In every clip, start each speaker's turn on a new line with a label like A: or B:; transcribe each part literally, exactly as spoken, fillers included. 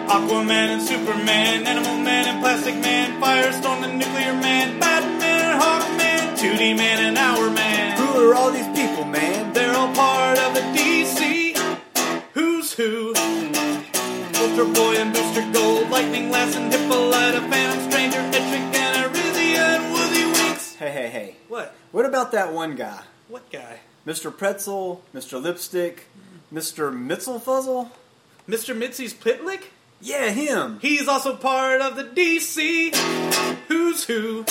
A: Aquaman and Superman, Animal Man and Plastic Man, Firestorm and Nuclear Man, Batman and Hawkman, two D Man and Hour Man.
B: Who are all these people, man?
A: They're all part of the D C Who's Who. Ultra Boy and Booster Gold, Lightning Lass and Hippolyta, Phantom Stranger, Etrick and Arizia and Woozy Winks.
B: Hey, hey, hey.
A: What?
B: What about that one guy?
A: What guy?
B: Mister Pretzel, Mister Lipstick, Mister Mitzelfuzzle?
A: Mister Mitzi's Pitlick?
B: Yeah, him.
A: He's also part of the D C Who's Who.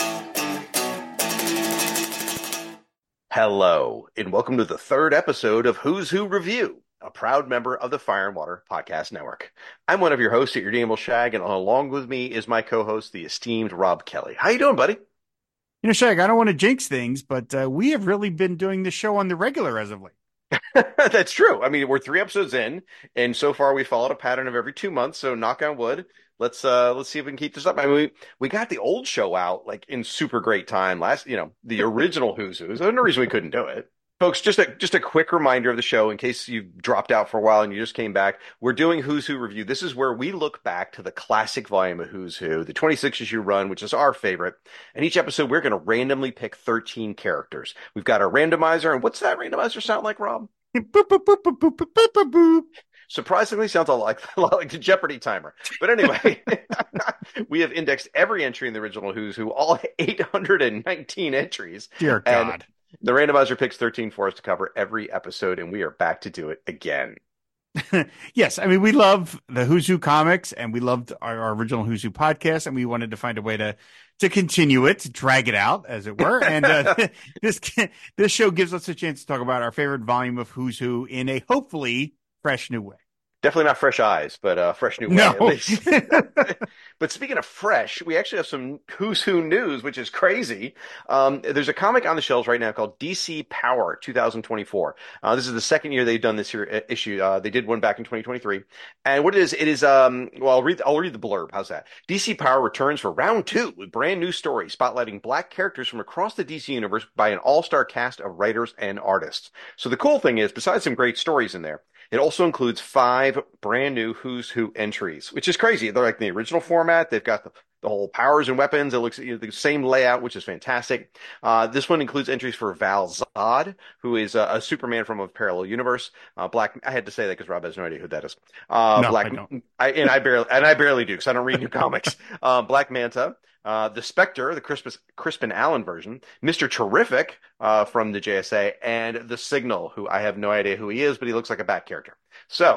C: Hello, and welcome to the third episode of Who's Who Review, a proud member of the Fire and Water Podcast Network. I'm one of your hosts at Your Damnable Shag, and along with me is my co-host, the esteemed Rob Kelly. How you doing, buddy?
D: You know, Shag, I don't want to jinx things, but uh, we have really been doing this show on the regular as of late.
C: That's true. I mean, we're three episodes in, and so far we followed a pattern of every two months. So, knock on wood. Let's uh, let's see if we can keep this up. I mean, we, we got the old show out like in super great time last. You know, the original Who's Who. There's no reason we couldn't do it. Folks, just a just a quick reminder of the show in case you dropped out for a while and you just came back. We're doing Who's Who Review. This is where we look back to the classic volume of Who's Who, the twenty-six issue run, which is our favorite. And each episode, we're going to randomly pick thirteen characters. We've got our randomizer. And what's that randomizer sound like, Rob?
D: Boop, boop, boop, boop, boop, boop, boop, boop.
C: Surprisingly, sounds a lot like, a lot like the Jeopardy timer. But anyway, we have indexed every entry in the original Who's Who, all eight hundred nineteen entries.
D: Dear God.
C: And the randomizer picks thirteen for us to cover every episode, and we are back to do it again.
D: Yes, I mean, we love the Who's Who comics, and we loved our, our original Who's Who podcast, and we wanted to find a way to to continue it, to drag it out, as it were. And uh, this this show gives us a chance to talk about our favorite volume of Who's Who in a hopefully fresh new way.
C: Definitely not fresh eyes, but uh, fresh new way
D: No.
C: at least. But speaking of fresh, we actually have some Who's Who news, which is crazy. Um, there's a comic on the shelves right now called D C Power twenty twenty-four. Uh, this is the second year they've done this year, uh, issue. Uh, they did one back in twenty twenty-three. And what it is, it is, um, well, I'll read, I'll read the blurb. How's that? D C Power returns for round two with brand new stories spotlighting black characters from across the D C universe by an all-star cast of writers and artists. So the cool thing is, besides some great stories in there, it also includes five brand new Who's Who entries, which is crazy. They're like in the original format. They've got the, the whole powers and weapons. It looks, you know, the same layout, which is fantastic. Uh, this one includes entries for Val Zod, who is a, a Superman from a parallel universe. Uh, Black. I had to say that because Rob has no idea who that is. Uh,
D: No,
C: Black.
D: I don't.
C: I, and I barely and I barely do because I don't read new comics. Uh, Black Manta. Uh, the Spectre, the Crispin, Crispin Allen version, Mister Terrific uh, from the J S A, and the Signal, who I have no idea who he is, but he looks like a Bat character. So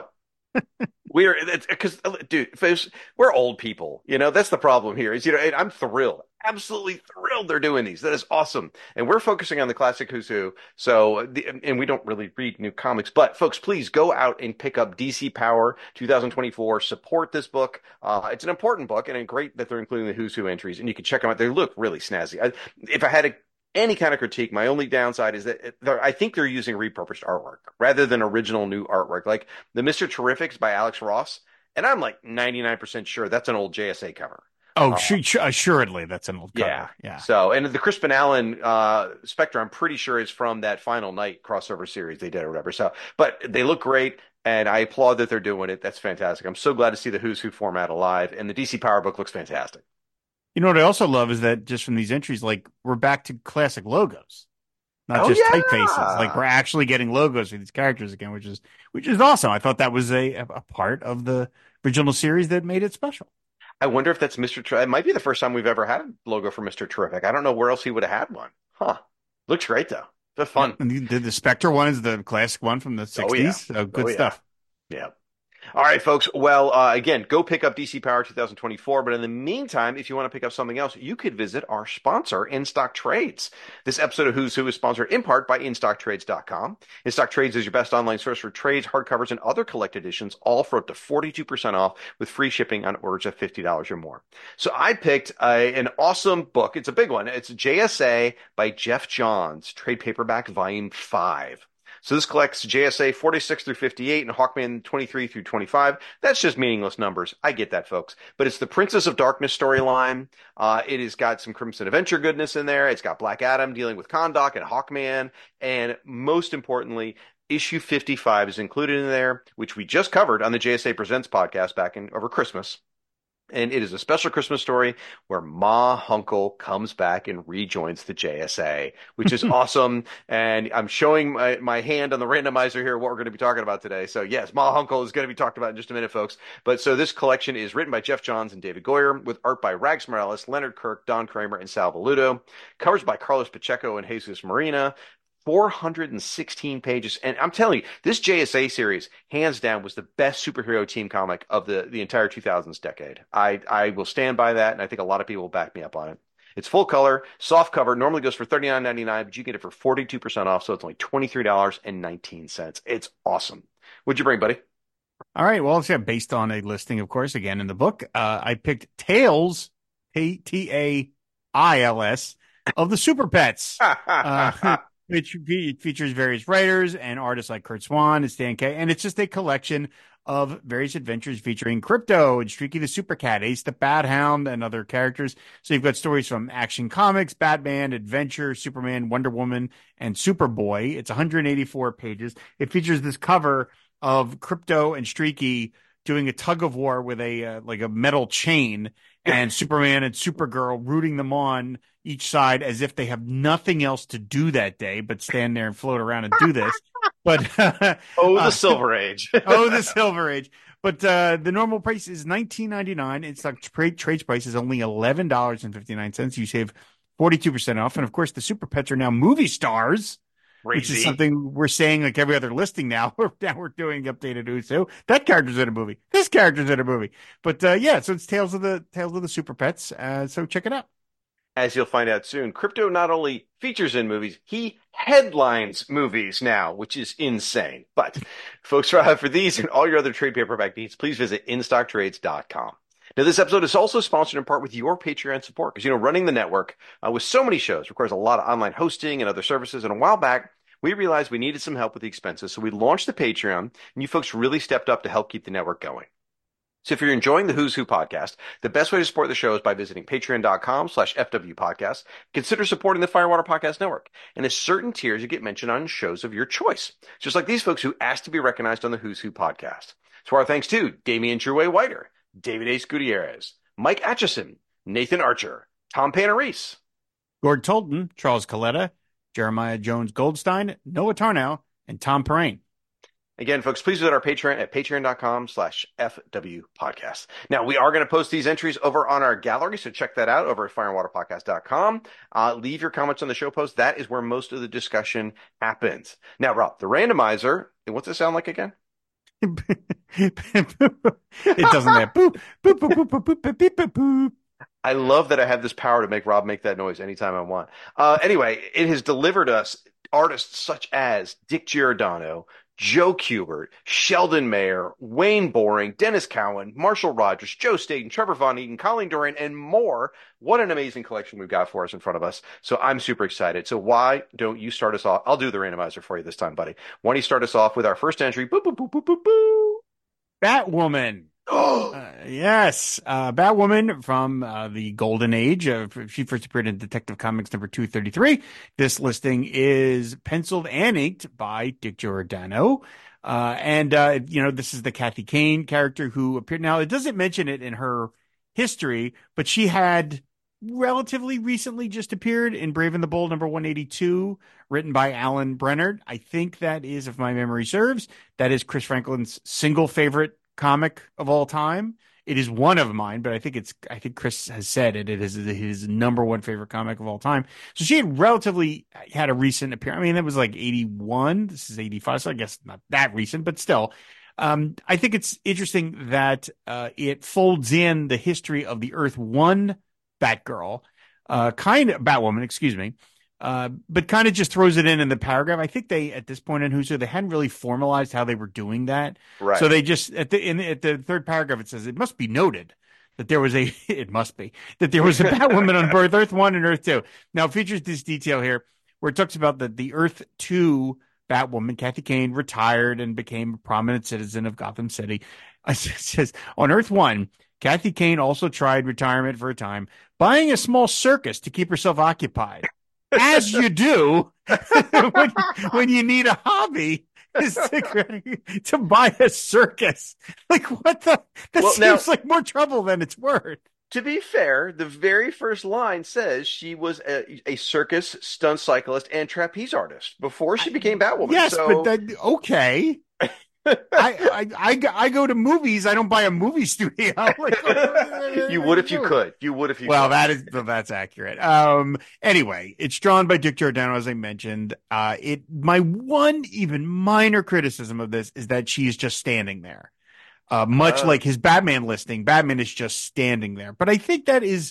C: we're because, dude, we're old people, you know. That's the problem here. Is you know, and I'm thrilled, absolutely thrilled they're doing these. That is awesome, and we're focusing on the classic Who's Who. So, the, and we don't really read new comics, but folks, please go out and pick up D C Power twenty twenty-four. Support this book. Uh, it's an important book, and it's great that they're including the Who's Who entries, and you can check them out. They look really snazzy. I, if I had a any kind of critique, my only downside is that I think they're using repurposed artwork rather than original new artwork. Like the Mister Terrifics by Alex Ross, and I'm like ninety-nine percent sure that's an old J S A cover.
D: Oh,
C: uh,
D: sh- assuredly, that's an old cover.
C: Yeah,
D: yeah.
C: So, and the Crispin Allen uh, Spectre, I'm pretty sure is from that Final Night crossover series they did or whatever. So, but they look great, and I applaud that they're doing it. That's fantastic. I'm so glad to see the Who's Who format alive, and the D C Power book looks fantastic.
D: You know what I also love is that just from these entries, like we're back to classic logos, not
C: Oh,
D: just
C: yeah.
D: typefaces. Like we're actually getting logos for these characters again, which is which is awesome. I thought that was a a part of the original series that made it special.
C: I wonder if that's Mister Ter- it might be the first time we've ever had a logo for Mister Terrific. I don't know where else he would have had one. Huh. Looks great though. That's fun.
D: And the, the Spectre one is the classic one from the sixties.
C: Oh, yeah.
D: So good
C: Oh, yeah.
D: stuff.
C: Yeah. All right, folks. Well, uh, again, go pick up D C Power twenty twenty-four. But in the meantime, if you want to pick up something else, you could visit our sponsor, In Stock Trades. This episode of Who's Who is sponsored in part by in stock trades dot com. In Stock Trades is your best online source for trades, hardcovers, and other collected editions, all for up to forty-two percent off with free shipping on orders of fifty dollars or more. So I picked a, an awesome book. It's a big one. It's J S A by Jeff Johns, trade paperback volume five. So this collects J S A forty-six through fifty-eight and Hawkman twenty-three through twenty-five. That's just meaningless numbers. I get that, folks. But it's the Princess of Darkness storyline. Uh, it has got some Crimson Adventure goodness in there. It's got Black Adam dealing with Kahndaq and Hawkman. And most importantly, issue fifty-five is included in there, which we just covered on the J S A Presents podcast back in over Christmas. And it is a special Christmas story where Ma Hunkel comes back and rejoins the J S A, which is awesome. And I'm showing my, my hand on the randomizer here what we're going to be talking about today. So yes, Ma Hunkel is going to be talked about in just a minute, folks. But so this collection is written by Jeff Johns and David Goyer, with art by Rags Morales, Leonard Kirk, Don Kramer, and Sal Velluto. Covers by Carlos Pacheco and Jesus Marina. four hundred sixteen pages. And I'm telling you, this J S A series, hands down, was the best superhero team comic of the, the entire two thousands decade. I, I will stand by that, and I think a lot of people will back me up on it. It's full color, soft cover, normally goes for thirty-nine ninety-nine, but you get it for forty-two percent off, so it's only twenty-three dollars and nineteen cents. It's awesome. What'd you bring, buddy?
D: All right. Well, it's yeah, based on a listing, of course, again in the book. Uh, I picked Tales, T A I L S, of the Super Pets. uh, which fe- features various writers and artists like Kurt Swan and Stan Kay. And it's just a collection of various adventures featuring Crypto and Streaky the Super Cat, Ace the Bat Hound, and other characters. So you've got stories from Action Comics, Batman, Adventure, Superman, Wonder Woman, and Superboy. It's one hundred eighty-four pages. It features this cover of Crypto and Streaky doing a tug of war with a uh, like a metal chain, and Superman and Supergirl rooting them on each side as if they have nothing else to do that day but stand there and float around and do this. But uh,
C: oh, the
D: uh,
C: Silver Age.
D: oh, the Silver Age. But uh, the normal price is nineteen ninety-nine. It's like trade trade price is only eleven dollars and fifty-nine cents. You save forty-two percent off. And of course, the Super Pets are now movie stars.
C: Crazy.
D: Which is something we're saying like every other listing now. Now we're doing updated Who's Who. That character's in a movie. This character's in a movie. But uh, yeah, so it's Tales of the Tales of the Super Pets. Uh, so check it out.
C: As you'll find out soon, Crypto not only features in movies, he headlines movies now, which is insane. But folks, for, for these and all your other trade paperback needs, please visit in stock trades dot com. Now, this episode is also sponsored in part with your Patreon support, because, you know, running the network uh, with so many shows requires a lot of online hosting and other services. And a while back, we realized we needed some help with the expenses, so we launched the Patreon, and you folks really stepped up to help keep the network going. So if you're enjoying the Who's Who podcast, the best way to support the show is by visiting patreon.com slash FW podcast. Consider supporting the Firewater Podcast Network. And at certain tiers, you get mentioned on shows of your choice, just like these folks who asked to be recognized on the Who's Who podcast. So our thanks to Damian True Whiter, David Ace Gutierrez, Mike Atchison, Nathan Archer, Tom Panarese,
D: Gord Tolton, Charles Coletta, Jeremiah Jones Goldstein, Noah Tarnow, and Tom Perrine.
C: Again, folks, please visit our Patreon at patreon.com slash FW podcast. Now, we are going to post these entries over on our gallery, so check that out over at fire and water podcast dot com. Uh, leave your comments on the show post. That is where most of the discussion happens. Now, Rob, the randomizer, what's it sound like again?
D: It doesn't have boop, boop, boop, boop, boop, boop, boop, boop, boop, boop.
C: I love that I have this power to make Rob make that noise anytime I want. Uh, anyway, it has delivered us artists such as Dick Giordano, Joe Kubert, Sheldon Mayer, Wayne Boring, Dennis Cowan, Marshall Rogers, Joe Staten, Trevor Von Eaton, Colleen Doran, and more. What an amazing collection we've got for us in front of us. So I'm super excited. So why don't you start us off? I'll do the randomizer for you this time, buddy. Why don't you start us off with our first entry? Boop, boop, boop, boop, boop, boop.
D: Batwoman.
C: Oh,
D: Uh, yes, uh, Batwoman from uh, the Golden Age. Uh, she first appeared in Detective Comics number two thirty-three. This listing is penciled and inked by Dick Giordano. Uh, and, uh, you know, this is the Kathy Kane character who appeared. Now, it doesn't mention it in her history, but she had relatively recently just appeared in Brave and the Bold number one eighty-two, written by Alan Brennard. I think that is, if my memory serves, that is Chris Franklin's single favorite comic of all time. It is one of mine, but I think it's, I think Chris has said it, it is his number one favorite comic of all time. So she had relatively had a recent appearance. I mean, it was like eighty-one. This is eighty-five. So I guess not that recent, but still, um, I think it's interesting that, uh, it folds in the history of the Earth One Batgirl, uh, kind of Batwoman, excuse me. Uh, but kind of just throws it in in the paragraph. I think they, at this point in Who's Who, they hadn't really formalized how they were doing that.
C: right.
D: So they just, at the, in, at the third paragraph, it says, it must be noted that there was a, it must be, that there was a Batwoman on both Earth one and Earth two. Now, it features this detail here where it talks about the, the Earth two Batwoman, Kathy Kane, retired and became a prominent citizen of Gotham City. It says, on Earth one, Kathy Kane also tried retirement for a time, buying a small circus to keep herself occupied. As you do when, when you need a hobby. is to, to buy a circus. Like, what the? That
C: Well,
D: seems
C: now-
D: like more trouble than it's worth.
C: To be fair, the very first line says she was a, a circus stunt cyclist and trapeze artist before she became Batwoman.
D: Yes,
C: so...
D: but that, okay. I, I, I, I go to movies. I don't buy a movie studio. Like,
C: you would if you could. You would if you
D: well,
C: could.
D: that is well, that's accurate. Um, anyway, it's drawn by Dick Giordano, as I mentioned. Uh, it my one even minor criticism of this is that she is just standing there. Uh, much
C: Uh.
D: like his Batman listing, Batman is just standing there. But I think that is,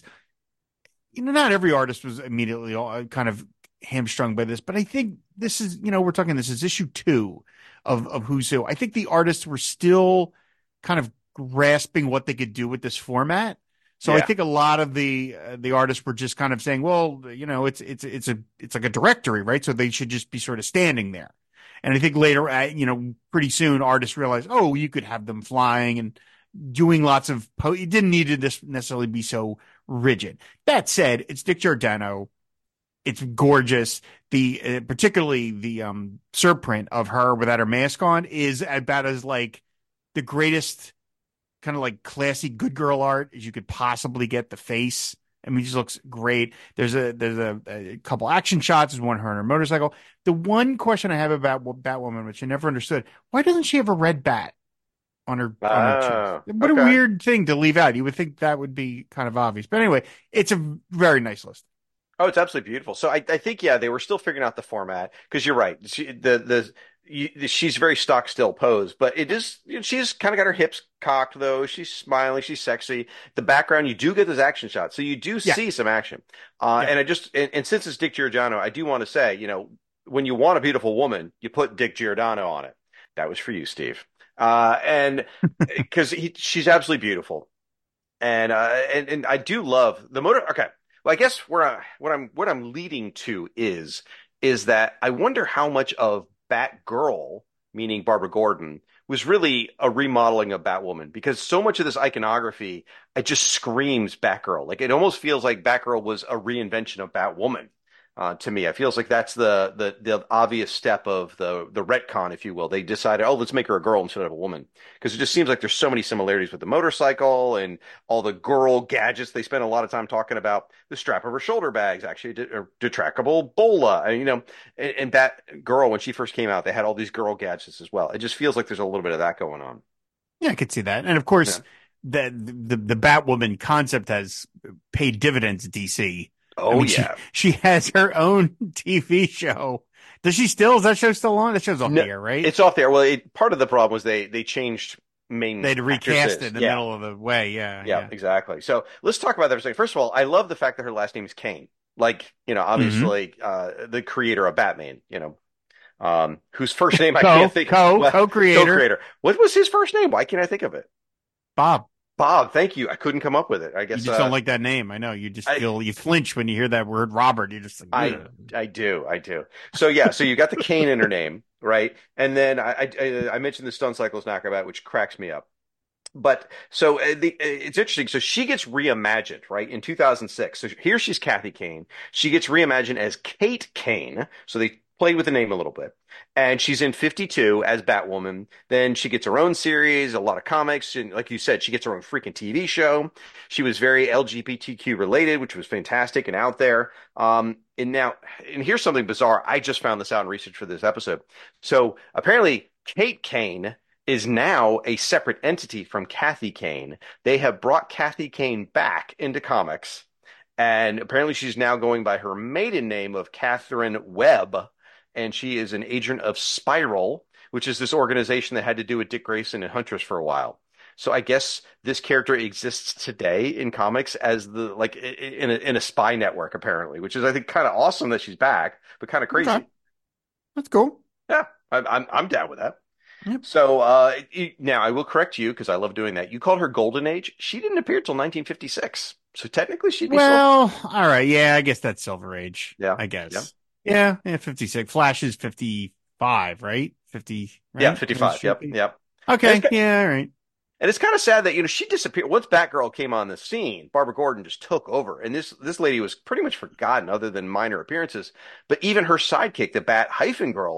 D: you know, not every artist was immediately all, kind of hamstrung by this, but I think this is, you know, we're talking, this is issue two of, of Who's Who. I think the artists were still kind of grasping what they could do with this format. So
C: Yeah.
D: I think a lot of the, uh, the artists were just kind of saying, well, you know, it's, it's, it's a, it's like a directory, right? So they should just be sort of standing there. And I think later, uh, you know, pretty soon artists realized, oh, you could have them flying and doing lots of, po- it didn't need to this necessarily be so rigid. That said, it's Dick Giordano. It's gorgeous. The uh, particularly the um surprint of her without her mask on is about as like the greatest kind of like classy good girl art as you could possibly get. The face, I mean, it just looks great. There's a there's a, a couple action shots. There's one of her on her motorcycle. The one question I have about Batwoman, which I never understood, why doesn't she have a red bat on her, on her
C: Oh,
D: chest? What
C: okay.
D: a weird thing to leave out. You would think that would be kind of obvious. But anyway, it's a very nice list.
C: Oh, it's absolutely beautiful. So I, I think, yeah, they were still figuring out the format because you're right. She, the the you, she's very stock still pose, but it is, you know, she's kind of got her hips cocked though. She's smiling, she's sexy. The background, you do get those action shots, so you do
D: Yeah.
C: see some action. Uh,
D: Yeah.
C: And I just and, and since it's Dick Giordano, I do want to say, you know, when you want a beautiful woman, you put Dick Giordano on it. That was for you, Steve. Uh, and because she's absolutely beautiful, and uh, and and I do love the motor. Okay. Well, I guess where I, what I'm what I'm leading to is is that I wonder how much of Batgirl, meaning Barbara Gordon, was really a remodeling of Batwoman, because so much of this iconography, it just screams Batgirl. Like it almost feels like Batgirl was a reinvention of Batwoman. Uh, to me, it feels like that's the, the the obvious step of the the retcon, if you will. They decided, oh, let's make her a girl instead of a woman, because it just seems like there's so many similarities with the motorcycle and all the girl gadgets. They spend a lot of time talking about the strap of her shoulder bags, actually, de- or detractable bola, and, you know, and, and Batgirl, when she first came out, they had all these girl gadgets as well. It just feels like there's a little bit of that going on.
D: Yeah, I could see that. And of course,
C: Yeah.
D: the, the the Batwoman concept has paid dividends at D C.
C: Oh,
D: I mean,
C: yeah.
D: She, she has her own T V show. Does she still? Is that show still on? That show's off
C: No,
D: the air, right?
C: It's off there. Well, it, part of the problem was they they changed main
D: They'd recast
C: actresses.
D: it in the
C: Yeah.
D: middle of the way. Yeah,
C: Yeah,
D: yeah.
C: exactly. So let's talk about that for a second. First of all, I love the fact that her last name is Kane. Like, you know, obviously,
D: Mm-hmm.
C: uh, the creator of Batman, you know, um, whose first name I
D: Co-
C: can't think
D: co-
C: well,
D: co-creator.
C: co-creator. What was his first name? Why can't I think of it?
D: Bob,
C: Bob. Thank you. I couldn't come up with it. I
D: you
C: guess
D: just
C: uh,
D: don't like that name. I know. You just
C: I-
D: feel you flinch when you hear that word Robert. You just like,
C: I
D: "Ugh."
C: I do I do. So yeah, so you got the Kane in her name, right? And then I I, I mentioned the stunt cyclist acrobat, which cracks me up. But so uh, the, uh, it's interesting. So she gets reimagined, right, in two thousand six. So here she's Kathy Kane. She gets reimagined as Kate Kane. So they played with the name a little bit. And she's in fifty-two as Batwoman. Then she gets her own series, a lot of comics. And like you said, she gets her own freaking T V show. She was very L G B T Q related, which was fantastic and out there. Um, and now, and here's something bizarre. I just found this out in research for this episode. So apparently, Kate Kane is now a separate entity from Kathy Kane. They have brought Kathy Kane back into comics. And apparently she's now going by her maiden name of Catherine Webb. And she is an agent of Spiral, which is this organization that had to do with Dick Grayson and Huntress for a while. So I guess this character exists today in comics as the, like, in a, in a spy network, apparently, which is, I think, kind of awesome that she's back, but kind of crazy.
D: Okay. That's cool.
C: Yeah, I'm, I'm, I'm down with that.
D: Yep.
C: So uh, it- now I will correct you because I love doing that. You called her Golden Age. She didn't appear till nineteen fifty-six. So technically she'd be
D: Well, all right. Yeah, I guess that's Silver Age.
C: Yeah,
D: I guess.
C: yeah.
D: Yeah, yeah, fifty-six. Flash is fifty-five, right? fifty. Right?
C: Yeah, fifty-five. Yep,
D: Should be.
C: yep.
D: Okay.
C: It's-
D: Yeah, all right.
C: And it's kind of sad that, you know, she disappeared. Once Batgirl came on the scene, Barbara Gordon just took over. And this this lady was pretty much forgotten other than minor appearances. But even her sidekick, the Bat hyphen girl,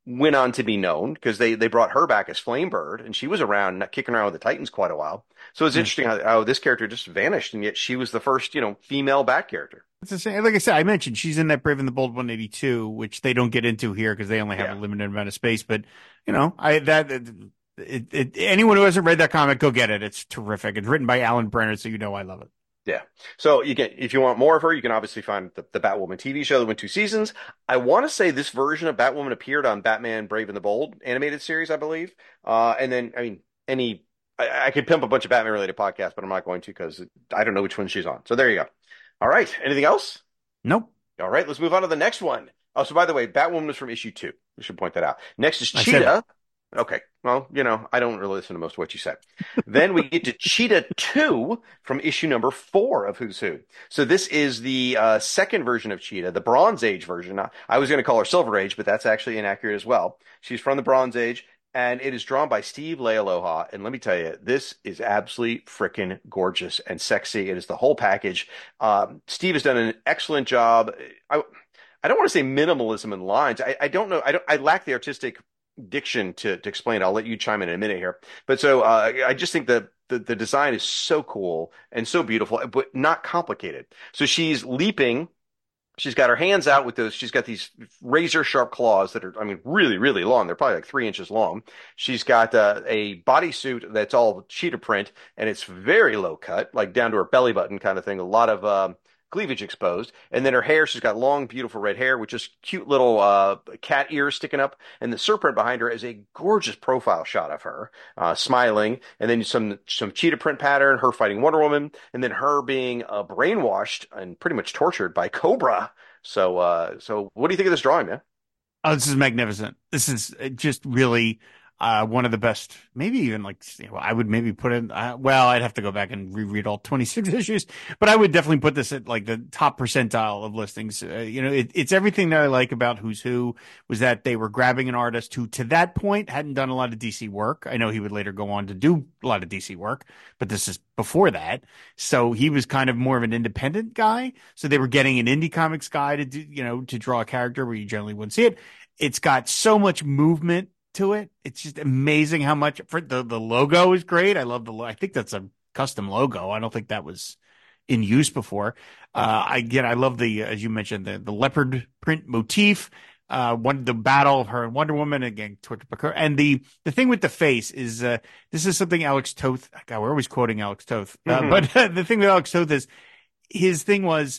C: went on to be known because they they brought her back as Flamebird, and she was around, kicking around with the Titans quite a while. So it's
D: Yeah.
C: interesting how, how this character just vanished, and yet she was the first, you know, female Bat character.
D: It's the same. Like I said, I mentioned she's in that Brave and the Bold one eighty-two, which they don't get into here because they only have
C: Yeah.
D: a limited amount of space. But you know, I that it, it, it, anyone who hasn't read that comic, go get it. It's terrific. It's written by Alan Brenner, so you know I love it.
C: Yeah. So you can, if you want more of her, you can obviously find the, the Batwoman T V show that went two seasons. I want to say this version of Batwoman appeared on Batman Brave and the Bold animated series, I believe. Uh, and then, I mean, any, I, I could pimp a bunch of Batman related podcasts, but I'm not going to because I don't know which one she's on. So there you go. All right. Anything else?
D: Nope.
C: All right. Let's move on to the next one. Oh, so by the way, Batwoman was from issue two. We should point that out. Next is
D: I said
C: Cheetah.
D: that.
C: Okay. Well, you know, I don't really listen to most of what you said. Then we get to Cheetah two from issue number four of Who's Who. So this is the uh, second version of Cheetah, the Bronze Age version. I, I was going to call her Silver Age, but that's actually inaccurate as well. She's from the Bronze Age, and it is drawn by Steve Leialoha. And let me tell you, this is absolutely freaking gorgeous and sexy. It is the whole package. Um, Steve has done an excellent job. I, I don't want to say minimalism in lines. I, I don't know. I don't. I lack the artistic diction to, to explain. I'll let you chime in in a minute here. But so uh, I just think that the, the design is so cool and so beautiful, but not complicated. So she's leaping. She's got her hands out with those. She's got these razor sharp claws that are, I mean, really, really long. They're probably like three inches long. She's got uh, a bodysuit that's all cheetah print, and it's very low cut, like down to her belly button kind of thing. A lot of um, cleavage exposed. And then her hair, she's got long, beautiful red hair with just cute little uh, cat ears sticking up. And the serpent behind her is a gorgeous profile shot of her uh, smiling. And then some some cheetah print pattern, her fighting Wonder Woman, and then her being uh, brainwashed and pretty much tortured by Cobra. So, uh, so what do you think of this drawing, man?
D: Oh, this is magnificent. This is just really uh, one of the best, maybe even like, you know, I would maybe put in, uh, well, I'd have to go back and reread all twenty-six issues, but I would definitely put this at like the top percentile of listings. Uh, you know, it, it's everything that I like about Who's Who was that they were grabbing an artist who to that point hadn't done a lot of D C work. I know he would later go on to do a lot of D C work, but this is before that. So he was kind of more of an independent guy. So they were getting an indie comics guy to do, you know, to draw a character where you generally wouldn't see it. It's got so much movement to it. It's just amazing how much for the, the logo is great. I love the, I think that's a custom logo. I don't think that was in use before. Uh, again, I love the, as you mentioned, the, the leopard print motif, uh, one, the battle of her and Wonder Woman again, and the, the thing with the face is, uh, this is something Alex Toth, God, we're always quoting Alex Toth, uh,
C: Mhm.
D: but uh, the thing with Alex Toth is his thing was,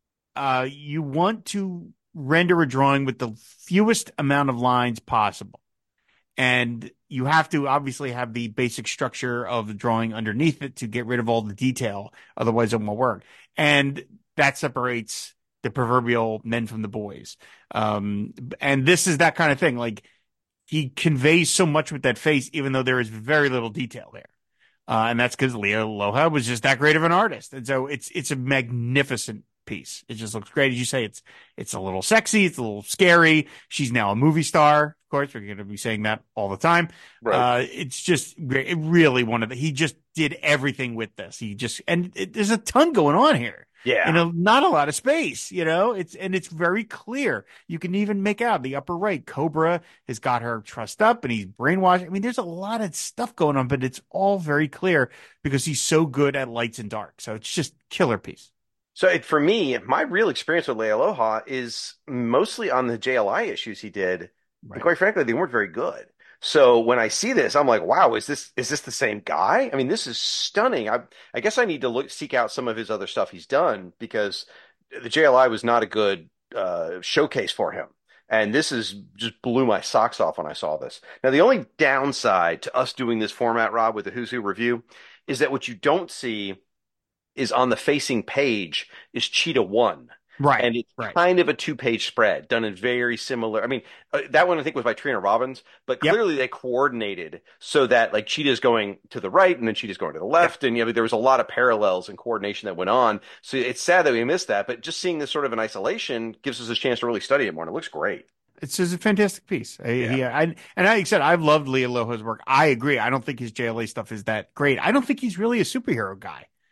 D: uh, you want to render a drawing with the fewest amount of lines possible. And you have to obviously have the basic structure of the drawing underneath it to get rid of all the detail. Otherwise, it won't work. And that separates the proverbial men from the boys. Um, and this is that kind of thing. Like he conveys so much with that face, even though there is very little detail there. Uh, and that's because Leialoha was just that great of an artist. And so it's, it's a magnificent piece. It just looks great. As you say, it's, it's a little sexy. It's a little scary. She's now a movie star. Of course, we're going to be saying that all the time.
C: Right.
D: Uh, it's just it really one of the, he just did everything with this. He just, and it, there's a ton going on here.
C: Yeah.
D: You know, not a lot of space, you know, it's, and it's very clear. You can even make out the upper right. Cobra has got her trussed up and he's brainwashed. I mean, there's a lot of stuff going on, but it's all very clear because he's so good at lights and dark. So it's just killer piece.
C: So it, for me, my real experience with Leialoha is mostly on the J L I issues he did.
D: Right.
C: And quite frankly, they weren't very good. So when I see this, I'm like, wow, is this is this the same guy? I mean, this is stunning. I I guess I need to look seek out some of his other stuff he's done because the J L I was not a good uh, showcase for him. And this is just blew my socks off when I saw this. Now, the only downside to us doing this format, Rob, with the Who's Who review, is that what you don't see is on the facing page is Cheetah one.
D: Right.
C: And it's
D: right.
C: kind of a two-page spread done in very similar. I mean, uh, that one I think was by Trina Robbins, but
D: Yep.
C: clearly they coordinated so that like Cheetah's going to the right and then Cheetah's going to the left. And you know, there was a lot of parallels and coordination that went on. So it's sad that we missed that, but just seeing this sort of in isolation gives us a chance to really study it more. And it looks great.
D: It's just a fantastic piece. I,
C: Yeah.
D: he, I, and like I said, I've loved Leialoha's work. I agree. I don't think his J L A stuff is that great. I don't think he's really a superhero guy.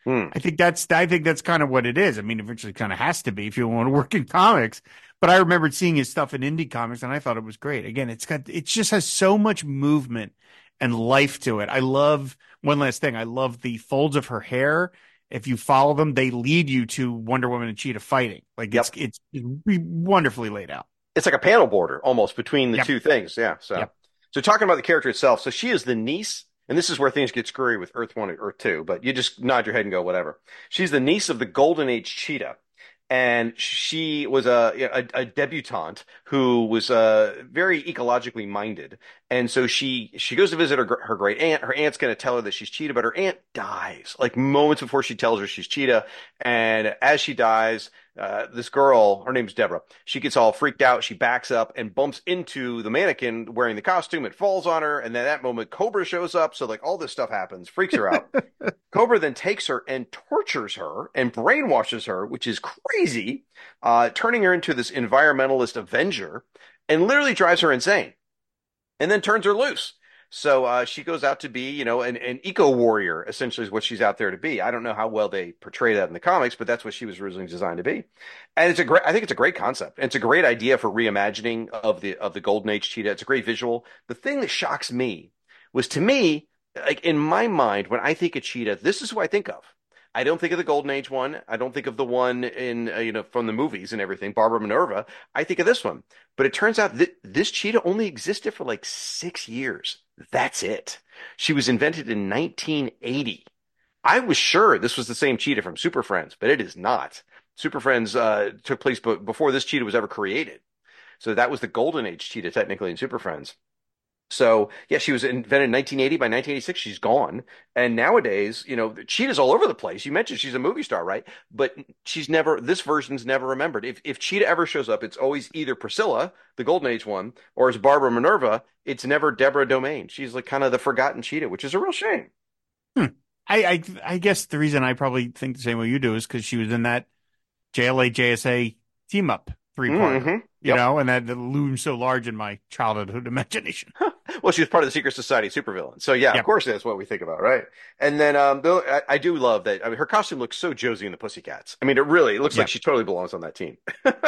C: Hmm.
D: I think that's I think that's kind of what it is. I mean, eventually, kind of has to be if you want to work in comics. But I remembered seeing his stuff in indie comics, and I thought it was great. Again, it's got it just has so much movement and life to it. I love one last thing. I love the folds of her hair. If you follow them, they lead you to Wonder Woman and Cheetah fighting. Like
C: Yep.
D: it's it's wonderfully laid out.
C: It's like a panel border almost between the
D: Yep.
C: two things. Yeah. So,
D: Yep.
C: so talking about the character itself. So she is the niece, and this is where things get screwy with Earth One and Earth Two, but you just nod your head and go, whatever. She's the niece of the Golden Age Cheetah. And she was a, a, a debutante who was uh, very ecologically minded. And so she, she goes to visit her, her great aunt. Her aunt's going to tell her that she's Cheetah, but her aunt dies like moments before she tells her she's Cheetah. And as she dies, uh, this girl, her name's Deborah, she gets all freaked out. She backs up and bumps into the mannequin wearing the costume. It falls on her. And then at that moment, Cobra shows up. So like all this stuff happens, freaks her out. Cobra then takes her and tortures her and brainwashes her, which is crazy, uh, turning her into this environmentalist avenger and literally drives her insane and then turns her loose. So uh, she goes out to be, you know, an, an eco warrior, essentially is what she's out there to be. I don't know how well they portray that in the comics, but that's what she was originally designed to be. And it's a great, I think it's a great concept. And it's a great idea for reimagining of the, of the Golden Age Cheetah. It's a great visual. The thing that shocks me was, to me, like in my mind, when I think of Cheetah, this is who I think of. I don't think of the Golden Age one. I don't think of the one in, uh, you know, from the movies and everything, Barbara Minerva. I think of this one. But it turns out that this cheetah only existed for like six years. That's it. She was invented in nineteen eighty. I was sure this was the same cheetah from Super Friends, but it is not. Super Friends uh, took place b- before this cheetah was ever created. So that was the Golden Age cheetah, technically, in Super Friends. So, yeah, she was invented in nineteen eighty. By nineteen eighty-six, she's gone. And nowadays, you know, Cheetah's all over the place. You mentioned she's a movie star, right? But she's never, this version's never remembered. If if Cheetah ever shows up, it's always either Priscilla, the Golden Age one, or it's Barbara Minerva. It's never Deborah Domain. She's like kind of the forgotten Cheetah, which is a real shame.
D: Hmm. I, I I guess the reason I probably think the same way you do is because she was in that J L A J S A team up three part,
C: Mm-hmm.
D: you
C: Yep.
D: know, and that, that loomed so large in my childhood imagination.
C: Well, she was part of the Secret Society supervillain. So, yeah,
D: Yep.
C: of course that's what we think about, right? And then um, though I, I do love that. I mean, her costume looks so Josie and the Pussycats. I mean, it really it looks
D: Yep.
C: like she totally belongs on that team.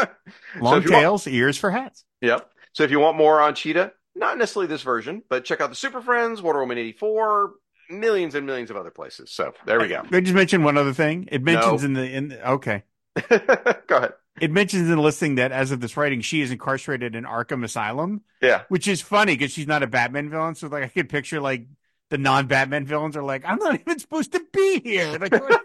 D: Long
C: if you want-
D: tails, ears for hats.
C: Yep. So if you want more on Cheetah, not necessarily this version, but check out the Super Friends, Wonder Woman eighty-four, millions and millions of other places. So there we go.
D: Can I just mention one other thing? It mentions
C: No.
D: in the in the, okay.
C: Go ahead.
D: It mentions in the listing that as of this writing, she is incarcerated in Arkham Asylum,
C: Yeah.
D: which is funny because she's not a Batman villain. So like I could picture like the non-Batman villains are like, I'm not even supposed to be here. Like, what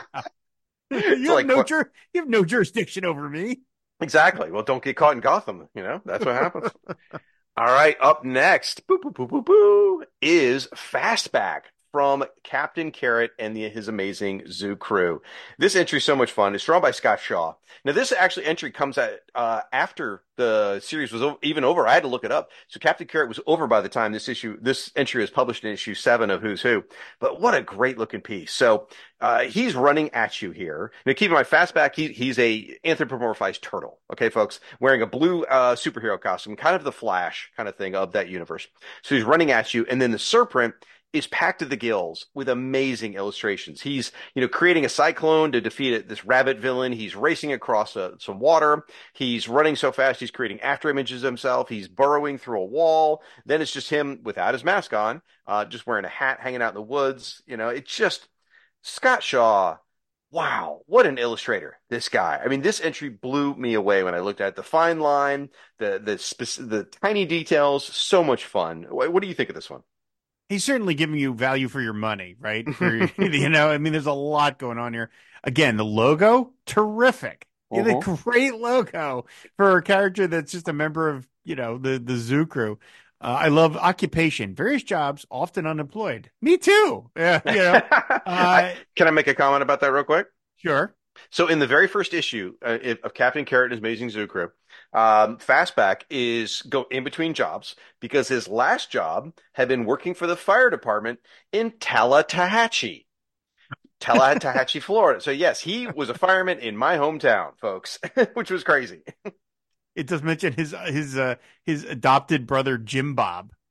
D: is this? you have
C: like
D: no
C: what-
D: jur- you have no jurisdiction over me.
C: Exactly. Well, don't get caught in Gotham. You know, that's what happens. All right. Up next, boo, boo, boo, boo, boo, is Fastback from Captain Carrot and the, his amazing zoo crew. This entry is so much fun. It's drawn by Scott Shaw. Now, this actually entry comes at, uh, after the series was o- even over. I had to look it up. So Captain Carrot was over by the time this issue, this entry was published in issue seven of Who's Who. But what a great looking piece. So uh, he's running at you here. Now, keep in mind, Fastback, he, he's a anthropomorphized turtle. Okay, folks, wearing a blue uh, superhero costume, kind of the Flash kind of thing of that universe. So he's running at you, and then the Serpent is packed to the gills with amazing illustrations. He's, you know, creating a cyclone to defeat this rabbit villain. He's racing across uh, some water. He's running so fast, he's creating after images of himself. He's burrowing through a wall. Then it's just him without his mask on, uh, just wearing a hat, hanging out in the woods. You know, it's just Scott Shaw. Wow, what an illustrator, this guy. I mean, this entry blew me away when I looked at it. The fine line, the the spec- the tiny details, so much fun. What, what do you think of this one?
D: He's certainly giving you value for your money, right? For, you know, I mean, there's a lot going on here. Again, the logo, terrific.
C: Uh-huh.
D: The great logo for a character that's just a member of, you know, the, the zoo crew. Uh, I love occupation, various jobs, often unemployed. Me too. Yeah, you know, uh,
C: I- Can I make a comment about that real quick?
D: sure.
C: So in the very first issue uh, of Captain Carrot and his Amazing Zoo Crew, um, Fastback is go in between jobs because his last job had been working for the fire department in Tallahatchie, Tallahatchie, Florida. So yes, he was a fireman in my hometown, folks, which was crazy.
D: It does mention his his uh, his adopted brother Jim Bob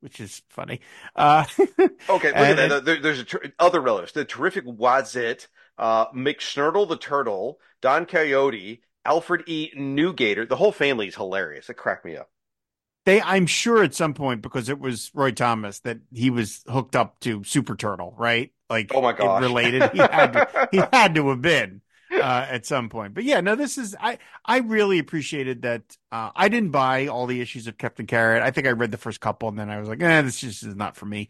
D: which is funny. Uh,
C: Okay, look
D: and,
C: at that.
D: and
C: There, there's a ter other relics. The terrific Wadzit, uh, McSnurtle the Turtle, Don Coyote, Alfred E. Newgater. The whole family is hilarious. It cracked me up.
D: they, I'm sure at some point, because it was Roy Thomas, that he was hooked up to Super Turtle, right? Like
C: Oh my
D: it
C: gosh.
D: related. He had to, he had to have been uh, at some point. But yeah, no, this is I I really appreciated that. Uh, I didn't buy all the issues of Captain Carrot. I think I read the first couple, and then I was like, eh, this just is not for me.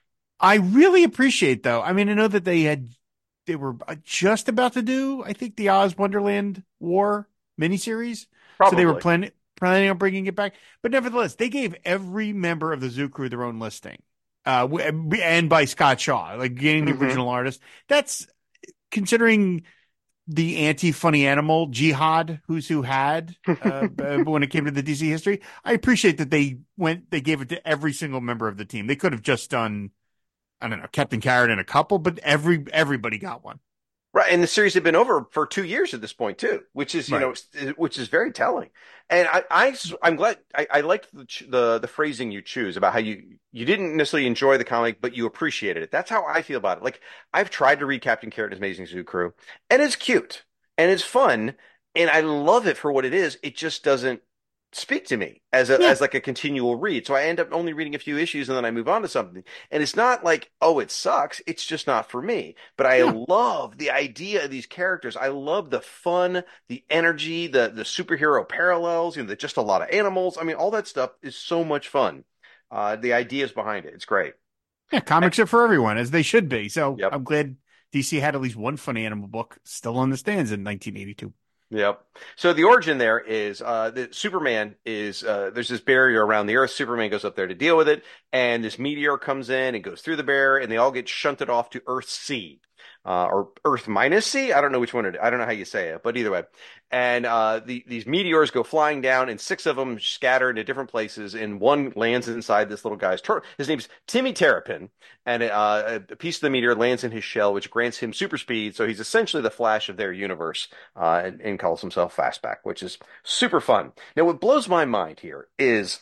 D: I really appreciate though. I mean, I know that they had they were just about to do, I think, the Oz Wonderland War miniseries. So they were
C: Probably.
D: planning planning on bringing it back. But nevertheless, they gave every member of the Zoo Crew their own listing. Uh, and by Scott Shaw, like getting the
C: hmm
D: original artist. That's considering the anti-funny animal jihad who's who had uh, when it came to the D C history. I appreciate that they went, they gave it to every single member of the team. They could have just done, I don't know, Captain Carrot and a couple, but every everybody got one.
C: Right, and the series had been over for two years at this point too, which is, you
D: Right.
C: know, which is very telling. And I, I, am glad I, I liked the, the the phrasing you choose about how you you didn't necessarily enjoy the comic, but you appreciated it. That's how I feel about it. Like I've tried to read Captain Carrot and His Amazing Zoo Crew, and it's cute and it's fun, and I love it for what it is. It just doesn't speak to me as a
D: Yeah.
C: as like a continual read. So I end up only reading a few issues and then I move on to something. And it's not like, oh, it sucks. It's just not for me. But I
D: Yeah.
C: love the idea of these characters. I love the fun, the energy, the the superhero parallels, you know, the, just a lot of animals. I mean, all that stuff is so much fun. Uh, the ideas behind it, it's great.
D: Yeah. Comics are for everyone, as they should be. So
C: Yep.
D: I'm glad D C had at least one funny animal book still on the stands in nineteen eighty-two.
C: Yep. So the origin there is uh the Superman is uh there's this barrier around the Earth. Superman goes up there to deal with it, and this meteor comes in and goes through the barrier, and they all get shunted off to Earth C. Uh, or Earth minus C. I don't know which one it, I don't know how you say it, but either way. And uh, the, these meteors go flying down, and six of them scatter into different places, and one lands inside this little guy's turtle. His name's Timmy Terrapin, and uh, a piece of the meteor lands in his shell, which grants him super speed. So he's essentially the Flash of their universe, uh, and, and calls himself Fastback, which is super fun. Now, what blows my mind here is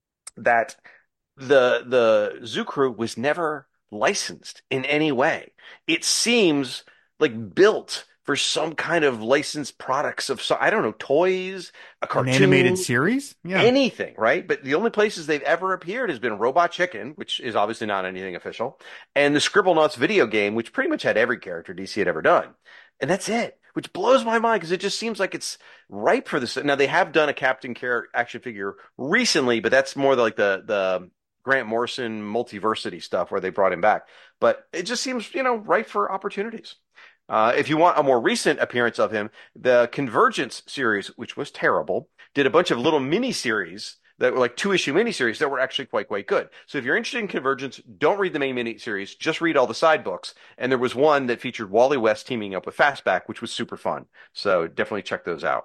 C: that the the Zoo Crew was never licensed in any way. It seems like built for some kind of licensed products of so I don't know, toys, a
D: An animated
C: cartoon,
D: series? Yeah.
C: anything, right? But the only places they've ever appeared has been Robot Chicken, which is obviously not anything official, and the Scribblenauts video game, which pretty much had every character D C had ever done. And that's it, which blows my mind because it just seems like it's ripe for this. Now they have done a Captain Carrot action figure recently, but that's more like the the Grant Morrison multiversity stuff where they brought him back. But it just seems, you know, ripe for opportunities. Uh, if you want a more recent appearance of him, the Convergence series, which was terrible, did a bunch of little mini series that were like two issue miniseries that were actually quite, quite good. So if you're interested in Convergence, don't read the main miniseries, just read all the side books. And there was one that featured Wally West teaming up with Fastback, which was super fun. So definitely check those out.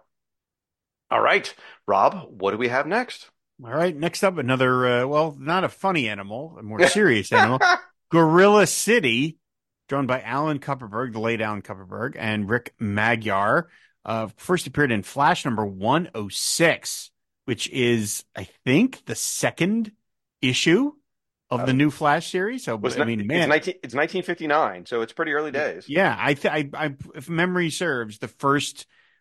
C: All right, Rob, what do we have next?
D: All right. Next up, another, uh, well, not a funny animal, a more serious animal. Gorilla City, drawn by Alan Kupperberg, the late Alan Kupperberg, and Rick Magyar. Uh, first appeared in Flash number one oh six, which is, I think, the second issue of the new Flash series. So,
C: Was
D: I mean,
C: it's
D: man,
C: nineteen it's nineteen fifty-nine, so it's pretty early days.
D: yeah, I, th- I, I, if memory serves, the first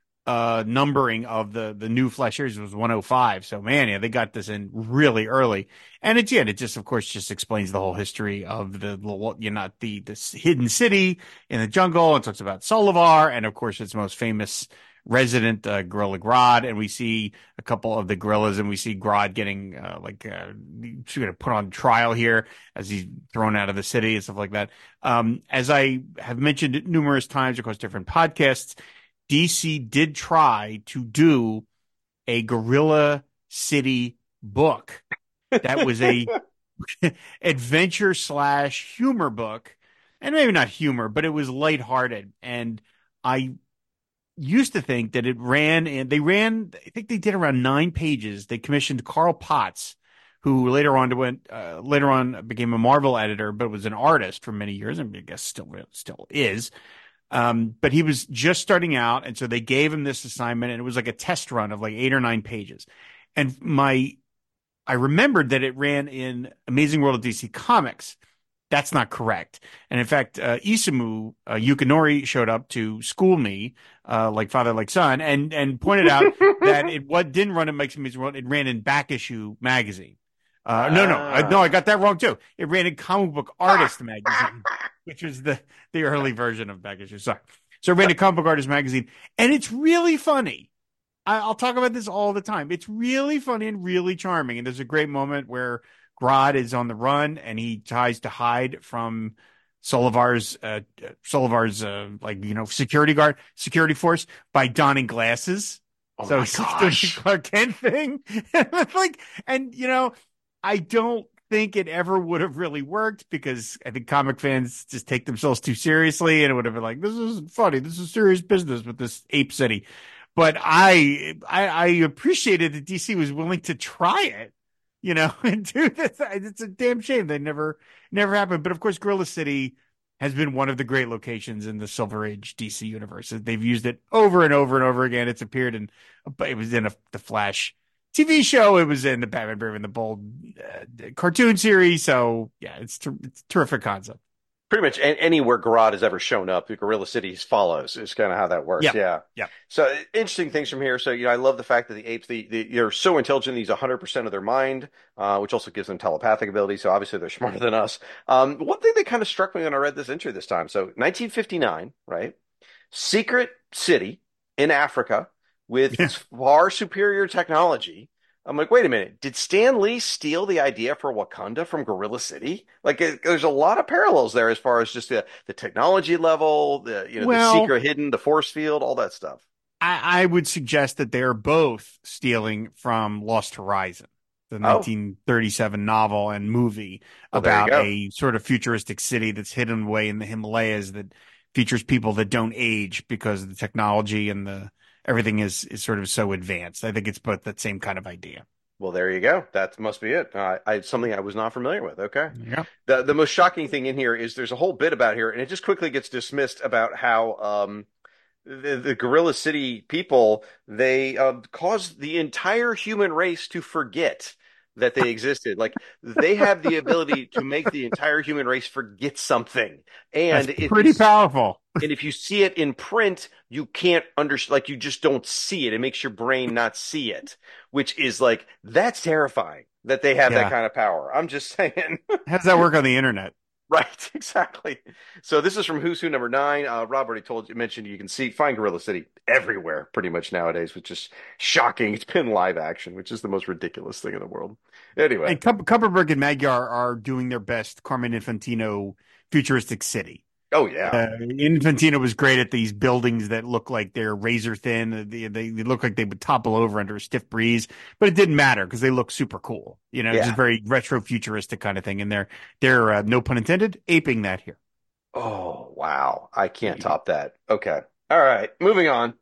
D: uh numbering of the the new Flash series was one oh five. So man, yeah, they got this in really early. And it's yeah, it just of course just explains the whole history of the little, you know, the this hidden city in the jungle, and talks about Solivar, and of course its most famous resident, uh, Gorilla Grodd. And we see a couple of the gorillas, and we see Grodd getting uh, like uh, she's gonna put on trial here as he's thrown out of the city and stuff like that. Um, as I have mentioned numerous times across different podcasts, D C did try to do a Gorilla City book that was a adventure slash humor book, and maybe not humor, but it was lighthearted. And I used to think that it ran, and they ran, I think they did around nine pages. They commissioned Carl Potts, who later on went, uh, later on became a Marvel editor, but was an artist for many years, and I guess still still is. Um, but he was just starting out, and so they gave him this assignment, and it was like a test run of like eight or nine pages. And my I remembered that it ran in Amazing World of D C Comics. That's not correct. And in fact, uh, Isamu uh, Yukinori showed up to school me, uh, like father, like son, and and pointed out that it what didn't run in Mike's Amazing World. It ran in Back Issue magazine. Uh, no, no, I, no, I got that wrong too. It ran in Comic Book Artist magazine, which was the the early version of Back Issue. Sorry. So it ran in Comic Book Artist magazine, and it's really funny. I, I'll talk about this all the time. It's really funny and really charming. And there's a great moment where Grodd is on the run and he tries to hide from Solivar's uh, Solivar's uh, like you know security guard security force by donning glasses.
C: Oh
D: so
C: my
D: it's
C: gosh.
D: the Clark Kent thing. Like, and you know, I don't think it ever would have really worked because I think comic fans just take themselves too seriously, and it would have been like, this isn't funny. This is serious business with this ape city. But I, I, I appreciated that D C was willing to try it, you know, and do this. It's a damn shame that never, never happened. But of course, Gorilla City has been one of the great locations in the Silver Age D C universe. They've used it over and over and over again. It's appeared in, it was in a, the Flash T V show. It was in the Batman Brave and the Bold uh, cartoon series. So yeah, it's, ter- it's a terrific concept.
C: Pretty much anywhere Grodd has ever shown up, the Gorilla Cities follows. Is kind of how that works.
D: Yeah.
C: Yeah.
D: Yeah.
C: So interesting things from here. So, you know, I love the fact that the apes, the, the, they're so intelligent, they use one hundred percent of their mind, uh, which also gives them telepathic ability. So obviously they're smarter than us. Um, one thing that kind of struck me when I read this entry this time. So nineteen fifty-nine, right? Secret city in Africa with
D: Yeah.
C: far superior technology. I'm like, wait a minute. Did Stan Lee steal the idea for Wakanda from Gorilla City? Like, it, there's a lot of parallels there as far as just the, the technology level, the you know
D: Well,
C: the secret hidden, the force field, all that stuff.
D: I, I would suggest that they're both stealing from Lost Horizon, the
C: Oh.
D: nineteen thirty-seven novel and movie
C: Well, there you
D: about
C: go.
D: a sort of futuristic city that's hidden away in the Himalayas that features people that don't age because of the technology and the everything is is sort of so advanced. I think it's both that same kind of idea.
C: Well, there you go. That must be it. Uh, I something I was not familiar with. Okay.
D: Yeah.
C: The the most shocking thing in here is there's a whole bit about here, and it just quickly gets dismissed about how um the, the Gorilla City people they uh, caused the entire human race to forget that they existed. Like they have the ability to make the entire human race forget something, and
D: That's
C: if
D: pretty
C: you,
D: powerful.
C: and if you see it in print, you can't understand. Like you just don't see it. It makes your brain not see it, which is like that's terrifying that they have
D: Yeah.
C: that kind of power. I'm just saying.
D: How does that work on the internet?
C: Right, exactly. So this is from Who's Who number nine. Uh, Rob already told you, mentioned you can see find Gorilla City everywhere pretty much nowadays, which is shocking. It's been live action, which is the most ridiculous thing in the world. Anyway,
D: And Kup- Kupperberg and Magyar are doing their best Carmen Infantino futuristic city.
C: oh yeah,
D: Uh, Infantino was great at these buildings that look like they're razor thin. They, they, they look like they would topple over under a stiff breeze, but it didn't matter because they look super cool. You know, it's
C: Yeah.
D: just very retro futuristic kind of thing. And they're, they're uh, no pun intended, aping that here.
C: Oh, wow. I can't top that. Okay. All right. Moving on.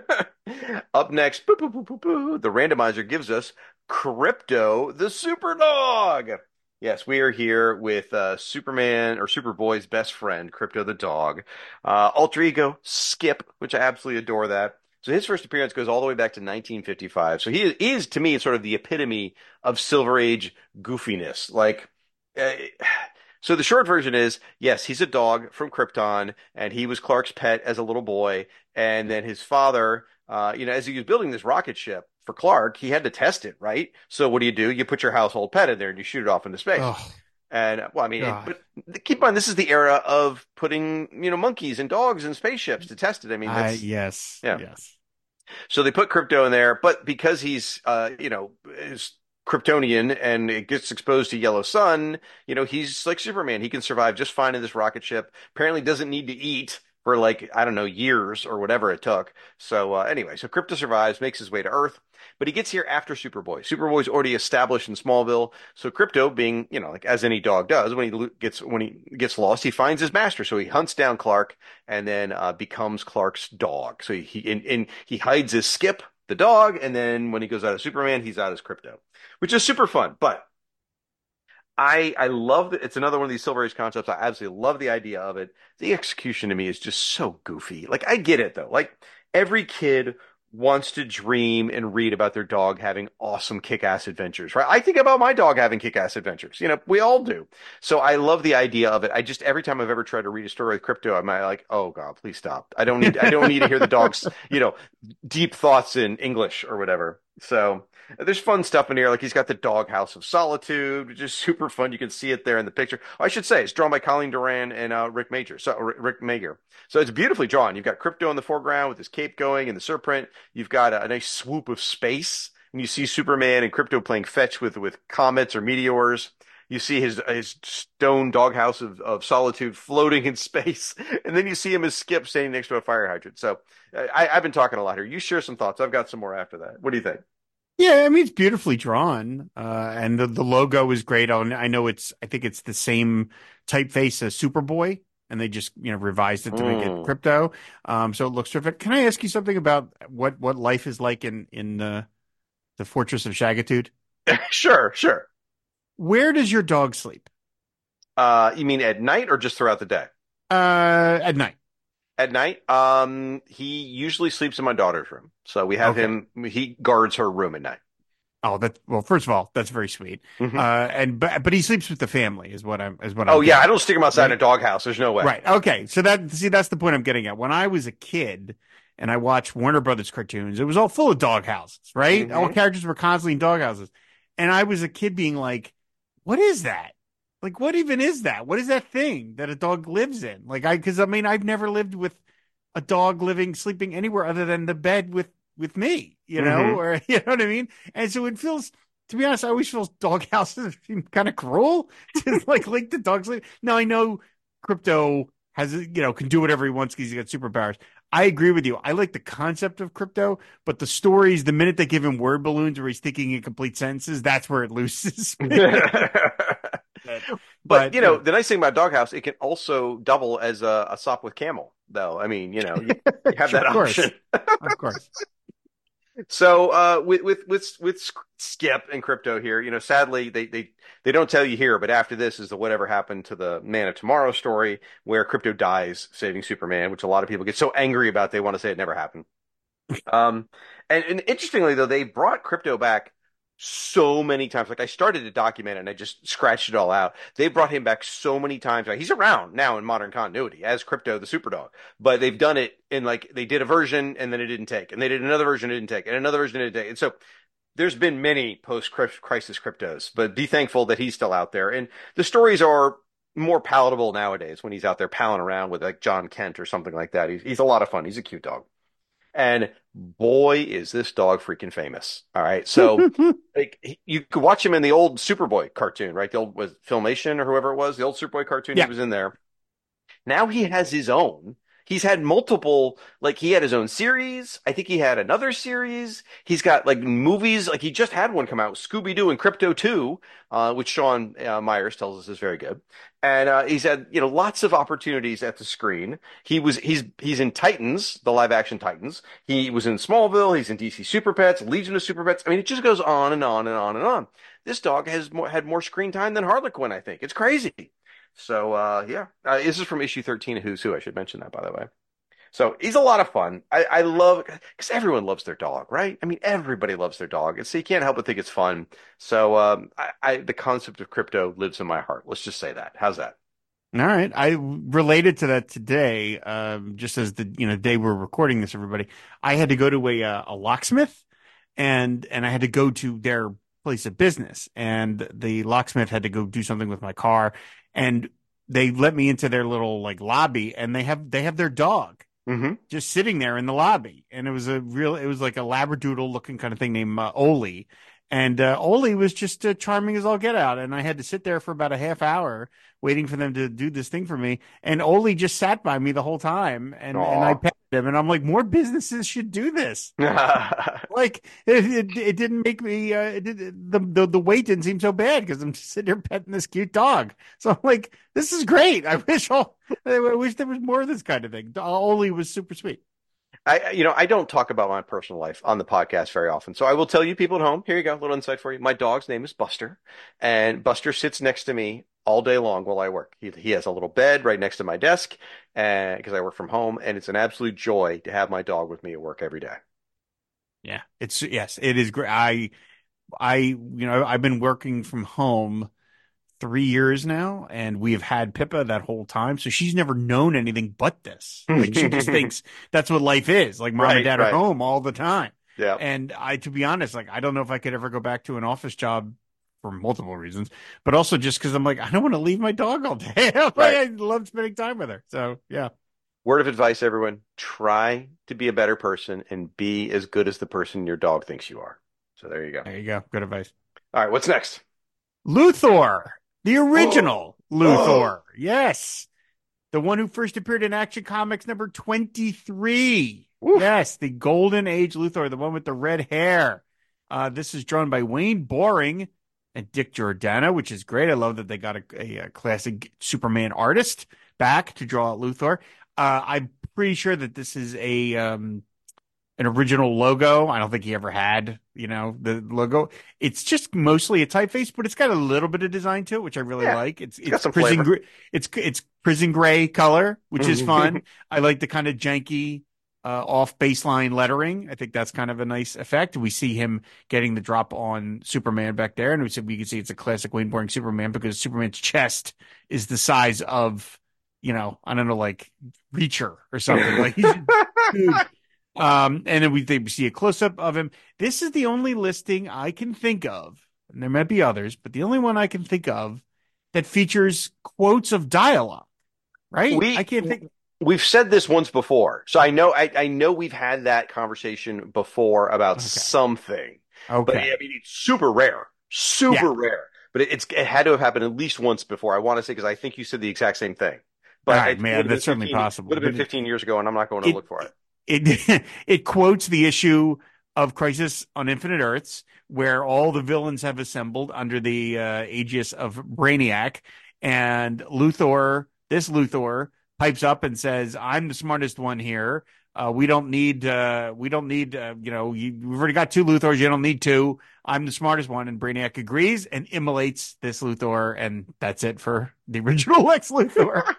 C: Up next, boo, boo, boo, boo, boo, the randomizer gives us Crypto the Super Dog. Yes, we are here with uh, Superman or Superboy's best friend, Crypto the Dog. Uh, alter ego, Skip, which I absolutely adore that. So his first appearance goes all the way back to nineteen fifty-five. So he is, he is to me, sort of the epitome of Silver Age goofiness. Like, uh, so the short version is, yes, he's a dog from Krypton, and he was Clark's pet as a little boy. And then his father, uh, you know, as he was building this rocket ship for Clark, he had to test it, right? So what do you do? You put your household pet in there and you shoot it off into space.
D: Oh,
C: And well, I mean, it,
D: God.
C: but keep in mind, this is the era of putting, you know, monkeys and dogs in spaceships to test it. I mean,
D: I,
C: that's,
D: yes.
C: yeah.
D: Yes.
C: so they put Crypto in there, but because he's, uh, you know, is Kryptonian and it gets exposed to yellow sun, you know, he's like Superman. He can survive just fine in this rocket ship. Apparently doesn't need to eat for like, I don't know, years or whatever it took. So uh, anyway, so Crypto survives, makes his way to Earth, but he gets here after Superboy. Superboy's already established in Smallville. So Crypto, being, you know, like as any dog does, when he lo- gets when he gets lost, he finds his master. So he hunts down Clark and then uh, becomes Clark's dog. So he and, and he hides as Skip, the dog, and then when he goes out as Superman, he's out as Crypto, which is super fun. But I I love that it's another one of these Silver Age concepts. I absolutely love the idea of it. The execution to me is just so goofy. Like I get it though. Like every kid wants to dream and read about their dog having awesome kick-ass adventures, right? I think about my dog having kick-ass adventures. You know, we all do. So I love the idea of it. I just every time I've ever tried to read a story with Crypto, I'm like, oh God, please stop. I don't need I don't need to hear the dog's, you know, deep thoughts in English or whatever. So there's fun stuff in here. Like he's got the Dog House of Solitude, which is super fun. You can see it there in the picture. I should say it's drawn by Colleen Duran and uh, Rick Major. So Rick Mager. So it's beautifully drawn. You've got Crypto in the foreground with his cape going and the surprint. You've got a, a nice swoop of space, and you see Superman and Crypto playing fetch with with comets or meteors. You see his his stone doghouse of, of solitude floating in space, and then you see him as Skip standing next to a fire hydrant. So I, I've been talking a lot here. You share some thoughts. I've got some more after that. What do you think?
D: Yeah, I mean it's beautifully drawn, uh, and the, the logo is great. On I know it's I think it's the same typeface as Superboy, and they just you know revised it to make
C: Mm.
D: it Crypto. Um, so it looks terrific. Can I ask you something about what what life is like in in uh, the Fortress of Shagitude?
C: Sure, sure.
D: Where does your dog sleep?
C: Uh, you mean at night or just throughout the day?
D: Uh, at night.
C: At night, um, he usually sleeps in my daughter's room. So we have
D: Okay.
C: him, he guards her room at night.
D: Oh, that well. First of all, that's very sweet.
C: Mhm.
D: Uh, and but but he sleeps with the family, is what I'm is what I'm.
C: Oh, yeah,
D: getting
C: I don't stick him outside in a
D: Right.
C: doghouse. There's no way.
D: Right. Okay. So that see that's the point I'm getting at. When I was a kid and I watched Warner Brothers cartoons, it was all full of dog houses, right?
C: Mhm.
D: All characters were constantly in dog houses. And I was a kid being like, what is that? Like, what even is that? What is that thing that a dog lives in? Like I because I mean I've never lived with a dog living sleeping anywhere other than the bed with with me, you know,
C: Mhm.
D: or you know what I mean? And so it feels to be honest, I always feel dog houses seem kind of cruel to like link the dog sleep. Now I know Crypto has you know can do whatever he wants because he's got superpowers. I agree with you. I like the concept of Crypto, but the stories, the minute they give him word balloons where he's thinking in complete sentences, that's where it loses me.
C: But,
D: But,
C: you know,
D: yeah.
C: the nice thing about doghouse, it can also double as a, a sop with camel, though. I mean, you know, you, you have
D: Sure,
C: that
D: of course.
C: option.
D: Of course.
C: So, uh, with, with, with, with Skip and Crypto here, you know, sadly, they, they, they don't tell you here, but after this is the whatever happened to the Man of Tomorrow story where Crypto dies saving Superman, which a lot of people get so angry about, they want to say it never happened. Um, and, and interestingly, though, they brought Crypto back so many times. Like I started to document it and I just scratched it all out. They brought him back so many times. He's around now in modern continuity as Crypto the Superdog, but they've done it in like they did a version and then it didn't take, and they did another version it didn't take, and another version it didn't take. And so there's been many post-crisis Cryptos, but be thankful that he's still out there. And the stories are more palatable nowadays when he's out there palling around with like John Kent or something like that. He's, he's a lot of fun. He's a cute dog. And boy, is this dog freaking famous. All right. So like he- you could watch him in the old Superboy cartoon, right? The old was Filmation or whoever it was, the old Superboy cartoon.
D: Yeah.
C: He was in there. Now he has his own. He's had multiple, like he had his own series. I think he had another series. He's got like movies. Like he just had one come out, Scooby-Doo and Crypto two, uh, which Sean uh, Myers tells us is very good. And uh, he's had, you know, lots of opportunities at the screen. He was, he's, he's in Titans, the live action Titans. He was in Smallville. He's in D C Super Pets, Legion of Super Pets. I mean, it just goes on and on and on and on. This dog has more, had more screen time than Harlequin, I think. It's crazy. So, uh, yeah, uh, this is from issue thirteen of Who's Who. I should mention that, by the way. So he's a lot of fun. I, I love, because everyone loves their dog, right? I mean, everybody loves their dog. And so you can't help but think it's fun. So, um, I, I, the concept of Crypto lives in my heart. Let's just say that. How's that?
D: All right. I related to that today, um, just as the, you know, day we're recording this, everybody. I had to go to a, uh, a locksmith and, and I had to go to their place of business, and the locksmith had to go do something with my car, and they let me into their little like lobby, and they have, they have their dog
C: Mm-hmm.
D: just sitting there in the lobby. And it was a real, it was like a Labradoodle looking kind of thing named uh, Oli. And uh, Oli was just uh, charming as all get out. And I had to sit there for about a half hour waiting for them to do this thing for me. And Oli just sat by me the whole time. And, and I
C: Aw.
D: petted him. And I'm like, more businesses should do this. Like it, it, it didn't make me, uh, it did, the, the, the wait didn't seem so bad because I'm just sitting there petting this cute dog. So I'm like, this is great. I wish all, I wish there was more of this kind of thing. Oli was super sweet.
C: I, you know, I don't talk about my personal life on the podcast very often. So I will tell you people at home, here you go, a little insight for you. My dog's name is Buster, and Buster sits next to me all day long while I work. He, he has a little bed right next to my desk, and because I work from home, and it's an absolute joy to have my dog with me at work every day.
D: Yeah, it's yes, it is great. I I you know I've been working from home three years now, and we have had Pippa that whole time, so she's never known anything but this. Like she just thinks that's what life is. Like mom and
C: Right,
D: dad are
C: right.
D: home all the time.
C: Yeah.
D: And I, to be honest, like I don't know if I could ever go back to an office job for multiple reasons, but also just because I'm like I don't want to leave my dog all day. Like,
C: Right.
D: I love spending time with her. So yeah,
C: Word of advice, everyone. Try to be a better person and be as good as the person your dog thinks you are. So there you go.
D: there you go. Good advice.
C: All right, what's next?
D: Luthor, the original
C: Oh.
D: Luthor. Yes. The one who first appeared in Action Comics number twenty-three.
C: Oof.
D: Yes, the Golden Age Luthor, the one with the red hair. Uh, this is drawn by Wayne Boring and Dick Giordano, which is great. I love that they got a, a, a classic Superman artist back to draw out Luthor. Uh, I'm pretty sure that this is a um, an original logo. I don't think he ever had, you know, the logo. It's just mostly a typeface, but it's got a little bit of design to it, which I really
C: Yeah,
D: like. It's
C: it's got
D: it's
C: some
D: prison
C: flavor.
D: gr- it's it's prison gray color, which is fun. I like the kind of janky uh, off baseline lettering. I think that's kind of a nice effect. We see him getting the drop on Superman back there, and we said we can see it's a classic Wayne Boring Superman because Superman's chest is the size of, you know, I don't know, like Reacher or something. Like he's huge. Um, and then we, they, we see a close up of him. This is the only listing I can think of, and there might be others, but the only one I can think of that features quotes of dialogue. Right?
C: We
D: I can't think.
C: we've said this once before, so I know I, I know we've had that conversation before about
D: Okay.
C: something. But
D: Okay.
C: I mean, it's super rare, super
D: Yeah.
C: rare. But it, it's it had to have happened at least once before. I want to say because I think you said the exact same thing. But
D: All right,
C: it
D: man,
C: would have been
D: that's certainly
C: fifteen
D: possible.
C: Would have been
D: But it-
C: fifteen years ago, and I'm not going to
D: it-
C: look for it.
D: It it quotes the issue of Crisis on Infinite Earths, where all the villains have assembled under the uh, aegis of Brainiac, and Luthor, this Luthor, pipes up and says, "I'm the smartest one here. Uh, we don't need, uh, we don't need, uh, you know, you, we've already got two Luthors. You don't need two. I'm the smartest one." And Brainiac agrees and immolates this Luthor, and that's it for the original Lex Luthor.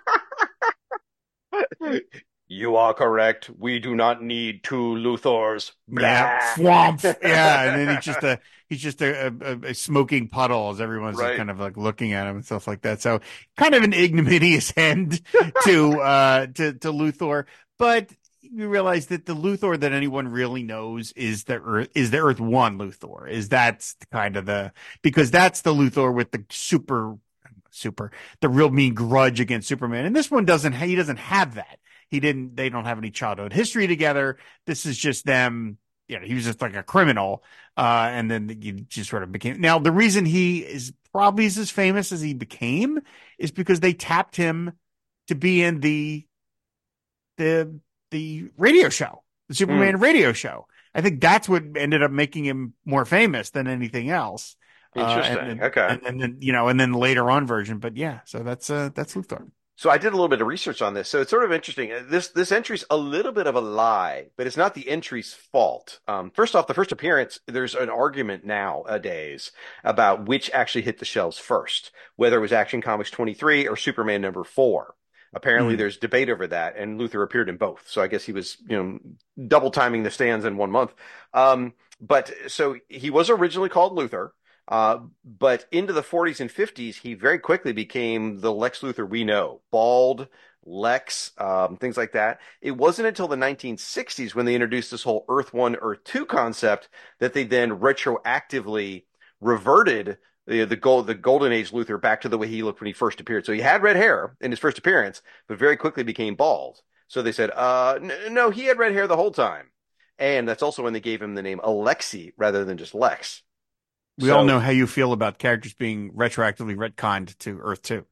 C: You are correct. We do not need two Luthors.
D: Yeah,
C: Blah.
D: swamp. Yeah, and then he's just a he's just a, a, a smoking puddle as everyone's just
C: Right.
D: kind of like looking at him and stuff like that. So kind of an ignominious end to uh to to Luthor, but you realize that the Luthor that anyone really knows is the Earth is the Earth One Luthor. Is that's kind of the because that's the Luthor with the super super the real mean grudge against Superman, and this one doesn't he doesn't have that. He didn't, they don't have any childhood history together. This is just them, you know, he was just like a criminal. Uh, and then he just sort of became, now the reason he is probably as famous as he became is because they tapped him to be in the, the, the radio show, the Superman radio show. I think that's what ended up making him more famous than anything else.
C: Interesting.
D: Uh, and then,
C: Okay.
D: And, and then, you know, and then later on version, but yeah, so that's, uh, that's Luthor.
C: So I did a little bit of research on this. So it's sort of interesting. This this entry's a little bit of a lie, but it's not the entry's fault. Um, first off, the first appearance, there's an argument nowadays about which actually hit the shelves first, whether it was Action Comics twenty-three or Superman number four. Apparently,
D: Hmm.
C: there's debate over that, and Luthor appeared in both. So I guess he was, you know, double timing the stands in one month. Um, but so he was originally called Luthor. Uh, but into the forties and fifties, he very quickly became the Lex Luthor we know, bald, Lex, um, things like that. It wasn't until the nineteen sixties when they introduced this whole Earth One, Earth Two concept that they then retroactively reverted the the gold the Golden Age Luthor back to the way he looked when he first appeared. So he had red hair in his first appearance, but very quickly became bald. So they said, uh, n- no, he had red hair the whole time, and that's also when they gave him the name Alexi rather than just Lex.
D: We
C: So-
D: all know how you feel about characters being retroactively retconned to Earth two.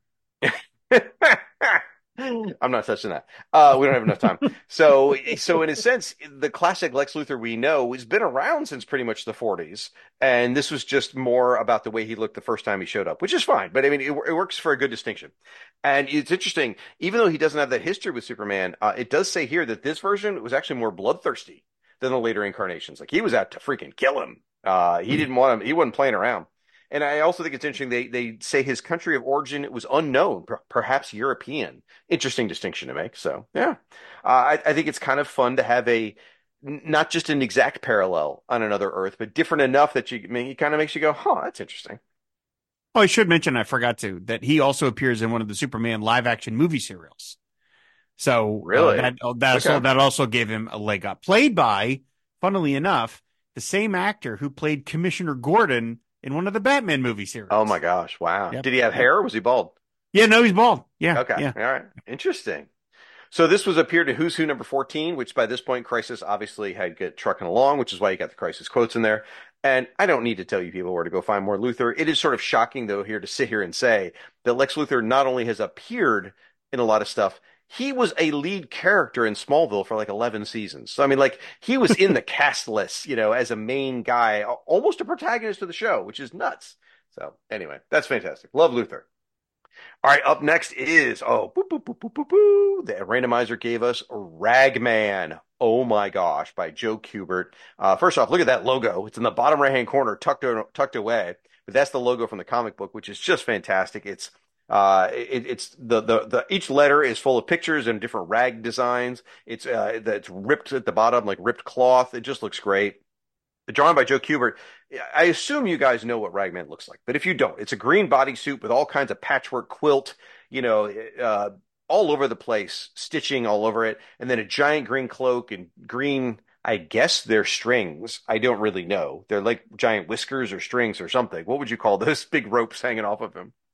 C: I'm not touching that. Uh, we don't have enough time. So, so in a sense, the classic Lex Luthor we know has been around since pretty much the forties, and this was just more about the way he looked the first time he showed up, which is fine. But I mean, it, it works for a good distinction. And it's interesting, even though he doesn't have that history with Superman, uh, it does say here that this version was actually more bloodthirsty than the later incarnations. Like he was out to freaking kill him. Uh, he didn't want him. He wasn't playing around. And I also think it's interesting. They they say his country of origin was unknown, per- perhaps European. Interesting distinction to make. So yeah, uh, I, I think it's kind of fun to have a n- not just an exact parallel on another Earth, but different enough that you, I mean, he kind of makes you go, huh, that's interesting.
D: Oh, I should mention, I forgot to, that he also appears in one of the Superman live action movie serials. So uh,
C: Really?
D: that uh, that,
C: Okay.
D: so that also gave him a leg up. Played by, funnily enough, the same actor who played Commissioner Gordon in one of the Batman movie series.
C: Oh my gosh. Wow.
D: Yep.
C: Did he have hair or was he bald?
D: Yeah, no, he's bald. Yeah.
C: Okay.
D: Yeah.
C: All right. Interesting. So this was appeared to Who's Who number fourteen, which by this point, Crisis obviously had get trucking along, which is why you got the Crisis quotes in there. And I don't need to tell you people where to go find more Luthor. It is sort of shocking, though, here to sit here and say that Lex Luthor not only has appeared in a lot of stuff, he was a lead character in Smallville for like eleven seasons. So, I mean, like, he was in the cast list, you know, as a main guy, almost a protagonist of the show, which is nuts. So, anyway, that's fantastic. Love Luthor. All right, up next is, oh, boop, boop, boop, boop, boop, boop. The randomizer gave us Ragman. Oh my gosh, by Joe Kubert. Uh, first off, look at that logo. It's in the bottom right-hand corner, tucked, tucked away. But that's the logo from the comic book, which is just fantastic. It's uh, it, it's the, the the each letter is full of pictures and different rag designs. It's uh, it's ripped at the bottom, like ripped cloth. It just looks great. Drawn by Joe Kubert. I assume you guys know what Ragman looks like, but if you don't, it's a green bodysuit with all kinds of patchwork quilt, you know, uh, all over the place, stitching all over it, and then a giant green cloak and green, I guess they're strings. I don't really know. They're like giant whiskers or strings or something. What would you call those big ropes hanging off of him?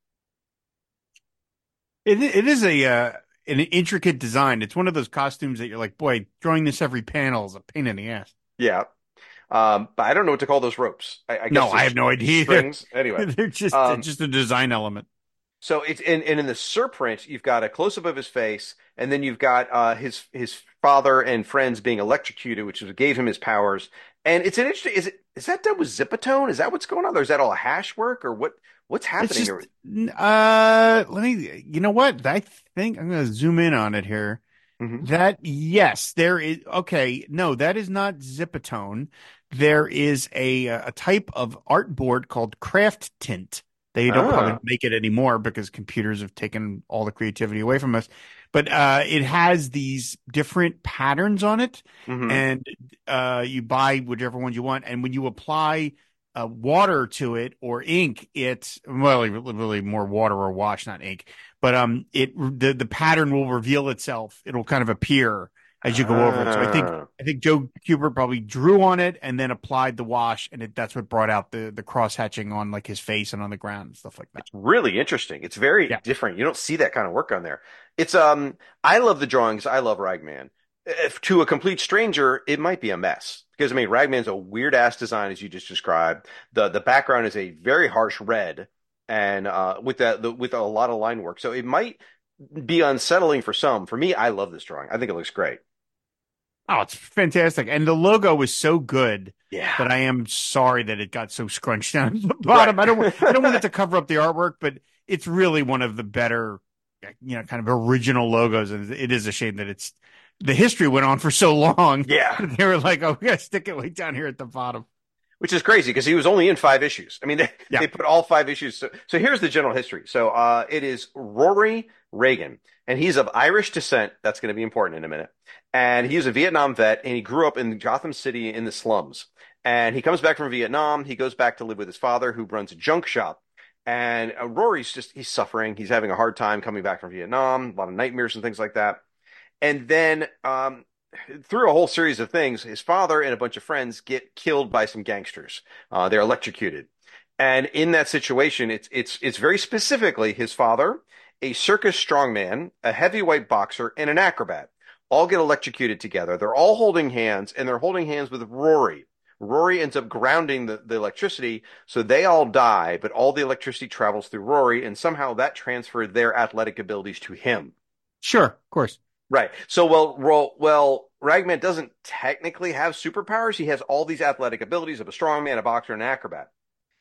D: It it is a uh, an intricate design. It's one of those costumes that you're like, boy, drawing this every panel is a pain in the ass.
C: Yeah. Um, but I don't know what to call those ropes. I, I guess
D: No, I have no idea.
C: Strings. Anyway,
D: They're just
C: um,
D: it's just a design element.
C: So it's in, and in the surprint, you've got a close up of his face, and then you've got uh, his his father and friends being electrocuted, which is what gave him his powers. And it's an interesting. Is it is that done with Zipatone? Is that what's going on, or is that all hash work, or what what's
D: It's
C: happening?
D: just, uh, let me. You know what? I think I'm going to zoom in on it here.
C: Mhm.
D: That yes, there is. Okay, no, that is not Zipatone. There is a a type of art board called Craft Tint. They don't
C: Ah.
D: probably make it anymore because computers have taken all the creativity away from us. But uh, it has these different patterns on it,
C: Mhm.
D: and uh, you buy whichever ones you want. And when you apply uh, water to it or ink, it's well, really more water or wash, not ink. But um, it the the pattern will reveal itself. It'll kind of appear as you go over it. So I think
C: Ah.
D: I think Joe Kubert probably drew on it and then applied the wash, and it, that's what brought out the the cross hatching on like his face and on the ground and stuff like that.
C: Really interesting. It's very
D: Yeah.
C: different. You don't see that kind of work on there. It's um I love the drawings. I love Ragman. If to a complete stranger, it might be a mess. Because I mean Ragman's a weird ass design as you just described. The the background is a very harsh red and uh with that the, with a lot of line work. So it might be unsettling for some. For me, I love this drawing. I think it looks great.
D: Oh, it's fantastic. And the logo was so good
C: Yeah.
D: that I am sorry that it got so scrunched down at the bottom.
C: Right.
D: I don't I don't want it to cover up the artwork, but it's really one of the better, you know, kind of original logos. And it is a shame that it's the history went on for so long.
C: Yeah.
D: They were like, oh, we gotta stick it way down here at the bottom.
C: Which is crazy because he was only in five issues. I mean, they,
D: Yeah.
C: they put all five issues. So, so here's the general history. So uh, it is Rory Reagan, and he's of Irish descent. That's going to be important in a minute. And he's a Vietnam vet, and he grew up in Gotham City in the slums. And he comes back from Vietnam. He goes back to live with his father, who runs a junk shop. And uh, Rory's just, he's suffering. He's having a hard time coming back from Vietnam, a lot of nightmares and things like that. And then um, through a whole series of things, his father and a bunch of friends get killed by some gangsters. Uh, they're electrocuted. And in that situation, it's it's it's very specifically his father, a circus strongman, a heavyweight boxer, and an acrobat all get electrocuted together. They're all holding hands, and they're holding hands with Rory. Rory ends up grounding the, the electricity, so they all die, but all the electricity travels through Rory, and somehow that transferred their athletic abilities to him.
D: Sure, of course.
C: Right. So, well, well, well, Ragman doesn't technically have superpowers. He has all these athletic abilities of a strongman, a boxer, and an acrobat.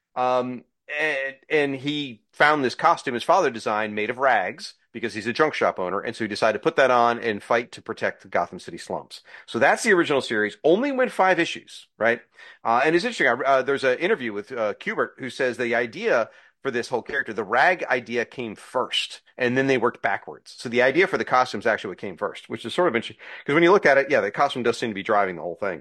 C: Um, and, and he found this costume his father designed made of rags because he's a junk shop owner. And so he decided to put that on and fight to protect the Gotham City slums. So that's the original series. Only went five issues, right? Uh, and it's interesting. Uh, there's an interview with uh, Kubert who says the idea for this whole character. The rag idea came first, and then they worked backwards. So the idea for the costume is actually what came first, which is sort of interesting. Because when you look at it, yeah, the costume does seem to be driving the whole thing.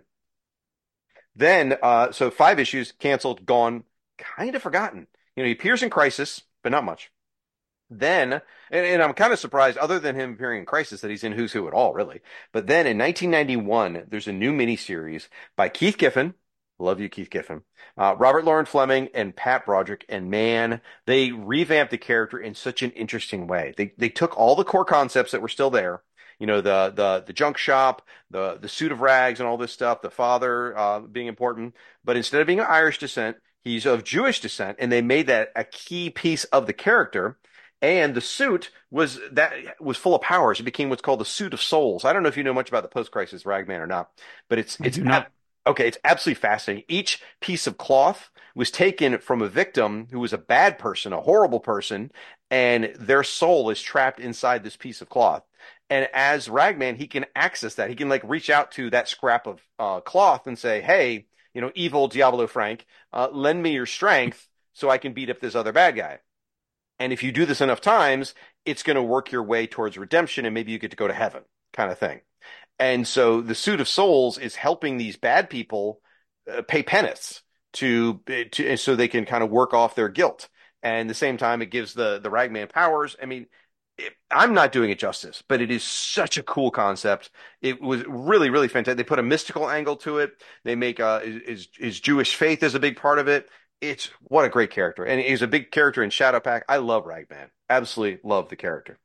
C: Then, uh, so five issues, canceled, gone, kind of forgotten. You know, he appears in Crisis, but not much. Then, and, and I'm kind of surprised, other than him appearing in Crisis, that he's in Who's Who at all, really. But then in nineteen ninety-one, there's a new miniseries by Keith Giffen. Love you, Keith Giffen. Uh, Robert Loren Fleming and Pat Broderick. And man, they revamped the character in such an interesting way. They they took all the core concepts that were still there. You know, the the the junk shop, the the suit of rags and all this stuff, the father uh, being important. But instead of being of Irish descent, he's of Jewish descent. And they made that a key piece of the character. And the suit was that was full of powers. It became what's called the Suit of Souls. I don't know if you know much about the post-crisis Ragman or not, but it's
D: I
C: it's
D: do not.
C: okay. It's absolutely fascinating. Each piece of cloth was taken from a victim who was a bad person, a horrible person, and their soul is trapped inside this piece of cloth. And as Ragman, he can access that. He can like reach out to that scrap of uh, cloth and say, "Hey, you know, evil Diablo Frank, uh, lend me your strength so I can beat up this other bad guy." And if you do this enough times, it's going to work your way towards redemption, and maybe you get to go to heaven, kind of thing. And so the Suit of Souls is helping these bad people uh, pay penance to, to so they can kind of work off their guilt. And at the same time, it gives the the Ragman powers. I mean, it, I'm not doing it justice, but it is such a cool concept. It was really, really fantastic. They put a mystical angle to it. They make uh, his, his Jewish faith is a big part of it. It's what a great character. And he's a big character in Shadowpack. I love Ragman. Absolutely love the character.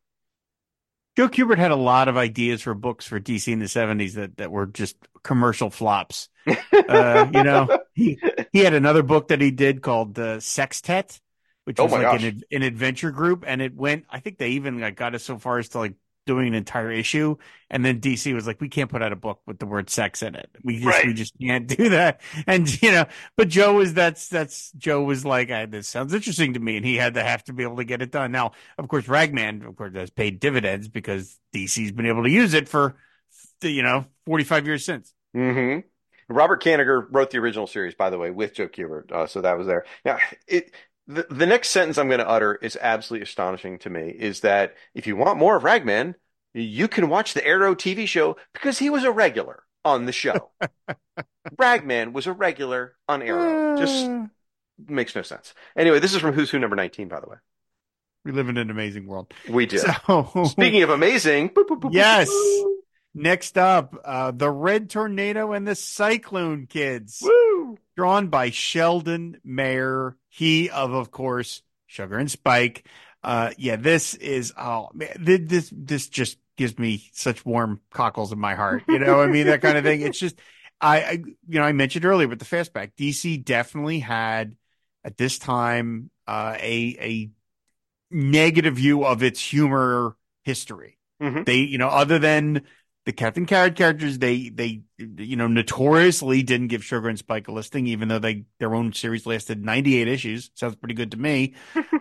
D: Joe Kubert had a lot of ideas for books for D C in the seventies that, that were just commercial flops. Uh, you know, he, he had another book that he did called uh, Sextet, which
C: Oh
D: was
C: my
D: like
C: gosh.
D: an, an adventure group. And it went, I think they even like got us so far as to like doing an entire issue. And then D C was like, we can't put out a book with the word sex in it. We just,
C: Right.
D: we just can't do that. And, you know, but Joe was, that's, that's, Joe was like, I, this sounds interesting to me. And he had to have to be able to get it done. Now, of course, Ragman, of course, has paid dividends because D C's been able to use it for, you know, forty-five years since.
C: hmm Robert Kanigher wrote the original series, by the way, with Joe Kubert. Uh, so that was there. Now, it the, the next sentence I'm going to utter is absolutely astonishing to me, is that if you want more of Ragman, you can watch the Arrow T V show because he was a regular on the show. Ragman was a regular on Arrow. Just
D: Uh,
C: makes no sense. Anyway, this is from Who's Who number nineteen, by the way.
D: we live in an amazing world.
C: We do.
D: So,
C: Speaking of amazing, boop, boop, boop, boop,
D: yes.
C: boop.
D: Next up, uh, the Red Tornado and the Cyclone Kids,
C: Woo!
D: drawn by Sheldon Mayer. He of, of course, Sugar and Spike. Uh, yeah, this is, oh man, th- this, this just gives me such warm cockles in my heart. You know what I mean? That kind of thing. It's just, I, I, you know, I mentioned earlier with the Fastback, D C definitely had at this time, uh, a, a negative view of its humor history.
C: Mhm.
D: They, you know, other than the Captain Carrot characters, they, they, you know, notoriously didn't give Sugar and Spike a listing, even though they, their own series lasted ninety-eight issues. Sounds pretty good to me.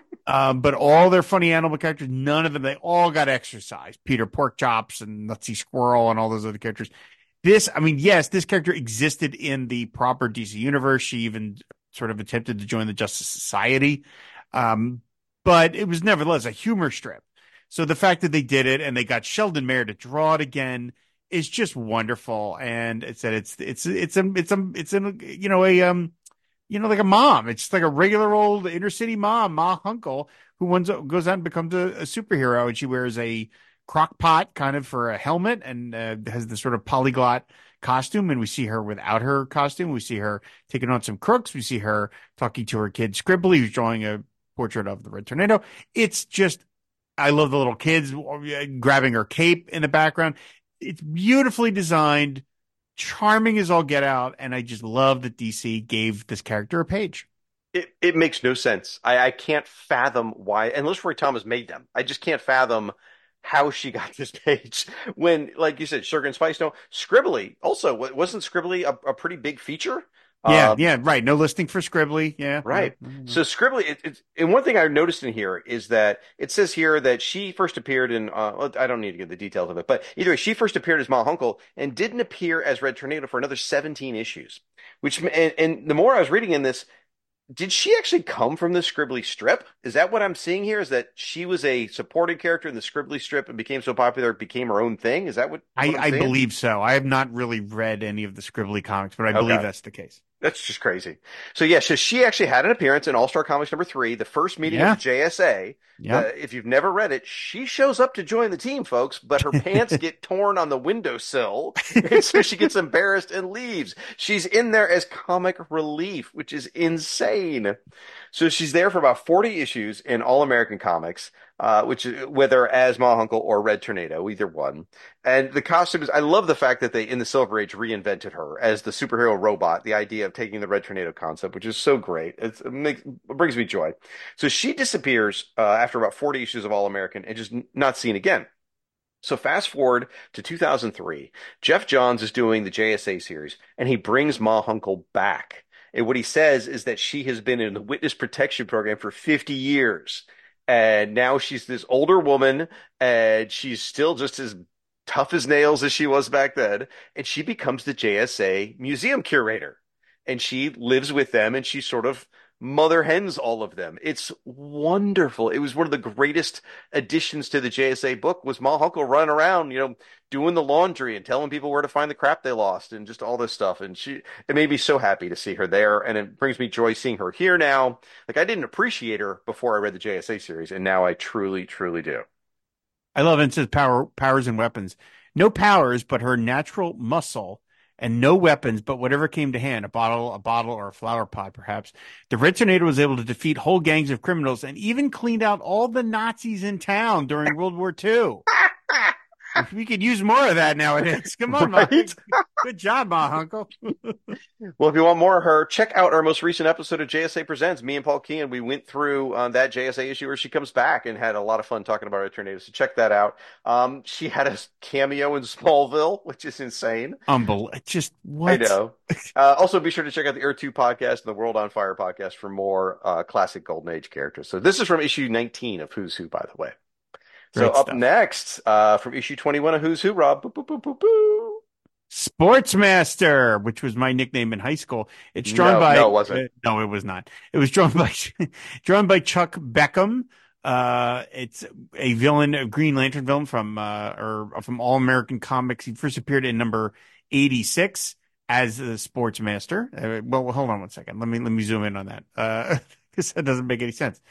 D: um, but all their funny animal characters, none of them, they all got exercised. Peter Porkchops and Nutsy Squirrel and all those other characters. This, I mean, yes, this character existed in the proper D C universe. She even sort of attempted to join the Justice Society. Um, but it was nevertheless a humor strip. So the fact that they did it and they got Sheldon Mayer to draw it again is just wonderful. And it's that it's it's it's a it's a it's a you know a um you know like a mom. It's just like a regular old inner city mom, Ma Hunkel, who ones goes out and becomes a, a superhero, and she wears a crock pot kind of for a helmet and uh, has this sort of polyglot costume. And we see her without her costume. We see her taking on some crooks. We see her talking to her kid Scribbly, who's drawing a portrait of the Red Tornado. It's just, I love the little kids grabbing her cape in the background. It's beautifully designed, charming as all get out, and I just love that D C gave this character a page.
C: It it makes no sense. I, I can't fathom why, unless Roy Thomas made them. I just can't fathom how she got this page when, like you said, Sugar and Spice. No, Scribbly also wasn't Scribbly a, a pretty big feature?
D: Yeah,
C: Uh,
D: yeah, right. No listing for Scribbly. Yeah,
C: Right.
D: yeah.
C: So Scribbly, it, it's and one thing I noticed in here is that it says here that she first appeared in. Uh, well, I don't need to get the details of it, but either way, she first appeared as Ma Hunkel and didn't appear as Red Tornado for another seventeen issues. Which and, and the more I was reading in this, did she actually come from the Scribbly strip? Is that what I'm seeing here? Is that she was a supporting character in the Scribbly strip and became so popular it became her own thing? Is that what,
D: I,
C: what I'm
D: I
C: seeing?
D: believe so. I have not really read any of the Scribbly comics, but I believe
C: Okay.
D: that's the case.
C: That's just crazy. So yeah, so she actually had an appearance in All-Star Comics number three, the first meeting of
D: Yeah.
C: the J S A.
D: Yeah.
C: The, if you've never read it, she shows up to join the team, folks, but her pants get torn on the windowsill, and so she gets embarrassed and leaves. She's in there as comic relief, which is insane. So she's there for about forty issues in All American Comics, uh, which is whether as Ma Hunkel or Red Tornado, either one. And the costumes, I love the fact that they, in the Silver Age, reinvented her as the superhero robot, the idea of taking the Red Tornado concept, which is so great. It's, it, makes, it brings me joy. So she disappears uh, after about forty issues of All American and just n- not seen again. So fast forward to two thousand three, Jeff Johns is doing the J S A series, and he brings Ma Hunkel back. And what he says is that she has been in the witness protection program for fifty years. And now she's this older woman, and she's still just as tough as nails as she was back then. And she becomes the J S A museum curator. And she lives with them, and she sort of mother hens all of them. It's wonderful. It was one of the greatest additions to the J S A book was Ma Hunkel running around, you know, doing the laundry and telling people where to find the crap they lost and just all this stuff. And she, it made me so happy to see her there. And it brings me joy seeing her here now. Like I didn't appreciate her before I read the J S A series. And now I truly, truly do.
D: I love it. It says power, powers and weapons. No powers, but her natural muscle, and no weapons, but whatever came to hand, a bottle, a bottle, or a flower pot, perhaps. The Red Tornado was able to defeat whole gangs of criminals and even cleaned out all the Nazis in town during World War Two. We could use more of that nowadays. Come on,
C: Right?
D: Ma. Good job, Ma Hunkel.
C: Well, if you want more of her, check out our most recent episode of J S A Presents. Me and Paul Kean, we went through um, that J S A issue where she comes back and had a lot of fun talking about her tornado. So check that out. Um, she had a cameo in Smallville, which is insane.
D: Unbelievable. Just what?
C: I know. Uh, also, be sure to check out the Earth two podcast and the World on Fire podcast for more uh, classic Golden Age characters. So this is from issue nineteen of Who's Who, by the way. So
D: Great
C: up
D: stuff.
C: next, uh, from issue twenty-one of Who's Who, Rob. Boo, boo, boo, boo, boo.
D: Sportsmaster, which was my nickname in high school. It's drawn
C: No,
D: by
C: no, it wasn't.
D: uh, no, it was not. It was drawn by drawn by Chuck Beckham. Uh, it's a villain, a Green Lantern villain from uh, or from All American Comics. He first appeared in number eighty-six as the Sportsmaster. Uh, well, hold on one second. Let me let me zoom in on that. Uh, because that doesn't make any sense.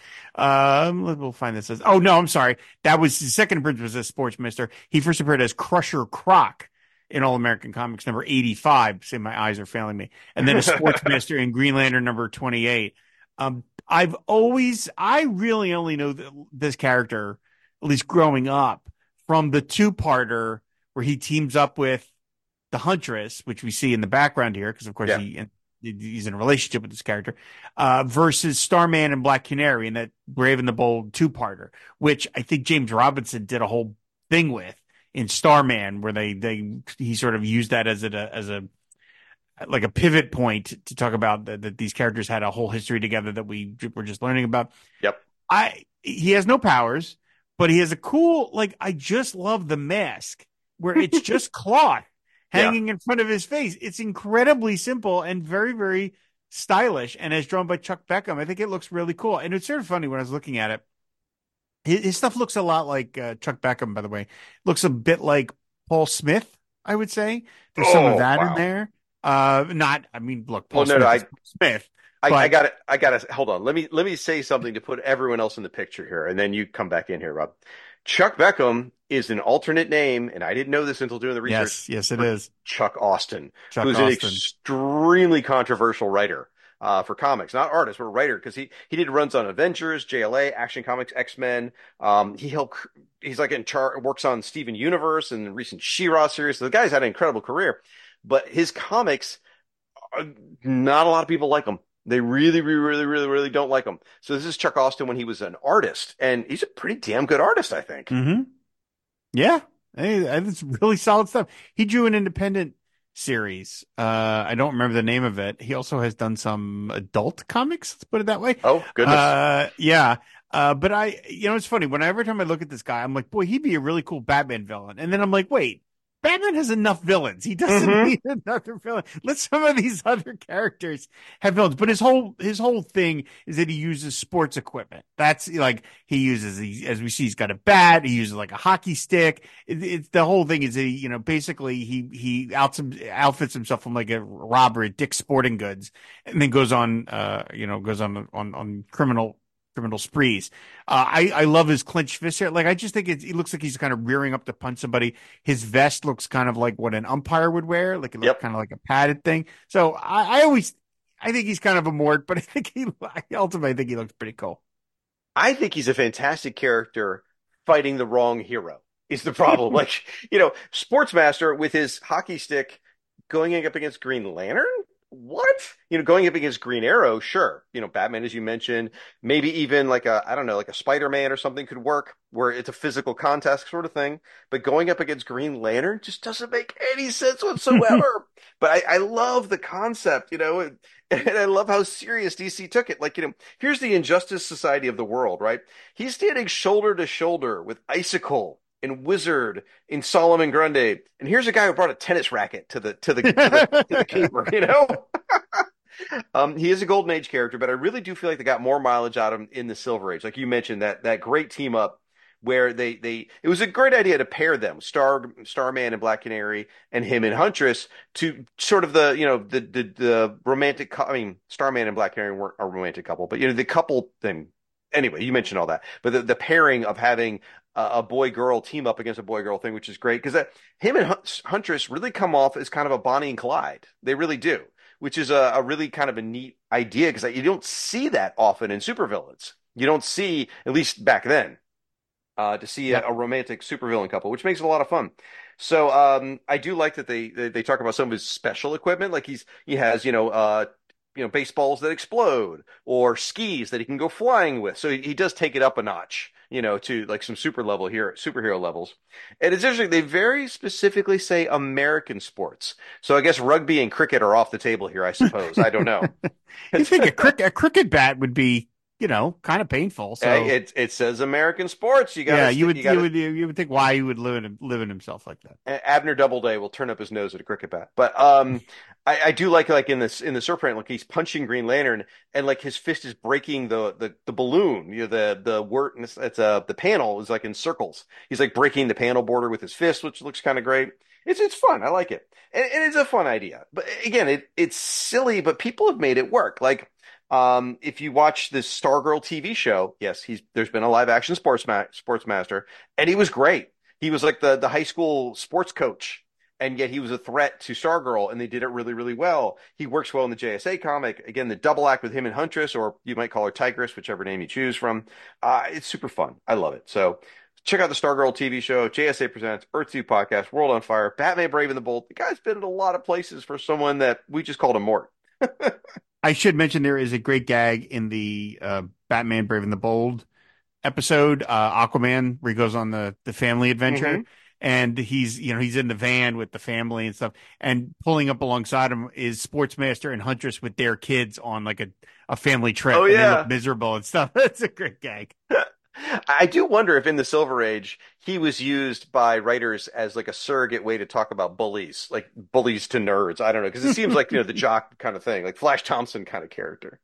D: Um, we'll find this as. Oh no, I'm sorry. That was his second appearance was as Sportsmaster. He first appeared as Crusher Croc in All American Comics number eighty-five. Say my eyes are failing me. And then a Sportsmaster in Green Lantern number twenty-eight. Um, I've always, I really only know th- this character, at least growing up, from the two-parter where he teams up with the Huntress, which we see in the background here, because of course
C: Yeah.
D: he he's in a relationship with this character, uh, versus Starman and Black Canary in that Brave and the Bold two-parter, which I think James Robinson did a whole thing with in Starman, where they they he sort of used that as a as a like a pivot point to talk about that, that these characters had a whole history together that we were just learning about.
C: Yep.
D: I he has no powers, but he has a cool, like, I just love the mask where it's just cloth hanging in front of his face. It's incredibly simple and very, very stylish. And as drawn by Chuck Beckham, I think it looks really cool. And it's sort of funny when I was looking at it. His, his stuff looks a lot like uh, Chuck Beckham, by the way. Looks a bit like Paul Smith, I would say. There's some
C: Oh,
D: of that
C: wow.
D: in there. Uh, not, I mean, look, Paul
C: Well, no,
D: Smith
C: no,
D: is
C: I-
D: Paul Smith.
C: I,
D: But-
C: I got to I got to hold on. Let me let me say something to put everyone else in the picture here, and then you come back in here, Rob. Chuck Beckham is an alternate name, and I didn't know this until doing the research.
D: Yes, yes, it
C: for
D: is.
C: Chuck Austin,
D: Chuck
C: who's an
D: Austin.
C: extremely controversial writer uh, for comics, not artist, but a writer, because he he did runs on Avengers, J L A, Action Comics, X-Men. Um, he helped. He's like in charge, works on Steven Universe and the recent She-Ra series. So the guy's had an incredible career, but his comics, are, not a lot of people like them. They really, really, really, really, really don't like him. So this is Chuck Austin when he was an artist, and he's a pretty damn good artist, I think.
D: Mm-hmm. Yeah, hey, it's really solid stuff. He drew an independent series. Uh, I don't remember the name of it. He also has done some adult comics. Let's put it that way.
C: Oh, goodness.
D: Uh, yeah. Uh, but I, you know, it's funny. When every time I look at this guy, I'm like, boy, he'd be a really cool Batman villain. And then I'm like, wait, Batman has enough villains. He doesn't
C: Mhm.
D: need another villain. Let some of these other characters have villains. But his whole his whole thing is that he uses sports equipment. That's like he uses he, as we see, he's got a bat. He uses like a hockey stick. It, it's the whole thing is that he, you know, basically he he outs, outfits himself from like a robber at Dick's Sporting Goods, and then goes on, uh, you know, goes on on on criminal. criminal sprees. Uh, I, I love his clenched fist here. Like, I just think it, it looks like he's kind of rearing up to punch somebody. His vest looks kind of like what an umpire would wear, like it looks
C: Yep.
D: kind of like a padded thing. So I, I always, I think he's kind of a mort, but I think he, I ultimately think he looks pretty cool.
C: I think he's a fantastic character fighting the wrong hero is the problem. Like, you know, Sportsmaster with his hockey stick going up against Green Lantern? What? You know, going up against Green Arrow, sure. You know, Batman, as you mentioned, maybe even like a, I don't know, like a Spider-Man or something could work where it's a physical contest sort of thing. But going up against Green Lantern just doesn't make any sense whatsoever. But I, I love the concept, you know, and, and I love how serious D C took it. Like, you know, here's the Injustice Society of the world, right? He's standing shoulder to shoulder with Icicle and Wizard in Solomon Grundy, and here's a guy who brought a tennis racket to the to the to the, to the caper, you know. um, he is a Golden Age character, but I really do feel like they got more mileage out of him in the Silver Age. Like you mentioned, that that great team up where they they it was a great idea to pair them, Star Starman and Black Canary, and him and Huntress to sort of the you know the the, the romantic. I mean, Starman and Black Canary weren't a romantic couple, but you know the couple thing. Anyway, you mentioned all that, but the, the pairing of having a, a boy-girl team up against a boy-girl thing, which is great, because him and Huntress really come off as kind of a Bonnie and Clyde. They really do, which is a, a really kind of a neat idea, because you don't see that often in supervillains. You don't see, at least back then, uh, to see
D: Yeah.
C: a, a romantic supervillain couple, which makes it a lot of fun. So um, I do like that they, they they talk about some of his special equipment, like he's he has you know uh, you know, baseballs that explode or skis that he can go flying with. So he, he does take it up a notch, you know, to like some super level here, superhero levels. And it's interesting. They very specifically say American sports. So I guess rugby and cricket are off the table here, I suppose. I don't know.
D: You think a, crick, a cricket bat would be, you know, kind of painful. So
C: Hey, it it says American sports. You got
D: yeah, you would
C: you, gotta,
D: you would you would think why he would live in live in himself like that.
C: Abner Doubleday will turn up his nose at a cricket bat. But um, I, I do like like in this in the Serpent, like he's punching Green Lantern, and like his fist is breaking the the, the balloon. You know, the the word it's, it's uh the panel is like in circles. He's like breaking the panel border with his fist, which looks kind of great. It's it's fun. I like it, and, and it's a fun idea. But again, it it's silly, but people have made it work. Like. Um, if you watch this Stargirl T V show, yes, he's there's been a live action sports ma Sportsmaster, and he was great. He was like the the high school sports coach, and yet he was a threat to Stargirl, and they did it really, really well. He works well in the J S A comic. Again, the double act with him and Huntress, or you might call her Tigress, whichever name you choose from. Uh, it's super fun. I love it. So check out the Stargirl T V show. J S A presents Earth two podcast, World on Fire, Batman Brave and the Bold. The guy's been in a lot of places for someone that we just called a Mort.
D: I should mention there is a great gag in the uh, Batman Brave and the Bold episode, uh, Aquaman, where he goes on the, the family adventure.
C: Mhm.
D: And he's, you know, he's in the van with the family and stuff. And pulling up alongside him is Sportsmaster and Huntress with their kids on like a, a family trip.
C: Oh,
D: and
C: yeah.
D: they look miserable and stuff. That's a great gag.
C: I do wonder if in the Silver Age he was used by writers as like a surrogate way to talk about bullies, like bullies to nerds. I don't know, because it seems like, you know, the jock kind of thing, like Flash Thompson kind of character.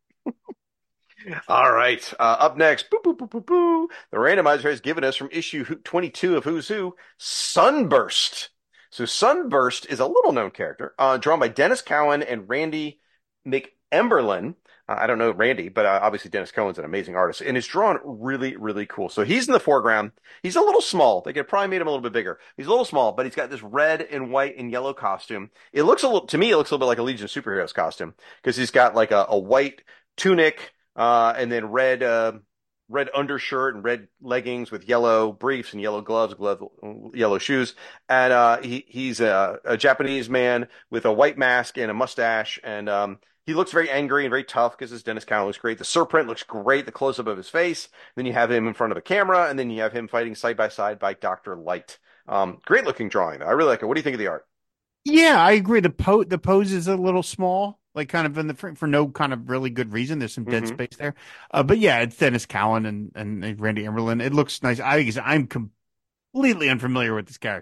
C: All right. Uh, up next, boo, boo, boo, boo, boo. The randomizer has given us from issue twenty-two of Who's Who, Sunburst. So Sunburst is a little known character, uh, drawn by Dennis Cowan and Randy McEmberlin. Uh, I don't know Randy, but uh, obviously Dennis Cowan's an amazing artist, and it's drawn really, really cool. So he's in the foreground. He's a little small. They could probably made him a little bit bigger. He's a little small, but he's got this red and white and yellow costume. It looks a little, to me, it looks a little bit like a Legion of Superheroes costume, because he's got like a, a white tunic, uh, and then red, uh, red undershirt and red leggings with yellow briefs and yellow gloves, glove, yellow shoes. And uh, he he's a, a Japanese man with a white mask and a mustache, and um, he looks very angry and very tough because his Dennis Cowan looks great. The Serpent looks great, the close-up of his face. Then you have him in front of a camera, and then you have him fighting side by side by Doctor Light. Um, great looking drawing. I really like it. What do you think of the art?
D: Yeah, I agree. The po the pose is a little small, like kind of in the frame for no kind of really good reason. There's some dead
C: Mhm.
D: space there. Uh, but yeah, it's Dennis Cowan and, and Randy Emberlin. It looks nice. I, I'm completely unfamiliar with this character.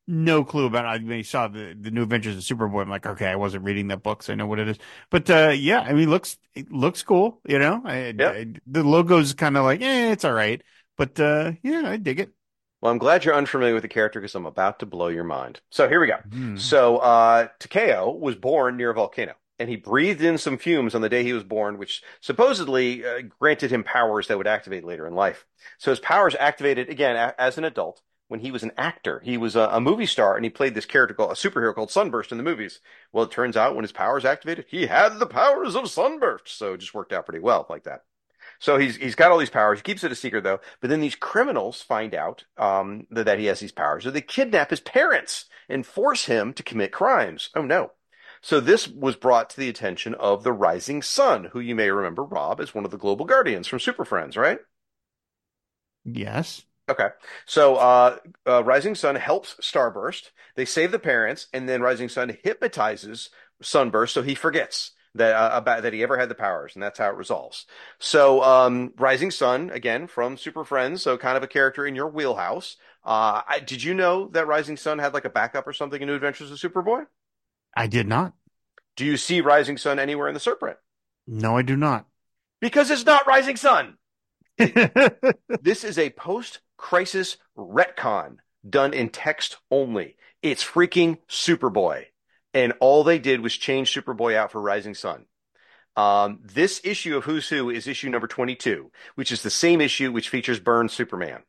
D: no clue about it. I mean, I saw the, the New Adventures of Superboy. I'm like, okay, I wasn't reading that book, so I know what it is. But uh, yeah, I mean, it looks it looks cool. You know, I,
C: Yep.
D: I, the logo's kind of like, eh, it's all right. But uh, yeah, I dig it.
C: Well, I'm glad you're unfamiliar with the character because I'm about to blow your mind. So here we go.
D: Hmm.
C: So uh, Takeo was born near a volcano, and he breathed in some fumes on the day he was born, which supposedly uh, granted him powers that would activate later in life. So his powers activated again a- as an adult when he was an actor. He was a, a movie star, and he played this character called a superhero called Sunburst in the movies. Well, it turns out when his powers activated, he had the powers of Sunburst, so it just worked out pretty well like that. So he's he's got all these powers. He keeps it a secret though. But then these criminals find out um, that, that he has these powers. So they kidnap his parents and force him to commit crimes. Oh no. So this was brought to the attention of the Rising Sun, who you may remember, Rob, as one of the Global Guardians from Super Friends, right?
D: Yes.
C: Okay. So uh, uh, Rising Sun helps Starburst. They save the parents, and then Rising Sun hypnotizes Sunburst so he forgets that uh, about that he ever had the powers, and that's how it resolves. So um, Rising Sun, again from Super Friends, so kind of a character in your wheelhouse. Uh, I, did you know that Rising Sun had like a backup or something in New Adventures of Superboy?
D: I did not.
C: Do you see Rising Sun anywhere in the Serpent?
D: No, I do not.
C: Because it's not Rising Sun. This is a post-crisis retcon done in text only. It's freaking Superboy. And all they did was change Superboy out for Rising Sun. Um, this issue of Who's Who is issue number twenty-two, which is the same issue which features Byrne's Superman.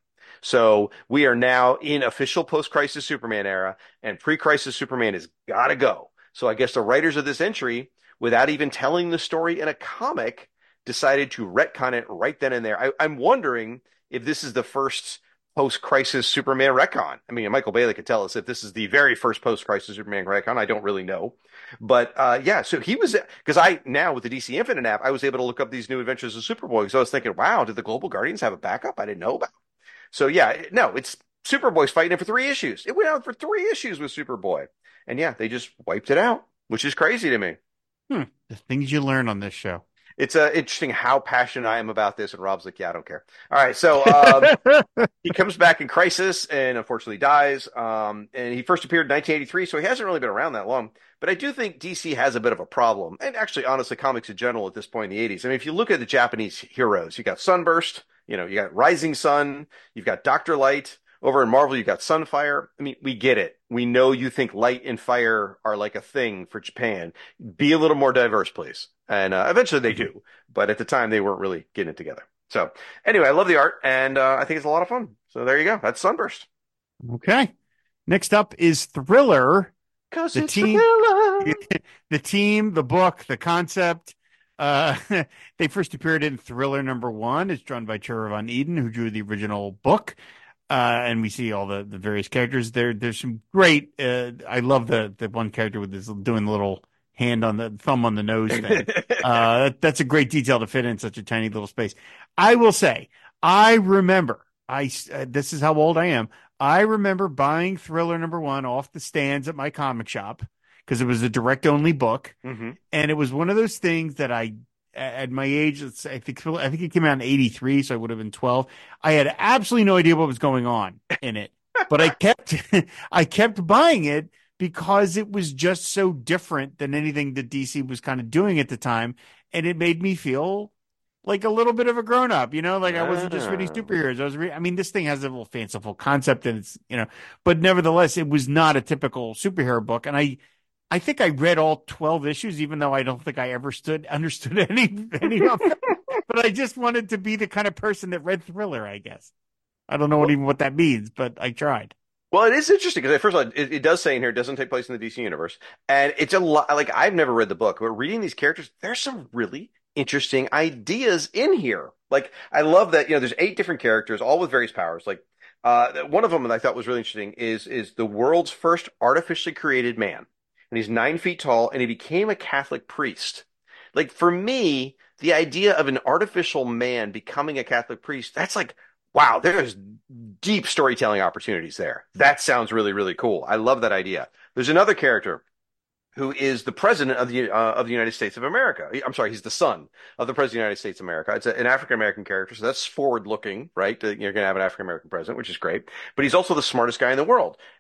C: So we are now in official post-crisis Superman era, and pre-crisis Superman has got to go. So I guess the writers of this entry, without even telling the story in a comic, decided to retcon it right then and there. I, I'm wondering if this is the first post-crisis Superman retcon. I mean, Michael Bailey could tell us if this is the very first post-crisis Superman retcon. I don't really know. But uh, yeah, so he was, because I, now with the D C Infinite app, I was able to look up these New Adventures of Superboy. So I was thinking, wow, did the Global Guardians have a backup I didn't know about? So yeah, no, it's Superboy's fighting it for three issues. It went out for three issues with Superboy. And yeah, they just wiped it out, which is crazy to me.
D: Hmm. The things you learn on this show.
C: It's uh, interesting how passionate I am about this. And Rob's like, yeah, I don't care. All right. So um, he comes back in Crisis and unfortunately dies. Um, and he first appeared in nineteen eighty-three, so he hasn't really been around that long. But I do think D C has a bit of a problem. And actually, honestly, comics in general at this point in the eighties. I mean, if you look at the Japanese heroes, you got Sunburst, you know, you got Rising Sun, you've got Doctor Light. Over in Marvel, you got Sunfire. I mean, we get it. We know you think light and fire are like a thing for Japan. Be a little more diverse, please. And uh, eventually they do. But at the time, they weren't really getting it together. So anyway, I love the art, and uh, I think it's a lot of fun. So there you go. That's Sunburst.
D: Okay. Next up is Thriller.
C: Because
D: The
C: it's
D: team-
C: Thriller.
D: The team, the book, the concept. Uh, they first appeared in Thriller number one. It's drawn by Trevor Von Eden, who drew the original book. Uh, and we see all the, the various characters there. There's some great, uh, I love the, the one character with this doing the little hand on the thumb on the nose thing. uh, that, that's a great detail to fit in such a tiny little space. I will say, I remember, I, uh, this is how old I am. I remember buying Thriller number one off the stands at my comic shop because it was a direct only book.
C: Mm-hmm.
D: And it was one of those things that I, at my age, it's, I think I think it came out in eighty-three, so I would have been twelve. I had absolutely no idea what was going on in it, but I kept I kept buying it because it was just so different than anything that D C was kind of doing at the time, and it made me feel like a little bit of a grown up, you know, like I wasn't just reading
C: Ah.
D: superheroes. I was re- I mean, this thing has a little fanciful concept, and it's, you know, but nevertheless, it was not a typical superhero book, and I. I think I read all twelve issues, even though I don't think I ever stood understood any any of them. But I just wanted to be the kind of person that read Thriller, I guess. I don't know what even what that means, but I tried.
C: Well, it is interesting because first of all, it, it does say in here it doesn't take place in the D C universe, and it's a lot. Like I've never read the book, but reading these characters, there's some really interesting ideas in here. Like I love that, you know, there's eight different characters, all with various powers. Like uh, one of them that I thought was really interesting is is the world's first artificially created man. And he's nine feet tall, and he became a Catholic priest. Like, for me, the idea of an artificial man becoming a Catholic priest, that's like, wow, there's deep storytelling opportunities there. That sounds really, really cool. I love that idea. There's another character who is the president of the uh, of the United States of America. I'm sorry, he's the son of the president of the United States of America. It's a, an African-American character, so that's forward-looking, right? You're going to have an African-American president, which is great. But he's also the smartest guy in the world.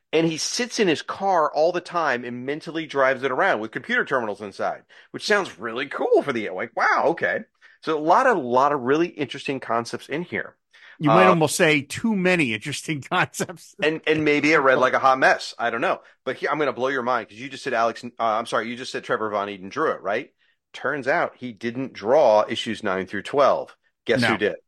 C: and he sits in his car all the time and mentally drives it around with computer terminals inside, which sounds really cool for the like. Wow, okay. So a lot of lot of really interesting concepts in here.
D: You might
C: Uh,
D: almost say too many interesting concepts.
C: and and maybe it read like a hot mess. I don't know. But here, I'm going to blow your mind because you just said Alex. Uh, I'm sorry, you just said Trevor Von Eden drew it, right? Turns out he didn't draw issues nine through twelve. Guess
D: No.
C: who did?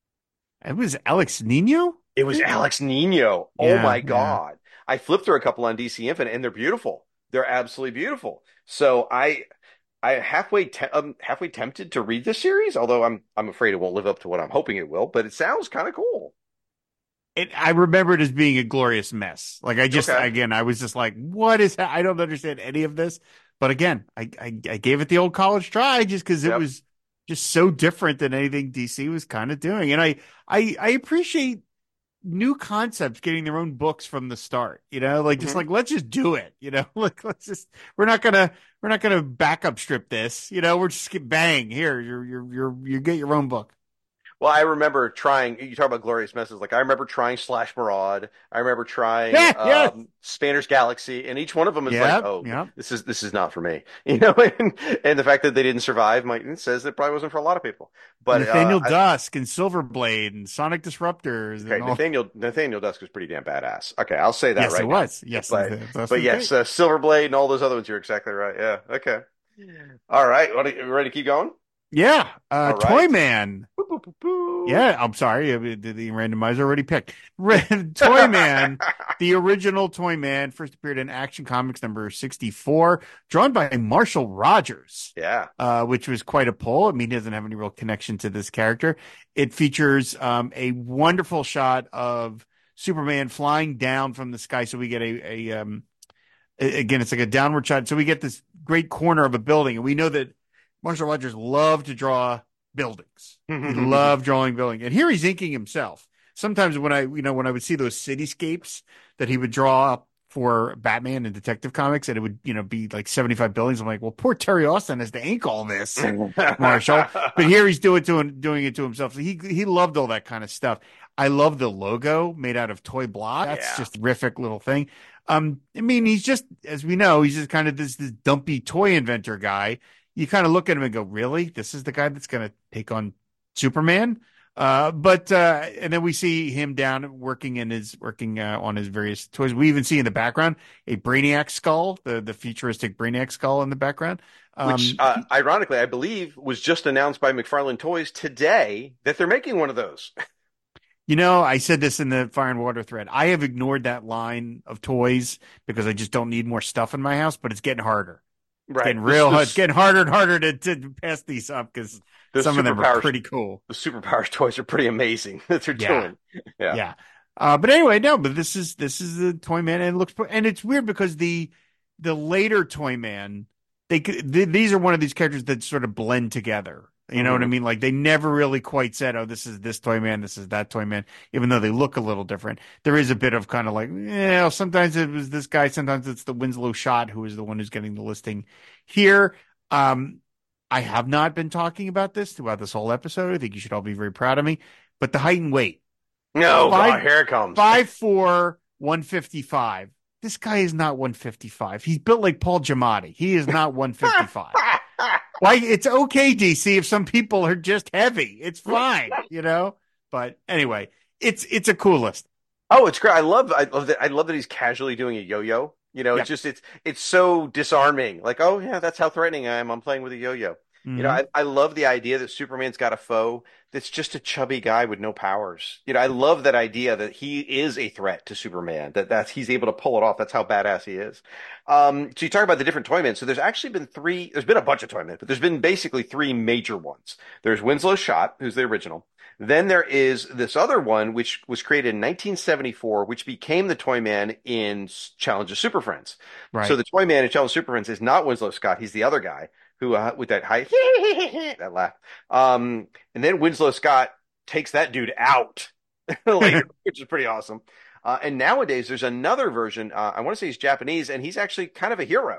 D: It was Alex Nino?
C: It was Alex Nino. Oh
D: Yeah,
C: my
D: yeah.
C: God. I flipped through a couple on D C Infinite and they're beautiful. They're absolutely beautiful. So I I halfway te I'm halfway tempted to read this series, although I'm I'm afraid it won't live up to what I'm hoping it will, but it sounds kind of cool.
D: It, I remember it as being a glorious mess. Like I just,
C: Okay.
D: again, I was just like, what is that? I don't understand any of this. But again, I, I, I gave it the old college try just because it
C: Yep.
D: was just so different than anything D C was kind of doing. And I, I, I appreciate new concepts getting their own books from the start, you know, like just
C: Mhm.
D: like, let's just do it, you know, like, let's just, we're not gonna, we're not gonna backup strip this, you know, we're just get bang here. You're, you're, you're, you get your own book.
C: Well, I remember trying, you talk about glorious messes. Like, I remember trying Slash Maraud. I remember trying
D: Yeah, yeah.
C: um, Spanner's Galaxy, and each one of them is
D: Yep,
C: like, oh,
D: yep.
C: this is this is not for me. You know, and, and the fact that they didn't survive might, it says it probably wasn't for a lot of people. But
D: Nathaniel
C: uh, I,
D: Dusk and Silverblade and Sonic Disruptors
C: okay,
D: and all.
C: Nathaniel Nathaniel Dusk was pretty damn badass. Okay, I'll say that
D: Yes,
C: right
D: it
C: now.
D: was. Yes,
C: But
D: Nathaniel Dusk
C: but
D: was
C: yes,
D: great.
C: uh, Silverblade and all those other ones, you're exactly right. Yeah, okay. All right, what, are you ready to keep going?
D: Yeah, uh,
C: All right.
D: Toyman.
C: Boop, boop, boop, boop.
D: Yeah, I'm sorry, uh, the, the randomizer already picked. Toyman, the original Toyman, first appeared in Action Comics number sixty-four, drawn by Marshall Rogers.
C: Yeah.
D: Uh, which was quite a pull. I mean, he doesn't have any real connection to this character. It features um, a wonderful shot of Superman flying down from the sky. So we get a, a um, a- again, it's like a downward shot. So we get this great corner of a building, and we know that Marshall Rogers loved to draw buildings. He loved drawing buildings, and here he's inking himself. Sometimes when I, you know, when I would see those cityscapes that he would draw up for Batman and Detective Comics, and it would, you know, be like seventy-five buildings. I'm like, well, poor Terry Austin has to ink all this, Marshall. But here he's doing it to doing it to himself. He he loved all that kind of stuff. I love the logo made out of toy block. That's
C: Yeah.
D: just a terrific little thing. Um, I mean, he's just, as we know, he's just kind of this this dumpy toy inventor guy. You kind of look at him and go, really? This is the guy that's going to take on Superman? Uh, but, uh, and then we see him down working in his, working, uh, on his various toys. We even see in the background a Brainiac skull, the, the futuristic Brainiac skull in the background. Um,
C: Which, uh, ironically, I believe was just announced by McFarlane Toys today that they're making one of those.
D: you know, I said this in the Fire and Water thread. I have ignored that line of toys because I just don't need more stuff in my house, but it's getting harder. It's
C: Right.
D: getting real
C: The-
D: hard. It's getting harder and harder to, to pass these up because
C: the
D: some of them are
C: superpowers-
D: pretty cool.
C: The superpowers toys are pretty amazing that they're
D: Yeah.
C: doing. Yeah.
D: Yeah. Uh, but anyway, no, but this is, this is the Toyman, and it looks, and it's weird because the, the later Toyman, they, could- th- these are one of these characters that sort of blend together. You know what I
C: Mhm.
D: mean? Like they never really quite said, oh, this is this Toyman, this is that Toyman, even though they look a little different. There is a bit of kind of like, yeah, sometimes it was this guy, sometimes it's the Winslow Shot who is the one who's getting the listing here. Um, I have not been talking about this throughout this whole episode. I think you should all be very proud of me. But the height and weight,
C: No,
D: Five-
C: God, here it comes.
D: five four, one fifty-five. This guy is not one fifty-five. He's built like Paul Giamatti. He is not one fifty-five. Like, it's okay, D C, if some people are just heavy. It's fine, you know? But anyway, it's it's a cool list.
C: Oh, it's great. I love I love that I love that he's casually doing a yo-yo. You know,
D: Yeah.
C: it's just it's it's so disarming. Like, oh yeah, that's how threatening I am. I'm playing with a yo-yo. You know, I, I love the idea that Superman's got a foe that's just a chubby guy with no powers. You know, I love that idea that he is a threat to Superman, that that's he's able to pull it off. That's how badass he is. Um, so you talk about the different Toymen. So there's actually been three, there's been a bunch of Toymen, but there's been basically three major ones. There's Winslow Shot, who's the original. Then there is this other one, which was created in nineteen seventy-four, which became the Toyman in Challenge of Super Friends.
D: Right.
C: So the Toyman in Challenge of Super Friends is not Winslow Scott. He's the other guy who, uh, with that high, that laugh. Um, and then Winslow Scott takes that dude out later, which is pretty awesome. Uh, and nowadays there's another version. Uh, I want to say he's Japanese, and he's actually kind of a hero.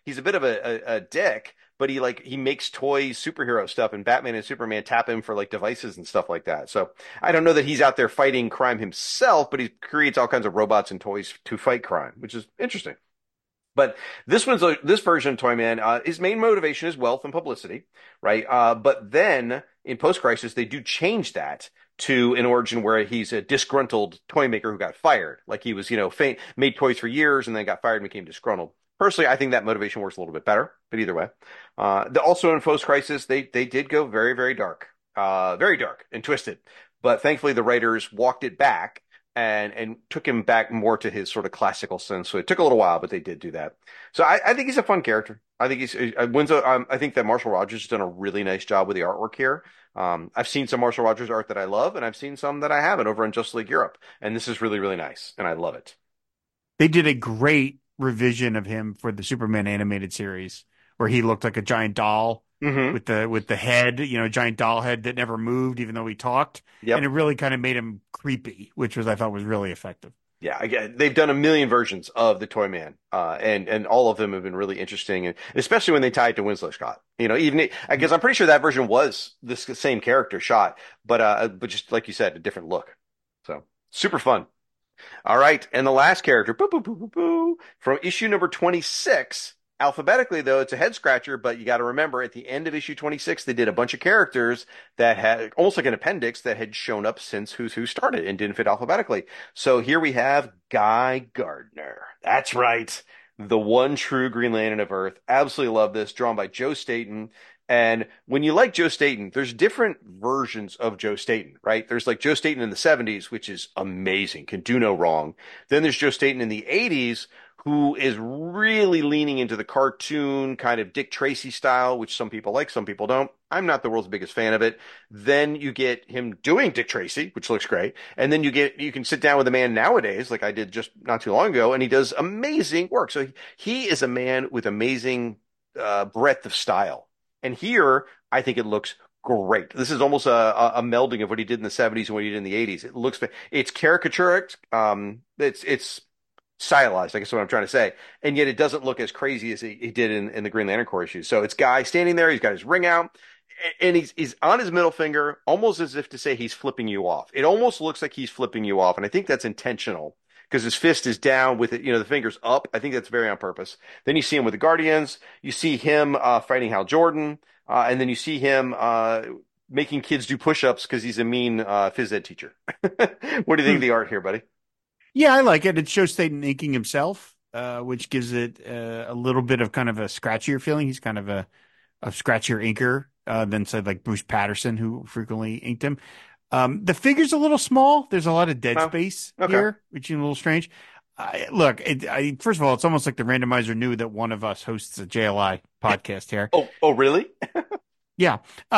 C: he's a bit of a, a, a dick, but he like he makes toy superhero stuff, and Batman and Superman tap him for like devices and stuff like that. So I don't know that he's out there fighting crime himself, but he creates all kinds of robots and toys to fight crime, which is interesting. But this one's a, this version of Toyman, uh, his main motivation is wealth and publicity, right? Uh, but then in Post-Crisis, they do change that to an origin where he's a disgruntled toy maker who got fired. Like he was, you know, fa- made toys for years and then got fired and became disgruntled. Personally, I think that motivation works a little bit better, but either way. Uh, the, also in Post-Crisis, they, they did go very, very dark, uh, very dark and twisted. But thankfully, the writers walked it back and and took him back more to his sort of classical sense. So it took a little while, but they did do that. So I, I think he's a fun character. I think he's uh, Winslow. Um, I think that Marshall Rogers has done a really nice job with the artwork here. Um, I've seen some Marshall Rogers art that I love, and I've seen some that I haven't over in Justice League Europe, and this is really really nice, and I love it.
D: They did a great revision of him for the Superman animated series, where he looked like a giant doll
C: Mm-hmm.
D: with the with the head, you know, giant doll head that never moved, even though he talked.
C: Yep.
D: And it really kind of made him creepy, which was I thought was really effective.
C: Yeah, again, they've done a million versions of the Toyman, uh, and and all of them have been really interesting, and especially when they tie it to Winslow Scott. You know, even I guess I'm pretty sure that version was the same character shot, but uh, but just like you said, a different look. So super fun. All right, and the last character, boo, boo, boo, boo, boo, from issue number twenty-six. Alphabetically, though, it's a head scratcher, but you got to remember at the end of issue twenty-six, they did a bunch of characters that had almost like an appendix that had shown up since Who's Who started and didn't fit alphabetically. So here we have Guy Gardner. That's right. The one true Green Lantern of Earth. Absolutely love this. Drawn by Joe Staton. And when you like Joe Staton, there's different versions of Joe Staton, right? There's like Joe Staton in the seventies, which is amazing, can do no wrong. Then there's Joe Staton in the eighties, who is really leaning into the cartoon kind of Dick Tracy style, which some people like, some people don't. I'm not the world's biggest fan of it. Then you get him doing Dick Tracy, which looks great. And then you get, you can sit down with a man nowadays, like I did just not too long ago, and he does amazing work. So he, he is a man with amazing uh, breadth of style. And here, I think it looks great. This is almost a, a, a melding of what he did in the seventies and what he did in the eighties. It looks, it's caricaturic. Um, it's, it's, stylized, I guess is what I'm trying to say. And yet it doesn't look as crazy as he, he did in, in the Green Lantern Corps issues. So it's Guy standing there, he's got his ring out, and he's he's on his middle finger, almost as if to say he's flipping you off. It almost looks like he's flipping you off, and I think that's intentional because his fist is down with it, you know, the finger's up. I think that's very on purpose. Then you see him with the Guardians, you see him uh, fighting Hal Jordan, uh, and then you see him uh, making kids do push-ups because he's a mean uh, phys ed teacher. What do you think of the art here, buddy?
D: Yeah, I like it. It shows Staton inking himself, uh, which gives it uh, a little bit of kind of a scratchier feeling. He's kind of a, a scratchier inker uh, than, say, like Bruce Patterson, who frequently inked him. Um, the figure's a little small. There's a lot of dead
C: Oh,
D: space
C: okay.
D: here, which is a little strange. I, look, it, I, first of all, it's almost like the randomizer knew that one of us hosts a J L I podcast here.
C: Oh, oh, really?
D: Yeah.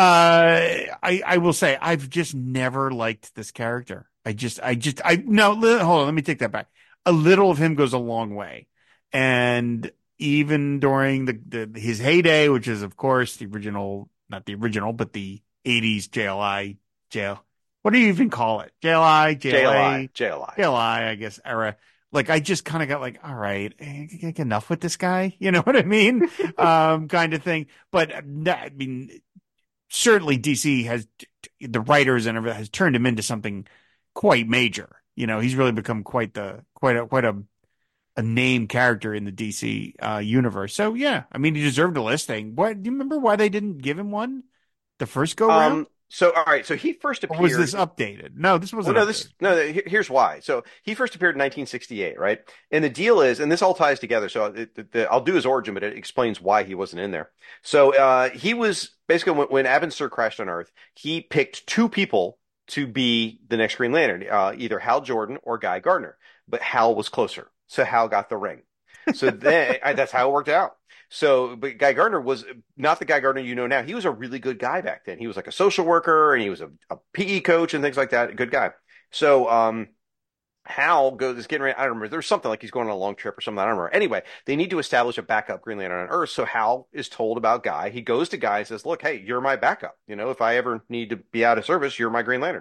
D: Uh, I, I will say I've just never liked this character. I just, I just, I, no, li- hold on. Let me take that back. A little of him goes a long way. And even during the, the, his heyday, which is of course the original, not the original, but the eighties J L I, jail. What do you even call it? J L I, J L A,
C: J L I.
D: J L I, I guess, era. Like, I just kind of got like, all right, eh, enough with this guy. You know what I mean? um, kind of thing. But I mean, certainly D C has, the writers and everything has turned him into something quite major. You know, he's really become quite the, quite a, quite a, a name character in the D C uh, universe. So yeah, I mean, he deserved a listing. What, do you remember why they didn't give him one the first go round?
C: Um, so, all right. So he first appeared.
D: Or was this updated? No, this wasn't.
C: Well, no,
D: updated.
C: this no. Here's why. So he first appeared in nineteen sixty-eight, right? And the deal is, and this all ties together. So it, the, the, I'll do his origin, but it explains why he wasn't in there. So uh, he was basically when, when Abin Sur crashed on Earth, he picked two people to be the next Green Lantern, uh, either Hal Jordan or Guy Gardner. But Hal was closer, so Hal got the ring. So then I, that's how it worked out. So, but Guy Gardner was not the Guy Gardner you know now. He was a really good guy back then. He was like a social worker and he was a, a P E coach and things like that. A good guy. So, um, Hal goes is getting ready. I don't remember. There's something like he's going on a long trip or something. I don't remember. Anyway, they need to establish a backup Green Lantern on Earth. So Hal is told about Guy. He goes to Guy and says, "Look, hey, you're my backup. You know, if I ever need to be out of service, you're my Green Lantern."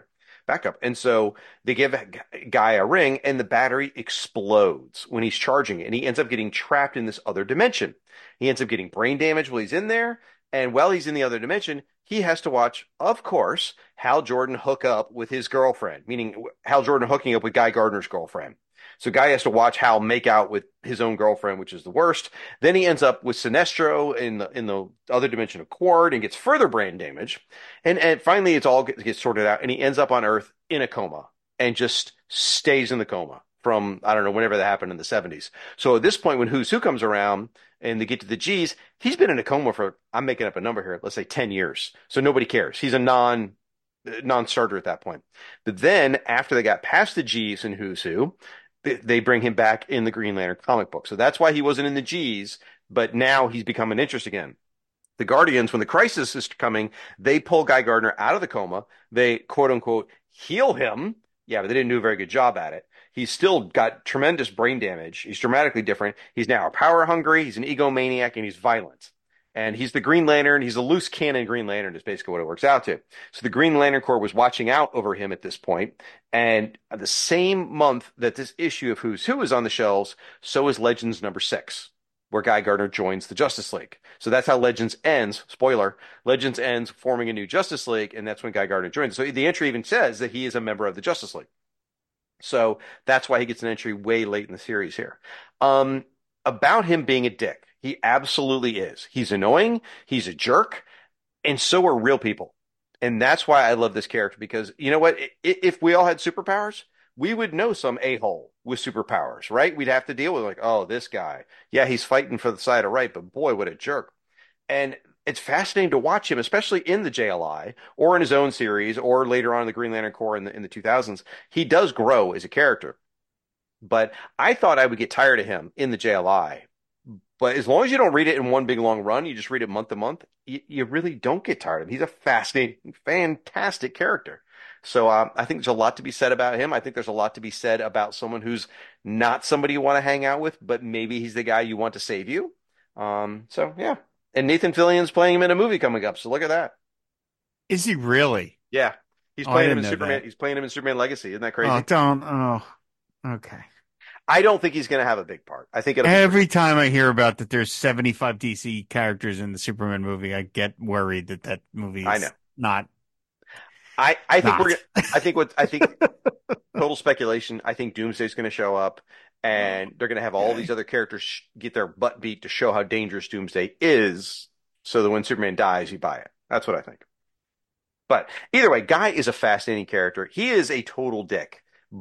C: backup. And so they give Guy a ring, and the battery explodes when he's charging it, and he ends up getting trapped in this other dimension. He ends up getting brain damage while he's in there, and while he's in the other dimension, he has to watch, of course, Hal Jordan hook up with his girlfriend, meaning Hal Jordan hooking up with Guy Gardner's girlfriend. So Guy has to watch Hal make out with his own girlfriend, which is the worst. Then he ends up with Sinestro in the in the other dimension of Quard and gets further brain damage. And and finally, it's all gets, gets sorted out, and he ends up on Earth in a coma and just stays in the coma from, I don't know, whenever that happened in the seventies. So at this point, when Who's Who comes around and they get to the G's, he's been in a coma for, I'm making up a number here, let's say ten years. So nobody cares. He's a non non-starter at that point. But then after they got past the G's in Who's Who, they bring him back in the Green Lantern comic book. So that's why he wasn't in the G's, but now he's become an interest again. The Guardians, when the crisis is coming, they pull Guy Gardner out of the coma. They, quote unquote, heal him. Yeah, but they didn't do a very good job at it. He's still got tremendous brain damage. He's dramatically different. He's now power hungry. He's an egomaniac, and he's violent. And he's the Green Lantern. He's a loose cannon Green Lantern is basically what it works out to. So the Green Lantern Corps was watching out over him at this point. And the same month that this issue of Who's Who is on the shelves, so is Legends number six, where Guy Gardner joins the Justice League. So that's how Legends ends. Spoiler, Legends ends forming a new Justice League, and that's when Guy Gardner joins. So the entry even says that he is a member of the Justice League. So that's why he gets an entry way late in the series here. Um, about him being a dick. He absolutely is. He's annoying. He's a jerk. And so are real people. And that's why I love this character, because you know what? If we all had superpowers, we would know some a-hole with superpowers, right? We'd have to deal with like, oh, this guy. Yeah, he's fighting for the side of right, but boy, what a jerk. And it's fascinating to watch him, especially in the J L I or in his own series or later on in the Green Lantern Corps in the, in the two thousands. He does grow as a character. But I thought I would get tired of him in the J L I. But as long as you don't read it in one big long run, you just read it month to month, you, you really don't get tired of him. He's a fascinating, fantastic character. So um, I think there's a lot to be said about him. I think there's a lot to be said about someone who's not somebody you want to hang out with, but maybe he's the guy you want to save you. Um, so, yeah. And Nathan Fillion's playing him in a movie coming up, so look at that.
D: Is he really?
C: Yeah. He's
D: Oh,
C: playing
D: I
C: him in
D: didn't know
C: Superman.
D: that.
C: He's playing him in Superman Legacy. Isn't that crazy?
D: Oh, don't. Oh, okay.
C: I don't think he's going to have a big part. I think it'll be
D: Every time I hear about that there's seventy-five D C characters in the Superman movie, I get worried that that movie is
C: I know.
D: not.
C: I, I think
D: Not.
C: we're gonna, I think what I think total speculation. I think Doomsday's going to show up, and they're going to have all
D: Okay.
C: these other characters sh- get their butt beat to show how dangerous Doomsday is, so that when Superman dies, you buy it. That's what I think. But either way, Guy is a fascinating character. He is a total dick,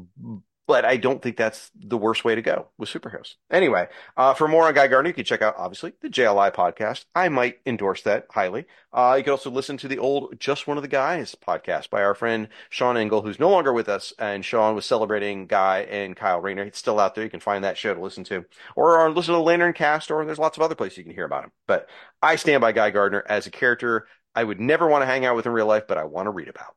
C: but I don't think that's the worst way to go with superheroes. Anyway, uh, for more on Guy Gardner, you can check out, obviously, the J L I podcast. I might endorse that highly. Uh, you can also listen to the old Just One of the Guys podcast by our friend Sean Engel, who's no longer with us. And Sean was celebrating Guy and Kyle Rayner. It's still out there. You can find that show to listen to. Or, or listen to Lantern Cast, or there's lots of other places you can hear about him. But I stand by Guy Gardner as a character I would never want to hang out with in real life, but I want to read about.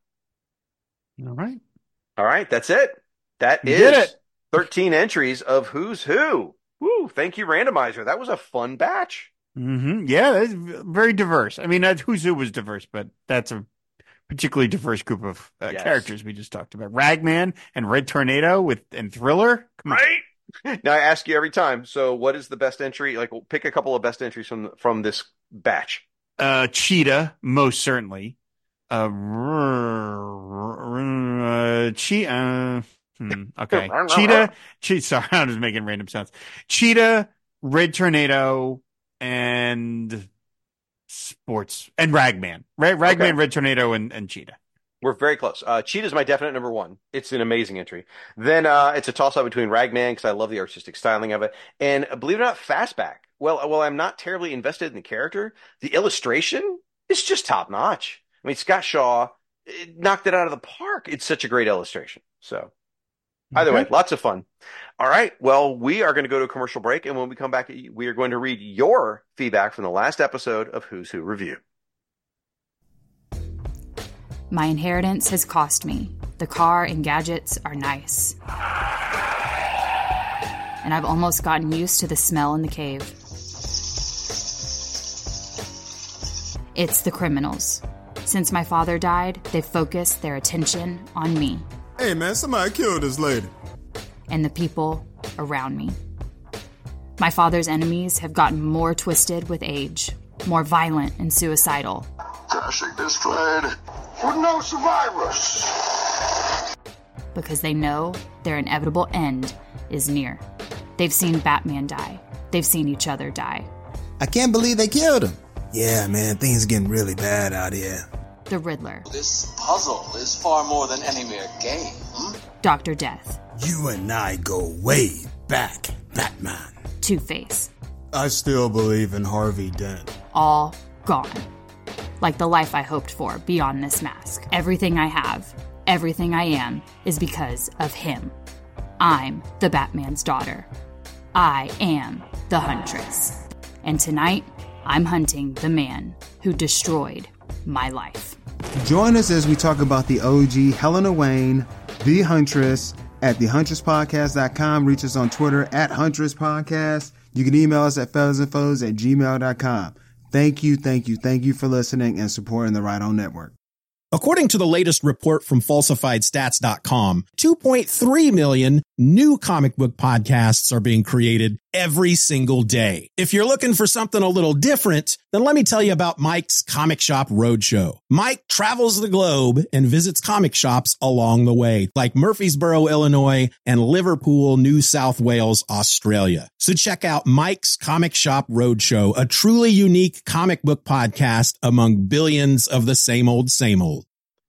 D: All right.
C: All right, that's it. That
D: You
C: is
D: did it.
C: thirteen entries of Who's Who. Woo, thank you, Randomizer. That was a fun batch.
D: Mm-hmm. Yeah, that's very diverse. I mean, that's, Who's Who was diverse, but that's a particularly diverse group of uh,
C: Yes.
D: characters we just talked about. Ragman and Red Tornado with and Thriller. Come on.
C: Right? Now I ask you every time, so what is the best entry? Like, pick a couple of best entries from from this batch.
D: Uh, Cheetah, most certainly. Uh, uh, Cheetah. Uh, hmm, okay. Cheetah. Che- sorry, I'm just making random sounds. Cheetah, Red Tornado, and Sports. And Ragman. Ra- Ragman,
C: Okay.
D: Red Tornado, and, and Cheetah.
C: We're very close. Uh, Cheetah's my definite number one. It's an amazing entry. Then uh, it's a toss-up between Ragman, because I love the artistic styling of it, and uh, believe it or not, Fastback. Well, well, I'm not terribly invested in the character. The illustration is just top-notch. I mean, Scott Shaw it knocked it out of the park. It's such a great illustration. So, either
D: Okay.
C: way, lots of fun. All right. Well, we are going to go to a commercial break, and when we come back, we are going to read your feedback from the last episode of Who's Who Review.
E: My inheritance has cost me. The car and gadgets are nice. And I've almost gotten used to the smell in the cave. It's the criminals. Since my father died, they've focused their attention on me.
F: Hey, man, somebody killed this lady.
E: And the people around me. My father's enemies have gotten more twisted with age, more violent and suicidal.
G: Crashing destroyed with no survivors.
E: Because they know their inevitable end is near. They've seen Batman die. They've seen each other die.
F: I can't believe they killed him. Yeah, man, things are getting really bad out here.
E: The Riddler.
H: This puzzle is far more than any mere game. Hmm?
E: Doctor Death.
F: You and I go way back, Batman.
E: Two-Face.
F: I still believe in Harvey Dent.
E: All gone. Like the life I hoped for beyond this mask. Everything I have, everything I am, is because of him. I'm the Batman's daughter. I am the Huntress. And tonight, I'm hunting the man who destroyed my life.
F: Join us as we talk about the O G Helena Wayne, the Huntress, at the huntress podcast dot com. Reach us on Twitter at Huntress Podcast. You can email us at fellas and foes at gmail dot com. Thank you, thank you, thank you for listening and supporting the Right On Network.
I: According to the latest report from falsified stats dot com, two point three million new comic book podcasts are being created every single day. If you're looking for something a little different, then let me tell you about Mike's Comic Shop Roadshow. Mike travels the globe and visits comic shops along the way, like Murfreesboro, Illinois, and Liverpool, New South Wales, Australia. So check out Mike's Comic Shop Roadshow, a truly unique comic book podcast among billions of the same old, same old.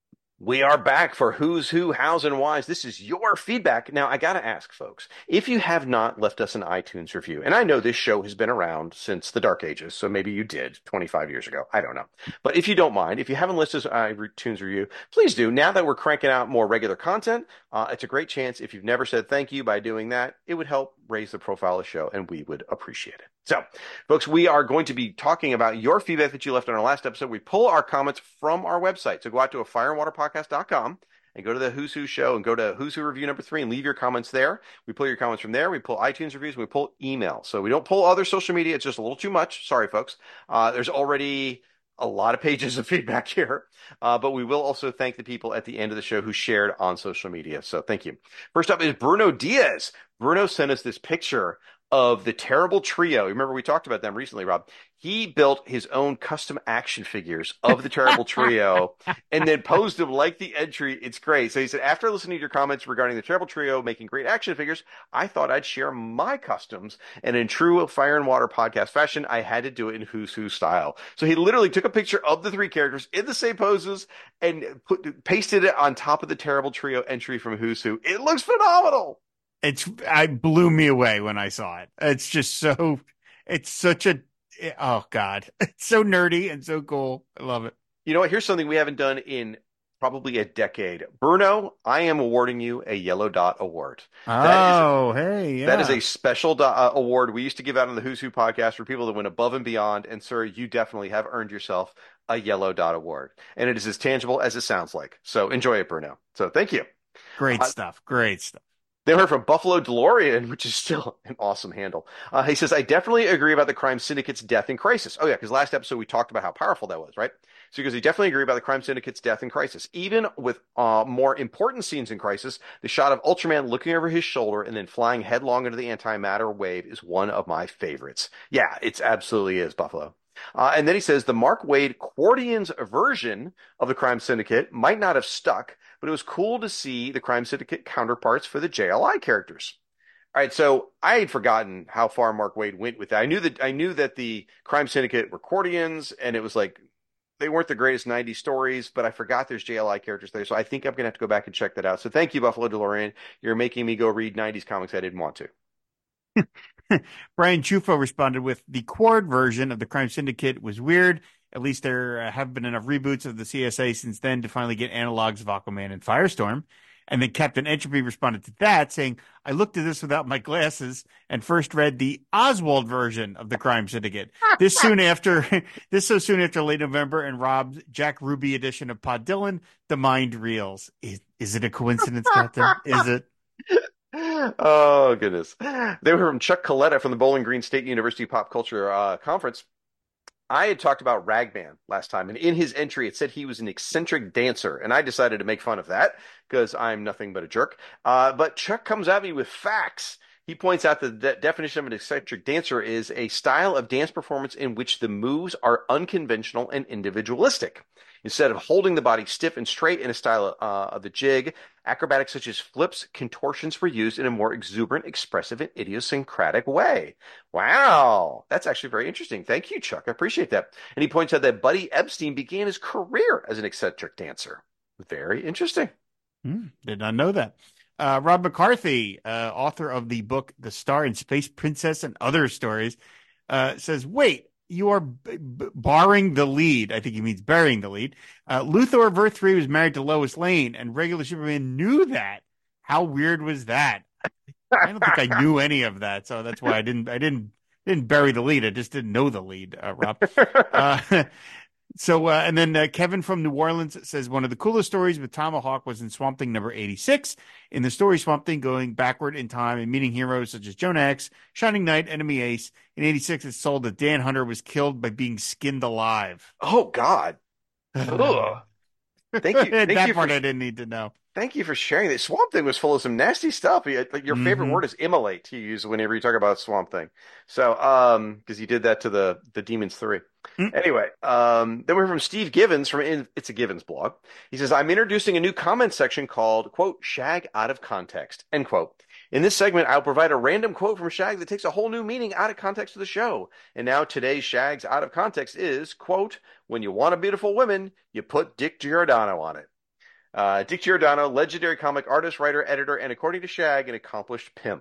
C: We are back for Who's Who, How's and Why's. This is your feedback. Now, I got to ask, folks, if you have not left us an iTunes review, and I know this show has been around since the Dark Ages, so maybe you did twenty-five years ago. I don't know. But if you don't mind, if you haven't left us an iTunes review, please do. Now that we're cranking out more regular content, uh, it's a great chance. If you've never said thank you by doing that, it would help raise the profile of the show, and we would appreciate it. So, folks, we are going to be talking about your feedback that you left on our last episode. We pull our comments from our website. So go out to a fire and water podcast dot com and go to the Who's Who show and go to Who's Who review number three and leave your comments there. We pull your comments from there. We pull iTunes reviews. And we pull email. So we don't pull other social media. It's just a little too much. Sorry, folks. Uh, there's already a lot of pages of feedback here. Uh, but we will also thank the people at the end of the show who shared on social media. So thank you. First up is Bruno Diaz. Bruno sent us this picture of the Terrible Trio. Remember, we talked about them recently, Rob. He built his own custom action figures of the Terrible Trio and then posed them like the entry. It's great. So he said, after listening to your comments regarding the Terrible Trio making great action figures, I thought I'd share my customs. And in true Fire and Water podcast fashion, I had to do it in Who's Who style. So he literally took a picture of the three characters in the same poses and put, pasted it on top of the Terrible Trio entry from Who's Who. It looks phenomenal.
D: It's, I blew me away when I saw it. It's just so, it's such a, oh God, it's so nerdy and so cool. I love it.
C: You know what? Here's something we haven't done in probably a decade. Bruno, I am awarding you a Yellow Dot Award.
D: Oh, that is, hey, yeah.
C: That is a special do- uh, award we used to give out on the Who's Who podcast for people that went above and beyond. And sir, you definitely have earned yourself a Yellow Dot Award. And it is as tangible as it sounds like. So enjoy it, Bruno. So thank you.
D: Great
C: uh,
D: stuff. Great stuff.
C: They heard from Buffalo DeLorean, which is still an awesome handle. Uh, he says, I definitely agree about the Crime Syndicate's death in Crisis. Oh, yeah, because last episode we talked about how powerful that was, right? So he goes, he definitely agree about the Crime Syndicate's death in Crisis. Even with uh, more important scenes in Crisis, the shot of Ultraman looking over his shoulder and then flying headlong into the antimatter wave is one of my favorites. Yeah, it absolutely is, Buffalo. Uh, and then he says, the Mark Waid Quardian's version of the Crime Syndicate might not have stuck, but it was cool to see the Crime Syndicate counterparts for the J L I characters. All right, so I had forgotten how far Mark Waid went with that. I knew that I knew that the Crime Syndicate were Quardians, and it was like they weren't the greatest nineties stories, but I forgot there's J L I characters there. So I think I'm going to have to go back and check that out. So thank you, Buffalo DeLorean. You're making me go read nineties comics I didn't want to.
D: Brian Chufo responded with, the Quard version of the Crime Syndicate was weird. At least there uh, have been enough reboots of the C S A since then to finally get analogs of Aquaman and Firestorm. And then Captain Entropy responded to that, saying, I looked at this without my glasses and first read the Oswald version of the Crime Syndicate. This soon after, this so soon after late November and Rob's Jack Ruby edition of Pod Dylan, The Mind Reels. Is, is it a coincidence, Captain? Is it?
C: Oh, goodness. They were from Chuck Coletta from the Bowling Green State University Pop Culture uh, Conference. I had talked about Ragman last time, and in his entry, it said he was an eccentric dancer, and I decided to make fun of that because I'm nothing but a jerk. Uh, but Chuck comes at me with facts. He points out that the de- definition of an eccentric dancer is a style of dance performance in which the moves are unconventional and individualistic. Instead of holding the body stiff and straight in a style uh, of the jig, acrobatics such as flips, contortions were used in a more exuberant, expressive, and idiosyncratic way. Wow, that's actually very interesting. Thank you, Chuck. I appreciate that. And he points out that Buddy Epstein began his career as an eccentric dancer. Very interesting.
D: Hmm, did not know that. Uh, Rob McCarthy, uh, author of the book The Star and Space Princess and Other Stories, uh, says, wait, you are b- b- barring the lead. I think he means burying the lead. Uh, Luthor of Earth three was married to Lois Lane, and regular Superman knew that. How weird was that? I don't think I knew any of that, so that's why I didn't. I didn't didn't bury the lead. I just didn't know the lead, uh, Rob. Uh, so, uh, and then uh, Kevin from New Orleans says one of the coolest stories with Tomahawk was in Swamp Thing number eighty-six. In the story, Swamp Thing going backward in time and meeting heroes such as Jonah X, Shining Knight, Enemy Ace. In eighty-six, it's told that Dan Hunter was killed by being skinned alive.
C: Oh, God. Ugh. Thank you. Thank
D: that
C: you
D: part
C: for,
D: I didn't need to know.
C: Thank you for sharing that. Swamp Thing was full of some nasty stuff. Your mm-hmm. favorite word is immolate you use whenever you talk about Swamp Thing. So, um, because you did that to the, the Demons three. Mm-hmm. Anyway, um, then we're from Steve Givens from in, It's a Givens blog. He says, I'm introducing a new comment section called, quote, Shag Out of Context, end quote. In this segment, I'll provide a random quote from Shag that takes a whole new meaning out of context of the show. And now today's Shag's Out of Context is, quote, when you want a beautiful woman, you put Dick Giordano on it. Uh, Dick Giordano, legendary comic artist, writer, editor, and according to Shag, an accomplished pimp.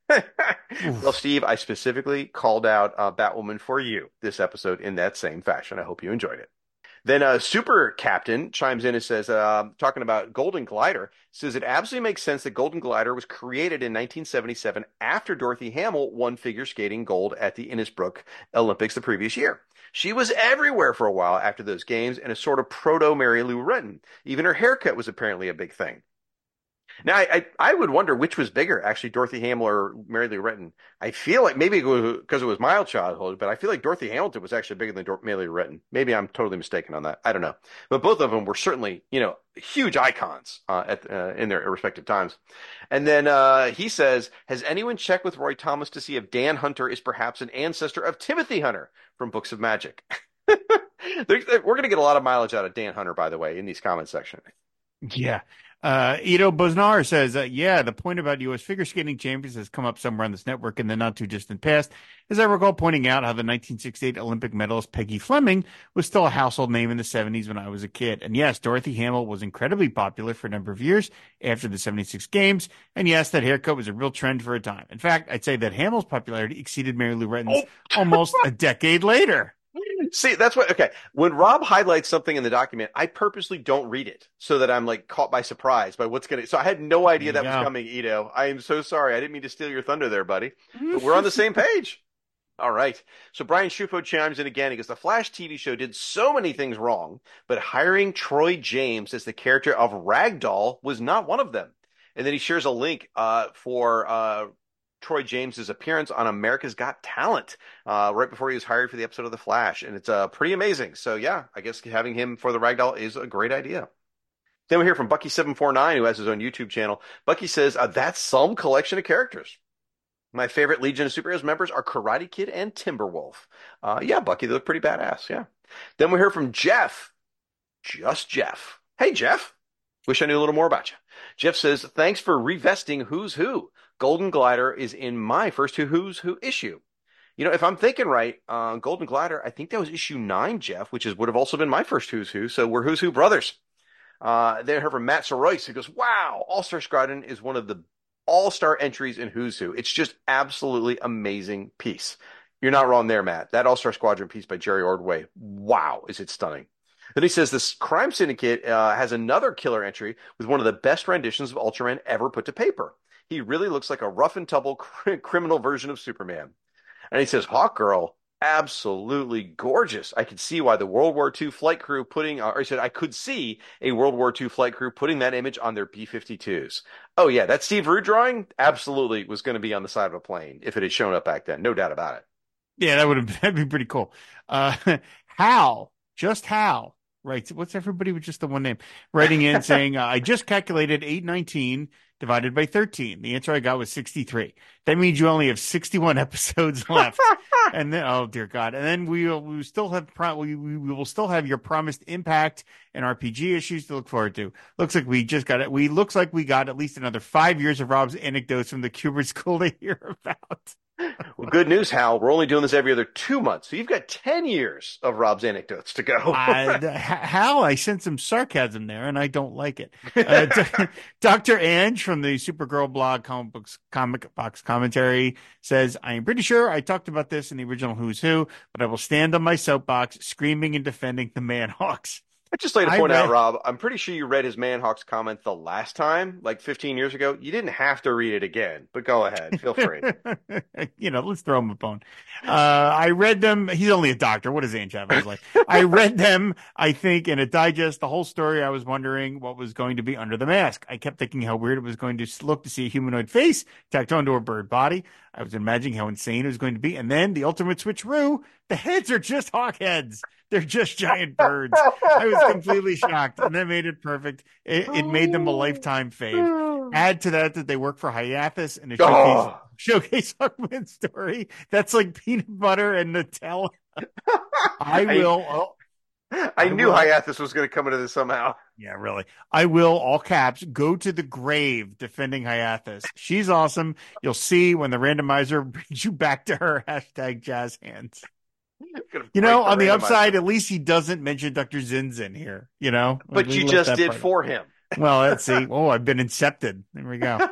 C: Well, Steve, I specifically called out uh, Batwoman for you this episode in that same fashion. I hope you enjoyed it. Then uh, Super Captain chimes in and says, uh, talking about Golden Glider, says it absolutely makes sense that Golden Glider was created in nineteen seventy-seven after Dorothy Hamill won figure skating gold at the Innisbrook Olympics the previous year. She was everywhere for a while after those games and a sort of proto-Mary Lou Retton. Even her haircut was apparently a big thing. Now, I, I, I would wonder which was bigger, actually, Dorothy Hamill or Mary Lou Retton. I feel like maybe because it, it was my childhood, but I feel like Dorothy Hamilton was actually bigger than Dor- Mary Lou Retton. Maybe I'm totally mistaken on that. I don't know. But both of them were certainly, you know, huge icons uh, at uh, in their respective times. And then uh, he says, has anyone checked with Roy Thomas to see if Dan Hunter is perhaps an ancestor of Timothy Hunter from Books of Magic? We're going to get a lot of mileage out of Dan Hunter, by the way, in these comment section.
D: Yeah. Uh, Ito Bosnar says, uh, yeah, the point about U S figure skating champions has come up somewhere on this network in the not too distant past, as I recall pointing out how the nineteen sixty-eight Olympic medalist Peggy Fleming was still a household name in the seventies when I was a kid. And yes, Dorothy Hamill was incredibly popular for a number of years after the seventy-six games. And yes, that haircut was a real trend for a time. In fact, I'd say that Hamill's popularity exceeded Mary Lou Retton's oh. almost a decade later.
C: See, that's what, okay. When Rob highlights something in the document, I purposely don't read it so that I'm like caught by surprise by what's going to, so I had no idea that
D: go.
C: was coming, Ito. I am so sorry. I didn't mean to steal your thunder there, buddy. But we're on the same page. All right. So Brian Shufo chimes in again. He goes, the Flash T V show did so many things wrong, but hiring Troy James as the character of Ragdoll was not one of them. And then he shares a link uh, for, uh, Troy James's appearance on America's Got Talent uh, right before he was hired for the episode of The Flash. And it's uh, pretty amazing. So, yeah, I guess having him for the Ragdoll is a great idea. Then we hear from Bucky seven four nine, who has his own YouTube channel. Bucky says, uh, that's some collection of characters. My favorite Legion of Superheroes members are Karate Kid and Timberwolf. Uh, yeah, Bucky, they look pretty badass, yeah. Then we hear from Jeff. Just Jeff. Hey, Jeff. Wish I knew a little more about you. Jeff says, thanks for revesting Who's Who. Golden Glider is in my first Who's Who issue. You know, if I'm thinking right, uh, Golden Glider, I think that was issue nine, Jeff, which is would have also been my first Who's Who. So we're Who's Who brothers. Uh, then I heard from Matt Soroyce, who goes, wow, All-Star Squadron is one of the all-star entries in Who's Who. It's just absolutely amazing piece. You're not wrong there, Matt. That All-Star Squadron piece by Jerry Ordway, wow, is it stunning. Then he says this Crime Syndicate uh, has another killer entry with one of the best renditions of Ultraman ever put to paper. He really looks like a rough and tumble cr- criminal version of Superman. And he says, Hawkgirl, absolutely gorgeous. I could see why the World War Two flight crew putting, or he said, I could see a World War Two flight crew putting that image on their B fifty-twos. Oh yeah, that Steve Rude drawing absolutely was going to be on the side of a plane if it had shown up back then. No doubt about it.
D: Yeah, that would have that'd be pretty cool. Uh, Hal, just Hal, right? What's everybody with just the one name writing in saying, uh, I just calculated eight nineteen divided by thirteen. The answer I got was sixty-three. That means you only have sixty-one episodes left. And then, oh dear God. And then we will, we will still have, pro- we, we we will still have your promised Impact and R P G issues to look forward to. Looks like we just got it. We looks like we got at least another five years of Rob's anecdotes from the Kubert School to hear about.
C: Well, good news, Hal. We're only doing this every other two months, so you've got ten years of Rob's anecdotes to go.
D: uh, Hal, I sense some sarcasm there, and I don't like it. Uh, D- Doctor Ange from the Supergirl blog comic books comic box commentary says, I am pretty sure I talked about this in the original Who's Who, but I will stand on my soapbox screaming and defending the Manhawks.
C: I'd just like to point
D: read,
C: out, Rob, I'm pretty sure you read his Manhawks comment the last time, like fifteen years ago. You didn't have to read it again, but go ahead. Feel free.
D: You know, let's throw him a bone. Uh, I read them. He's only a doctor. What does Ange have? I was like, I read them, I think, in a digest, the whole story. I was wondering what was going to be under the mask. I kept thinking how weird it was going to look to see a humanoid face tacked onto a bird body. I was imagining how insane it was going to be. And then the ultimate switcheroo, the heads are just hawk heads. They're just giant birds. I was completely shocked, and that made it perfect. It, it made them a lifetime fave. Add to that that they work for Hiatus in a showcase,
C: Oh.
D: showcase Hawkman story. That's like peanut butter and Nutella. I will. Oh,
C: I,
D: I
C: knew
D: will-
C: Hiatus was going to come into this somehow.
D: yeah, really. I will, all caps, go to the grave defending Hiatus. She's awesome. You'll see when the randomizer brings you back to her. Hashtag jazz hands.
C: Gonna
D: You know,
C: break
D: on the
C: randomizer.
D: upside, at least he doesn't mention Doctor Zinzin here, you know?
C: But
D: We
C: you
D: left
C: just
D: that
C: did
D: part.
C: for him.
D: Well, let's see. Oh, I've been incepted. There we go.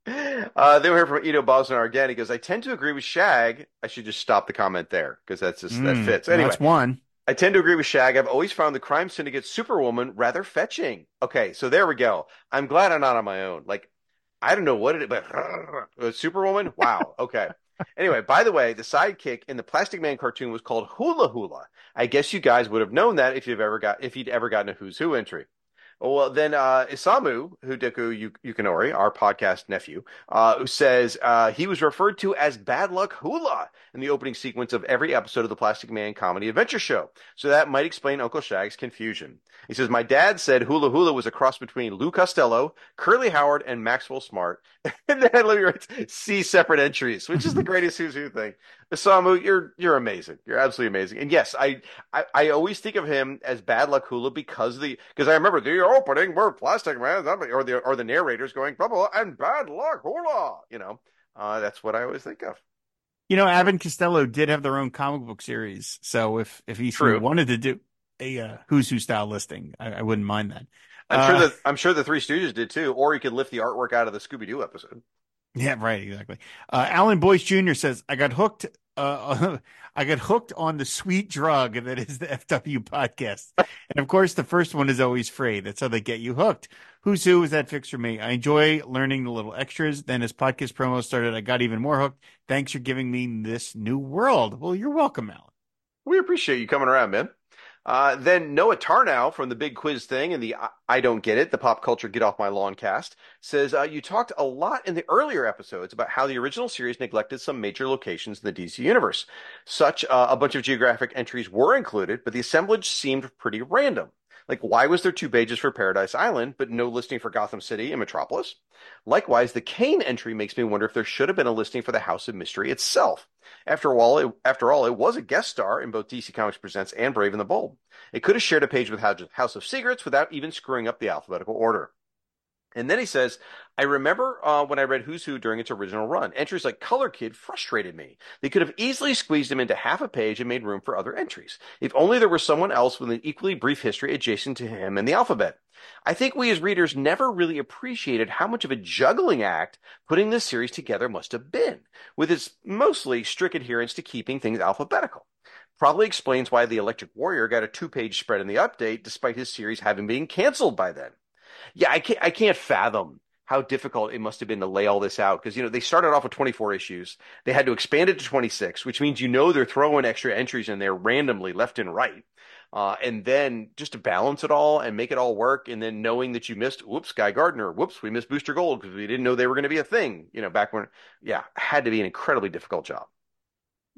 C: Uh, then we heard from Ito Bosnar again. He goes, I tend to agree with Shag. I should just stop the comment there because that's just, that
D: Mm,
C: fits. Anyway,
D: That's one.
C: I tend to agree with Shag. I've always found the crime syndicate Superwoman rather fetching. Okay, so there we go. I'm glad I'm not on my own. Like, I don't know what it is, but uh, Superwoman? Wow. Okay. Anyway, by the way, the sidekick in the Plastic Man cartoon was called Hula Hula. I guess you guys would have known that if you've ever got if you'd ever gotten a Who's Who entry. Well, then uh, Isamu Hideko Yukinori, our podcast nephew, uh, who says uh, he was referred to as Bad Luck Hula in the opening sequence of every episode of the Plastic Man Comedy Adventure Show. So that might explain Uncle Shag's confusion. He says, my dad said Hula Hula was a cross between Lou Costello, Curly Howard, and Maxwell Smart. And then let me write see separate entries, which is the greatest Who's Who thing. Isamu, you're you're amazing. You're absolutely amazing. And yes, I, I, I always think of him as Bad Luck Hula because the because I remember the opening where Plastic Man or the or the narrators going blah blah, blah and Bad Luck Hula. You know, uh, that's what I always think of.
D: You know, Abbott and Costello did have their own comic book series. So if, if he
C: True.
D: wanted to do a uh, Who's Who style listing, I, I wouldn't mind that.
C: I'm
D: Uh,
C: sure that I'm sure the Three Stooges did too, or he could lift the artwork out of the Scooby Doo episode.
D: Yeah, right, exactly. Uh, Alan Boyce Junior says, I got hooked. Uh, I got hooked on the sweet drug that is the F W podcast. And of course, the first one is always free. That's how they get you hooked. Who's Who is that fix for me? I enjoy learning the little extras. Then as podcast promo started, I got even more hooked. Thanks for giving me this new world. Well, you're welcome, Alan.
C: We appreciate you coming around, man. Uh, then Noah Tarnow from the Big Quiz Thing and the I, I Don't Get It, the Pop Culture Get Off My Lawn cast, says, uh, you talked a lot in the earlier episodes about how the original series neglected some major locations in the D C universe. Such uh, a bunch of geographic entries were included, but the assemblage seemed pretty random. Like, why was there two pages for Paradise Island, but no listing for Gotham City and Metropolis? Likewise, the Kane entry makes me wonder if there should have been a listing for the House of Mystery itself. After all, it, after all, it was a guest star in both D C Comics Presents and Brave and the Bold. It could have shared a page with House of Secrets without even screwing up the alphabetical order. And then he says, I remember uh, when I read Who's Who during its original run. Entries like Color Kid frustrated me. They could have easily squeezed him into half a page and made room for other entries. If only there was someone else with an equally brief history adjacent to him in the alphabet. I think we as readers never really appreciated how much of a juggling act putting this series together must have been, with its mostly strict adherence to keeping things alphabetical. Probably explains why the Electric Warrior got a two-page spread in the update, despite his series having been canceled by then. Yeah, I can't, I can't fathom how difficult it must have been to lay all this out because, you know, they started off with twenty-four issues. They had to expand it to twenty-six, which means, you know, they're throwing extra entries in there randomly left and right. Uh, and then just to balance it all and make it all work. And then knowing that you missed, whoops, Guy Gardner, whoops, we missed Booster Gold because we didn't know they were going to be a thing, you know, back when, yeah, had to be an incredibly difficult job.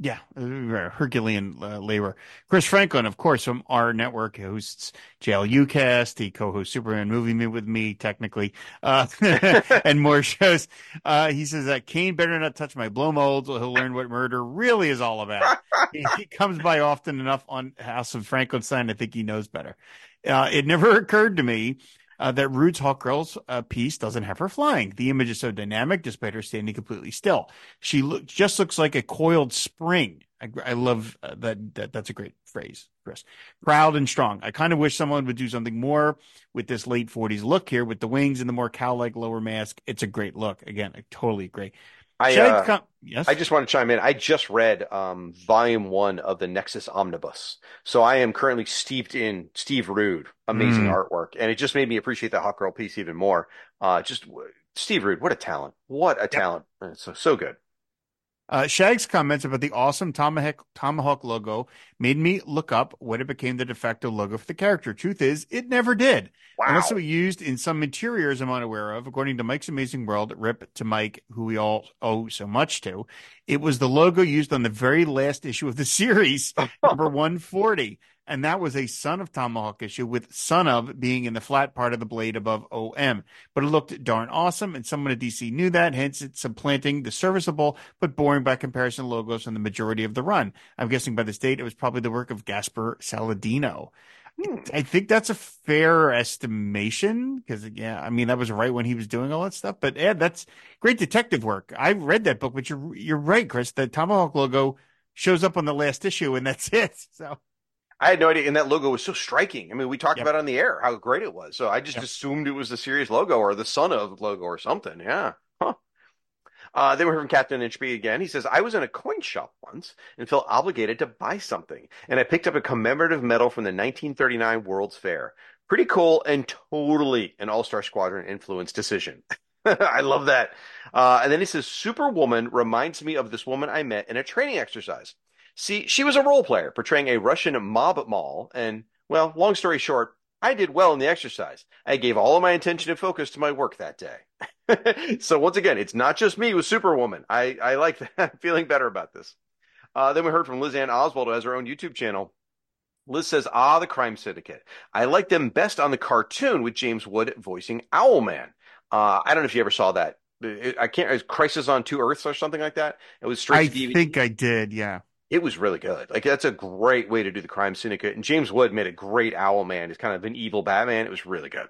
D: Yeah, uh, Herculean uh, labor. Chris Franklin, of course, from our network, hosts J L U Cast. He co-hosts Superman Movie Me with me, technically, uh, and more shows. Uh, he says that Kane better not touch my blow molds, or he'll learn what murder really is all about. he, he comes by often enough on House of Frankenstein. I think he knows better. Uh, it never occurred to me Uh, that Rude's Hawkgirl's uh, piece doesn't have her flying. The image is so dynamic, despite her standing completely still. She look, just looks like a coiled spring. I, I love uh, that, that. That's a great phrase, Chris. Proud and strong. I kind of wish someone would do something more with this late forties look here, with the wings and the more cow-like lower mask. It's a great look. Again, I totally agree.
C: I, uh,
D: com- yes?
C: I just want to chime in. I just read um, volume one of the Nexus Omnibus. So I am currently steeped in Steve Rude, amazing
D: Mm.
C: artwork. And it just made me appreciate the Hawkgirl piece even more. Uh, just Steve Rude, what a talent. What a yep. talent. So, so good.
D: Uh, Shag's comments about the awesome Tomahawk, Tomahawk logo made me look up what it became the de facto logo for the character. Truth is, it never did.
C: Wow.
D: Unless it was used in some interiors I'm unaware of. According to Mike's Amazing World, rip to Mike, who we all owe so much to, it was the logo used on the very last issue of the series, number one forty. And that was a Son of Tomahawk issue, with Son of being in the flat part of the blade above O M. But it looked darn awesome, and someone at D C knew that, hence it's supplanting the serviceable but boring by comparison logos on the majority of the run. I'm guessing by this date it was probably the work of Gaspar Saladino. Hmm. I think that's a fair estimation, because, yeah, I mean, that was right when he was doing all that stuff. But, yeah, that's great detective work. I read that book, but you're, you're right, Chris. The Tomahawk logo shows up on the last issue, and that's it. So
C: I had no idea, and that logo was so striking. I mean, we talked
D: yep.
C: about it on the air how great it was. So I just
D: yep.
C: assumed it was the series logo or the Son of logo or something. Yeah. Huh. Uh, then we heard from Captain Inchby again. He says, I was in a coin shop once and felt obligated to buy something, and I picked up a commemorative medal from the nineteen thirty-nine World's Fair. Pretty cool and totally an All-Star Squadron influence decision. I love that. Uh, and then he says, Superwoman reminds me of this woman I met in a training exercise. See, she was a role player portraying a Russian mob mall, and, well, long story short, I did well in the exercise. I gave all of my attention and focus to my work that day. So once again, it's not just me with Superwoman. I, I like that. I'm feeling better about this. Uh, then we heard from Liz Ann Oswald, who has her own YouTube channel. Liz says, ah, the Crime Syndicate. I like them best on the cartoon with James Wood voicing Owlman. Uh, I don't know if you ever saw that. It, I can't, it was Crisis on Two Earths or something like that. It was straight
D: I
C: to D V D.
D: think I did, yeah.
C: It was really good. Like, that's a great way to do the Crime Syndicate. And James Wood made a great Owlman. He's kind of an evil Batman. It was really good.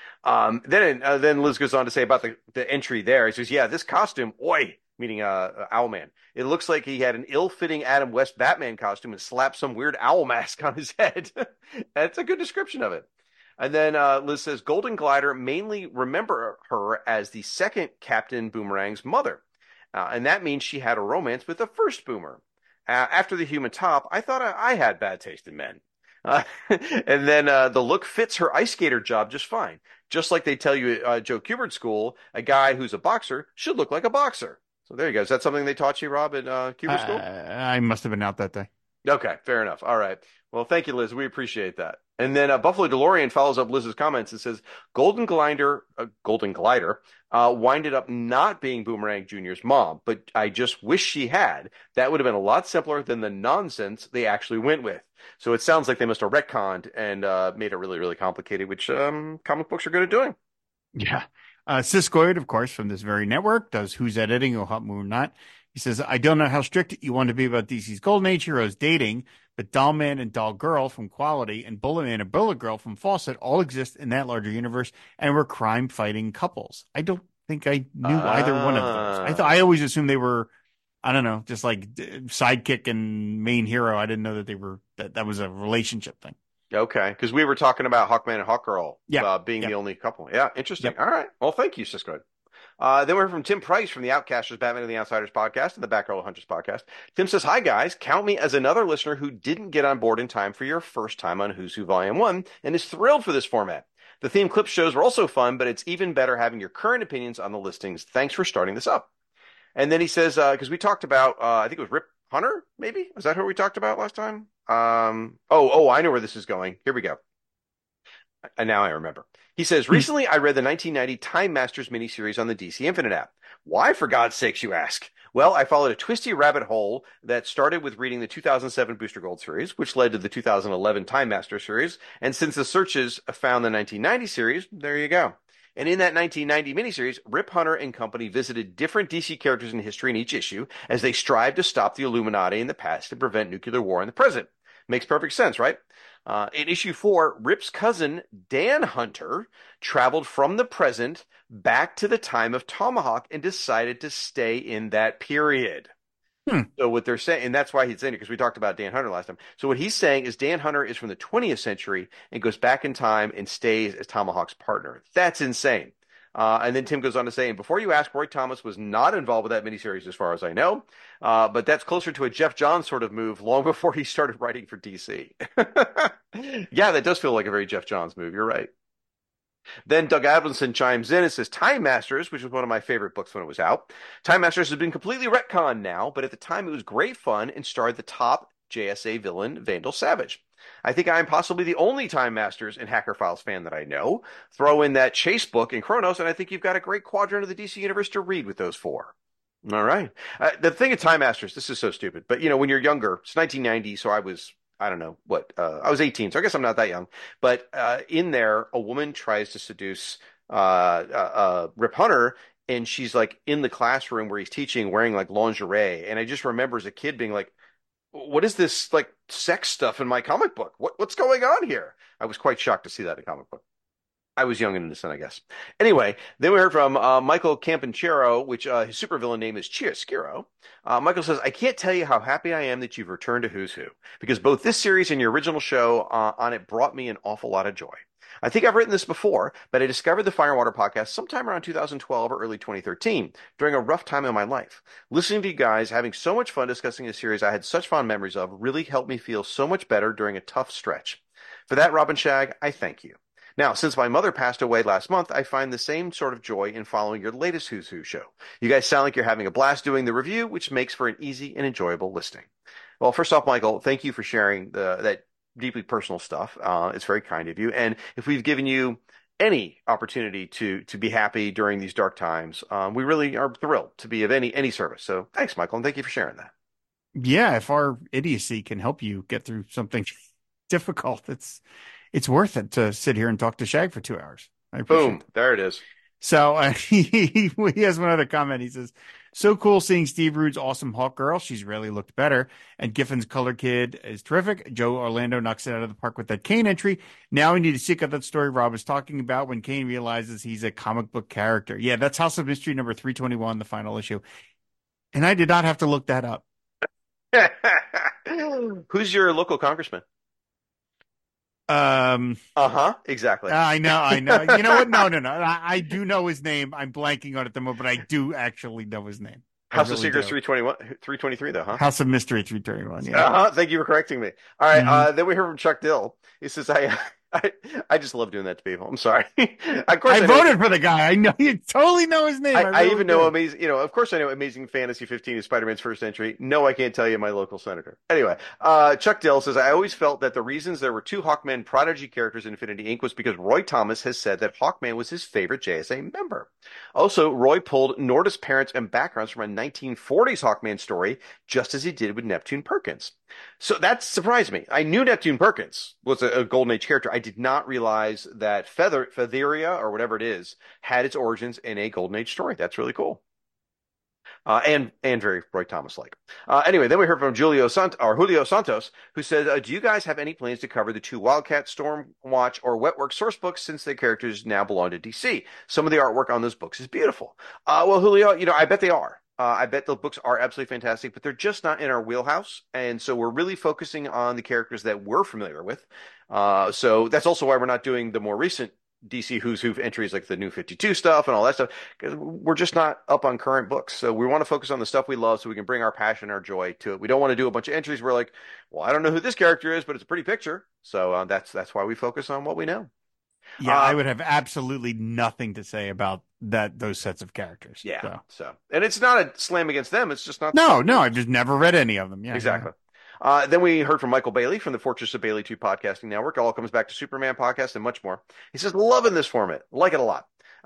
C: Um, then uh, then Liz goes on to say about the, the entry there. He says, yeah, this costume, oi, meaning uh, Owlman, it looks like he had an ill-fitting Adam West Batman costume and slapped some weird owl mask on his head. That's a good description of it. And then uh, Liz says, Golden Glider mainly remember her as the second Captain Boomerang's mother. Uh, and that means she had a romance with the first Boomer. Uh, after the Human Top, I thought I, I had bad taste in men. Uh, and then uh, the look fits her ice skater job just fine. Just like they tell you at uh, Joe Kubert School, a guy who's a boxer should look like a boxer. So there you go. Is that something they taught you, Rob, at uh, Kubert School?
D: I, I must have been out that day.
C: Okay, fair enough. All right. Well, thank you, Liz. We appreciate that. And then uh, Buffalo DeLorean follows up Liz's comments and says, Golden Glider, uh, Golden Glider uh, winded up not being Boomerang Junior's mom, but I just wish she had. That would have been a lot simpler than the nonsense they actually went with. So it sounds like they must have retconned and uh, made it really, really complicated, which um, comic books are good at doing.
D: Yeah. Uh, Siskoid, of course, from this very network, does Who's Editing or Hot Moon Not. He says, I don't know how strict you want to be about D C's Golden Age heroes dating, but Doll Man and Doll Girl from Quality and Bullet Man and Bullet Girl from Fawcett all exist in that larger universe and were crime-fighting couples. I don't think I knew uh, either one of those. I thought I always assumed they were, I don't know, just like sidekick and main hero. I didn't know that they were, that, that was a relationship thing.
C: Okay, because we were talking about Hawkman and Hawkgirl
D: yeah.
C: uh, being
D: yep.
C: the only couple. Yeah, interesting.
D: Yep.
C: All right. Well, thank you, Cisco. Uh, then we heard from Tim Price from the Outcasters, Batman and the Outsiders podcast and the Batgirl Hunters podcast. Tim says, hi, guys. Count me as another listener who didn't get on board in time for your first time on Who's Who Volume one and is thrilled for this format. The theme clip shows were also fun, but it's even better having your current opinions on the listings. Thanks for starting this up. And then he says, because uh, we talked about, uh, I think it was Rip Hunter, maybe? Was that who we talked about last time? Um, oh, oh, I know where this is going. Here we go. And now I remember. He says, recently I read the nineteen ninety Time Masters miniseries on the D C Infinite app. Why, for God's sakes, you ask? Well, I followed a twisty rabbit hole that started with reading the two thousand seven Booster Gold series, which led to the two thousand eleven Time Master series. And since the searches found the nineteen ninety series, there you go. And in that nineteen ninety miniseries, Rip Hunter and company visited different D C characters in history in each issue as they strive to stop the Illuminati in the past and prevent nuclear war in the present. Makes perfect sense, right? Uh, in issue four, Rip's cousin, Dan Hunter, traveled from the present back to the time of Tomahawk and decided to stay in that period.
D: Hmm.
C: So what they're saying, and that's why he's in it, because we talked about Dan Hunter last time. So what he's saying is Dan Hunter is from the twentieth century and goes back in time and stays as Tomahawk's partner. That's insane. Uh, and then Tim goes on to say, and before you ask, Roy Thomas was not involved with that miniseries as far as I know, uh, but that's closer to a Jeff Johns sort of move long before he started writing for D C. Yeah, that does feel like a very Jeff Johns move. You're right. Then Doug Adamson chimes in and says, Time Masters, which was one of my favorite books when it was out. Time Masters has been completely retconned now, but at the time it was great fun and starred the top J S A villain, Vandal Savage. I think I'm possibly the only Time Masters and Hacker Files fan that I know. Throw in that Chase book in Chronos, and I think you've got a great quadrant of the D C universe to read with those four. All right. Uh, the thing of Time Masters, this is so stupid, but you know, when you're younger, it's nineteen ninety, so I was, I don't know what, uh, I was eighteen, so I guess I'm not that young. But uh, in there, a woman tries to seduce uh, uh, uh, Rip Hunter, and she's like in the classroom where he's teaching wearing like lingerie. And I just remember as a kid being like, what is this like sex stuff in my comic book? What what's going on here? I was quite shocked to see that in a comic book. I was young and innocent, I guess. Anyway, then we heard from uh, Michael Campanchero, which uh, his supervillain name is Chiaroscuro. Uh, Michael says, I can't tell you how happy I am that you've returned to Who's Who, because both this series and your original show uh, on it brought me an awful lot of joy. I think I've written this before, but I discovered the Fire and Water podcast sometime around two thousand twelve or early twenty thirteen, during a rough time in my life. Listening to you guys, having so much fun discussing a series I had such fond memories of, really helped me feel so much better during a tough stretch. For that, Robin Shag, I thank you. Now, since my mother passed away last month, I find the same sort of joy in following your latest Who's Who show. You guys sound like you're having a blast doing the review, which makes for an easy and enjoyable listening. Well, first off, Michael, thank you for sharing the, that deeply personal stuff. Uh, it's very kind of you. And if we've given you any opportunity to to be happy during these dark times, um, we really are thrilled to be of any any service. So thanks, Michael, and thank you for sharing that.
D: Yeah, if our idiocy can help you get through something difficult, it's it's worth it to sit here and talk to Shag for two hours. I appreciate
C: Boom,
D: it.
C: there it is.
D: So uh, he, he has one other comment. He says, so cool seeing Steve Rude's awesome Hawk Girl. She's really looked better. And Giffin's Color Kid is terrific. Joe Orlando knocks it out of the park with that Kane entry. Now we need to seek out that story Rob was talking about when Kane realizes he's a comic book character. Yeah, that's House of Mystery number three twenty-one, the final issue. And I did not have to look that up.
C: Who's your local congressman?
D: Um.
C: Uh-huh. Exactly.
D: I know. I know. You know what? No, no, no. I, I do know his name. I'm blanking on it at the moment, but I do actually know his name. I
C: House
D: really
C: of Secrets
D: do.
C: three twenty-one, three twenty-three though, huh?
D: House of Mystery three twenty-one. Yeah.
C: Uh-huh. Thank you for correcting me. All right.
D: Mhm.
C: Uh, then we heard from Chuck Dill. He says, I, I, I just love doing that to people. I'm sorry. Of course
D: I
C: I know-
D: voted for the guy. I know. You totally know his name.
C: I,
D: I,
C: I
D: really
C: even know
D: do.
C: amazing, you know, of course I know Amazing Fantasy fifteen is Spider-Man's first entry. No, I can't tell you my local senator. Anyway, uh, Chuck Dill says, I always felt that the reasons there were two Hawkman Prodigy characters in Infinity Incorporated was because Roy Thomas has said that Hawkman was his favorite J S A member. Also, Roy pulled Nordis parents and backgrounds from a nineteen forties Hawkman story, just as he did with Neptune Perkins. So that surprised me. I knew Neptune Perkins was a, a Golden Age character. I did not realize that Feather, Featheria, or whatever it is, had its origins in a Golden Age story. That's really cool. Uh, and and very Roy Thomas-like. Uh, anyway, then we heard from Julio Sant- or Julio Santos, who said, uh, do you guys have any plans to cover the two Wildcat, Stormwatch, or Wetworks source books since the characters now belong to D C? Some of the artwork on those books is beautiful. Uh, well, Julio, you know, I bet they are. Uh, I bet the books are absolutely fantastic, but they're just not in our wheelhouse. And so we're really focusing on the characters that we're familiar with. Uh, so that's also why we're not doing the more recent D C Who's Who entries like the New fifty-two stuff and all that stuff, because we're just not up on current books. So we want to focus on the stuff we love so we can bring our passion, our joy to it. We don't want to do a bunch of entries where like, well, I don't know who this character is, but it's a pretty picture. So uh, that's that's why we focus on what we know.
D: Yeah,
C: Uh,
D: I would have absolutely nothing to say about that. Those sets of characters.
C: Yeah.
D: So.
C: So, and it's not a slam against them. It's just not.
D: No, no, I've just never read any of them. Yeah,
C: Exactly. Uh, then we heard from Michael Bailey from the Fortress of Bailey two podcasting network. It all comes back to Superman podcast and much more. He says, loving this format. Like it a lot.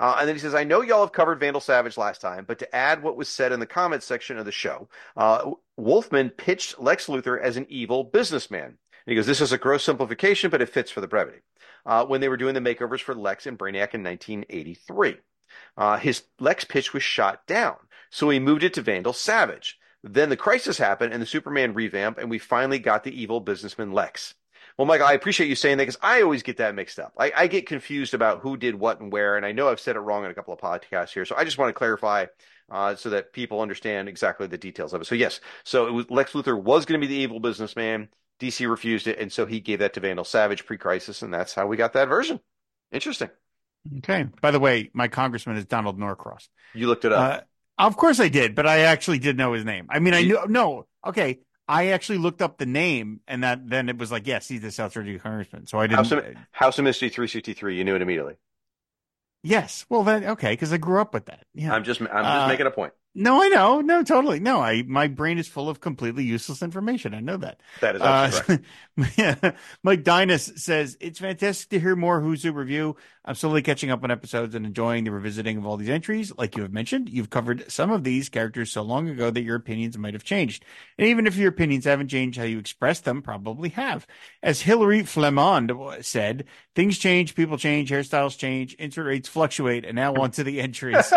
C: Uh, and then he says, I know y'all have covered Vandal Savage last time, but to add what was said in the comments section of the show, uh, Wolfman pitched Lex Luthor as an evil businessman. And he goes, this is a gross simplification, but it fits for the brevity. Uh, when they were doing the makeovers for Lex and Brainiac in nineteen eighty-three. Uh, his Lex pitch was shot down, so he moved it to Vandal Savage. Then the crisis happened and the Superman revamp, and we finally got the evil businessman Lex. Well, Michael, I appreciate you saying that because I always get that mixed up. I, I get confused about who did what and where, and I know I've said it wrong in a couple of podcasts here, so I just want to clarify uh, so that people understand exactly the details of it. So yes, so it was, Lex Luthor was going to be the evil businessman. D C refused it, and so he gave that to Vandal Savage pre-crisis, and that's how we got that version. Interesting.
D: Okay. By the way, my congressman is Donald Norcross.
C: You looked it up.
D: Uh, of course I did, but I actually did know his name. I mean, I knew, no, okay. I actually looked up the name, and that then it was like, yes, he's the South Jersey congressman. So I didn't.
C: House of, House of Mystery three sixty-three. You knew it immediately.
D: Yes. Well, then, okay, because I grew up with that. Yeah.
C: I'm just, I'm just
D: uh,
C: making a point.
D: No, I know. No, totally. No, I my brain is full of completely useless information. I know that.
C: That is absolutely
D: uh, right. Mike Dinas says, it's fantastic to hear more Who's Who review. I'm slowly catching up on episodes and enjoying the revisiting of all these entries. Like you have mentioned, you've covered some of these characters so long ago that your opinions might have changed. And even if your opinions haven't changed, how you express them probably have. As Hilary Flamand said, things change, people change, hairstyles change, insert rates fluctuate, and now on to the entries.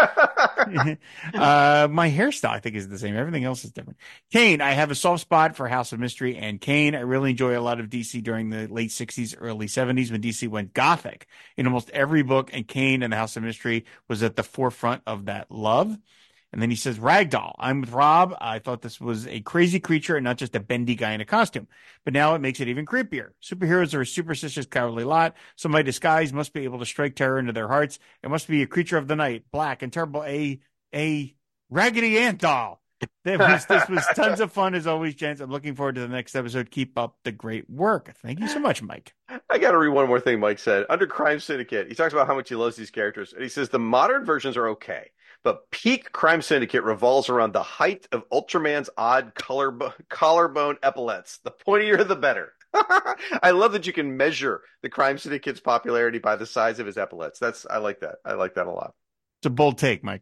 D: uh, my hairstyle, I think, is the same. Everything else is different. Kane, I have a soft spot for House of Mystery and Kane. I really enjoy a lot of D C during the late sixties, early seventies when D C went gothic in almost every book, and Kane and the House of Mystery was at the forefront of that love. And then he says, Ragdoll, I'm with Rob. I thought this was a crazy creature and not just a bendy guy in a costume. But now it makes it even creepier. Superheroes are a superstitious, cowardly lot. So my disguise must be able to strike terror into their hearts. It must be a creature of the night, black and terrible, a a Raggedy Ant doll. That was, this was tons of fun as always, gents. I'm looking forward to the next episode. Keep up the great work. Thank you so much, Mike.
C: I got to read one more thing Mike said. Under Crime Syndicate, he talks about how much he loves these characters. And he says the modern versions are okay, but peak Crime Syndicate revolves around the height of Ultraman's odd collar, collarbone epaulets. The pointier, the better. I love that you can measure the Crime Syndicate's popularity by the size of his epaulets. That's I like that. I like that a lot.
D: It's a bold take, Mike.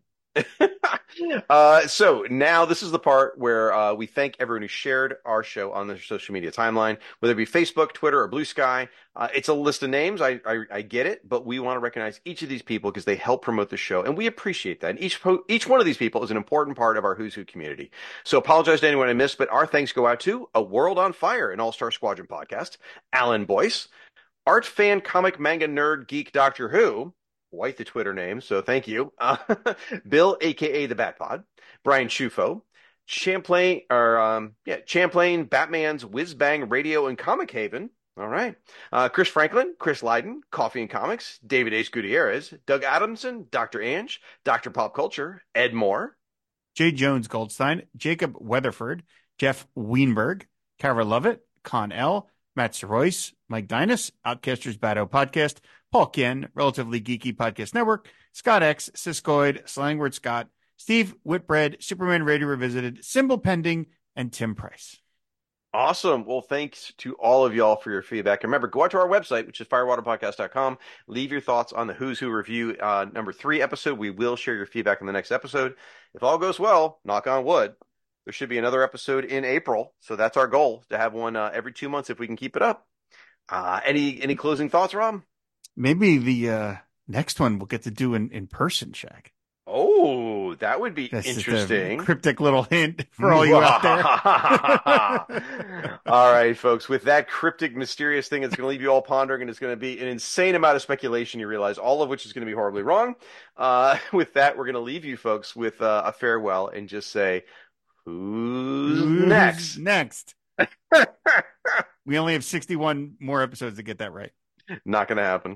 C: uh, so now this is the part where uh, we thank everyone who shared our show on their social media timeline, whether it be Facebook, Twitter, or Blue Sky. Uh, it's a list of names. I, I I get it, but we want to recognize each of these people because they help promote the show, and we appreciate that. And each each one of these people is an important part of our Who's Who community. So apologize to anyone I missed, but our thanks go out to A World on Fire, an All-Star Squadron podcast, Alan Boyce, art fan, comic, manga, nerd, geek, Doctor Who, quite the Twitter name, so thank you. Uh, Bill, a k a. The Batpod, Brian Schufo, Champlain, or um, yeah, Champlain, Batman's Whiz Bang Radio and Comic Haven. All right. Uh, Chris Franklin, Chris Lydon, Coffee and Comics, David Ace Gutierrez, Doug Adamson, Doctor Ange, Doctor Pop Culture, Ed Moore,
D: J. Jones Goldstein, Jacob Weatherford, Jeff Weinberg, Kara Lovett, Con L, Matt Soroyce, Mike Dinas, Outcasters Battle Podcast, Paul Kien, Relatively Geeky Podcast Network, Scott X, Siskoid, Slangword Scott, Steve Whitbread, Superman Radio Revisited, Symbol Pending, and Tim Price.
C: Awesome. Well, thanks to all of y'all for your feedback. And remember, go out to our website, which is firewater podcast dot com. Leave your thoughts on the Who's Who review uh, number three episode. We will share your feedback in the next episode. If all goes well, knock on wood, there should be another episode in April. So that's our goal, to have one uh, every two months if we can keep it up. Uh, any any closing thoughts, Rob?
D: Maybe the uh, next one we'll get to do in, in person, Shaq.
C: Oh, that would be
D: That's
C: interesting.
D: Just a cryptic little hint for all you out there.
C: All right, folks. With that cryptic, mysterious thing, it's going to leave you all pondering, and it's going to be an insane amount of speculation, you realize, all of which is going to be horribly wrong. Uh, with that, we're going to leave you folks with uh, a farewell and just say, who's, who's next?
D: Next. We only have sixty-one more episodes to get that right.
C: Not going to happen.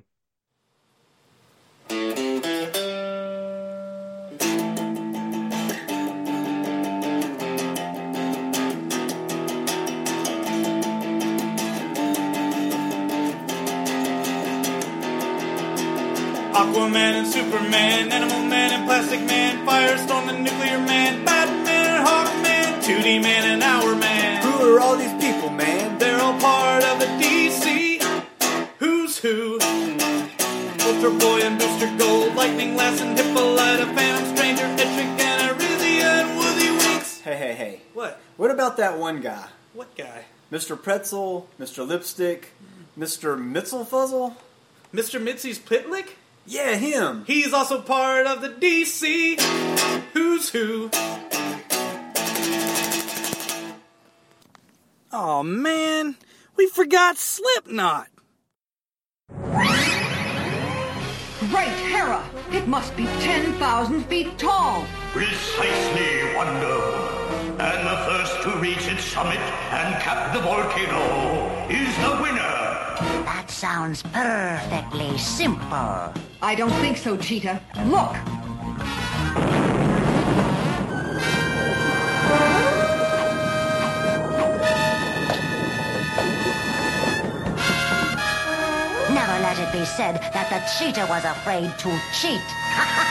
A: Aquaman and Superman, Animal Man and Plastic Man, Firestorm and Nuclear Man, Batman and Hawkman, two D Man and Hour Man.
B: Who are all these people, man?
A: They're all part of the D C Who's Who. Ultra Boy and Booster Gold, Lightning Lass and Hippolyta, Phantom Stranger, Edric and Arisia and Woozy Winks.
B: Hey, hey, hey.
A: What?
B: What about that one guy?
A: What guy?
B: Mister Pretzel, Mister Lipstick, Mister Mitzelfuzzle?
A: Mister Mitzi's Pitlick?
B: Yeah, him.
A: He's also part of the D C Who's Who. Oh man, we forgot Slipknot.
J: Great Hera! It must be ten thousand feet tall.
K: Precisely, wonderful. And the first to reach its summit and cap the volcano is the winner.
L: That sounds perfectly simple.
J: I don't think so, Cheetah. Look!
L: Never let it be said that the cheetah was afraid to cheat.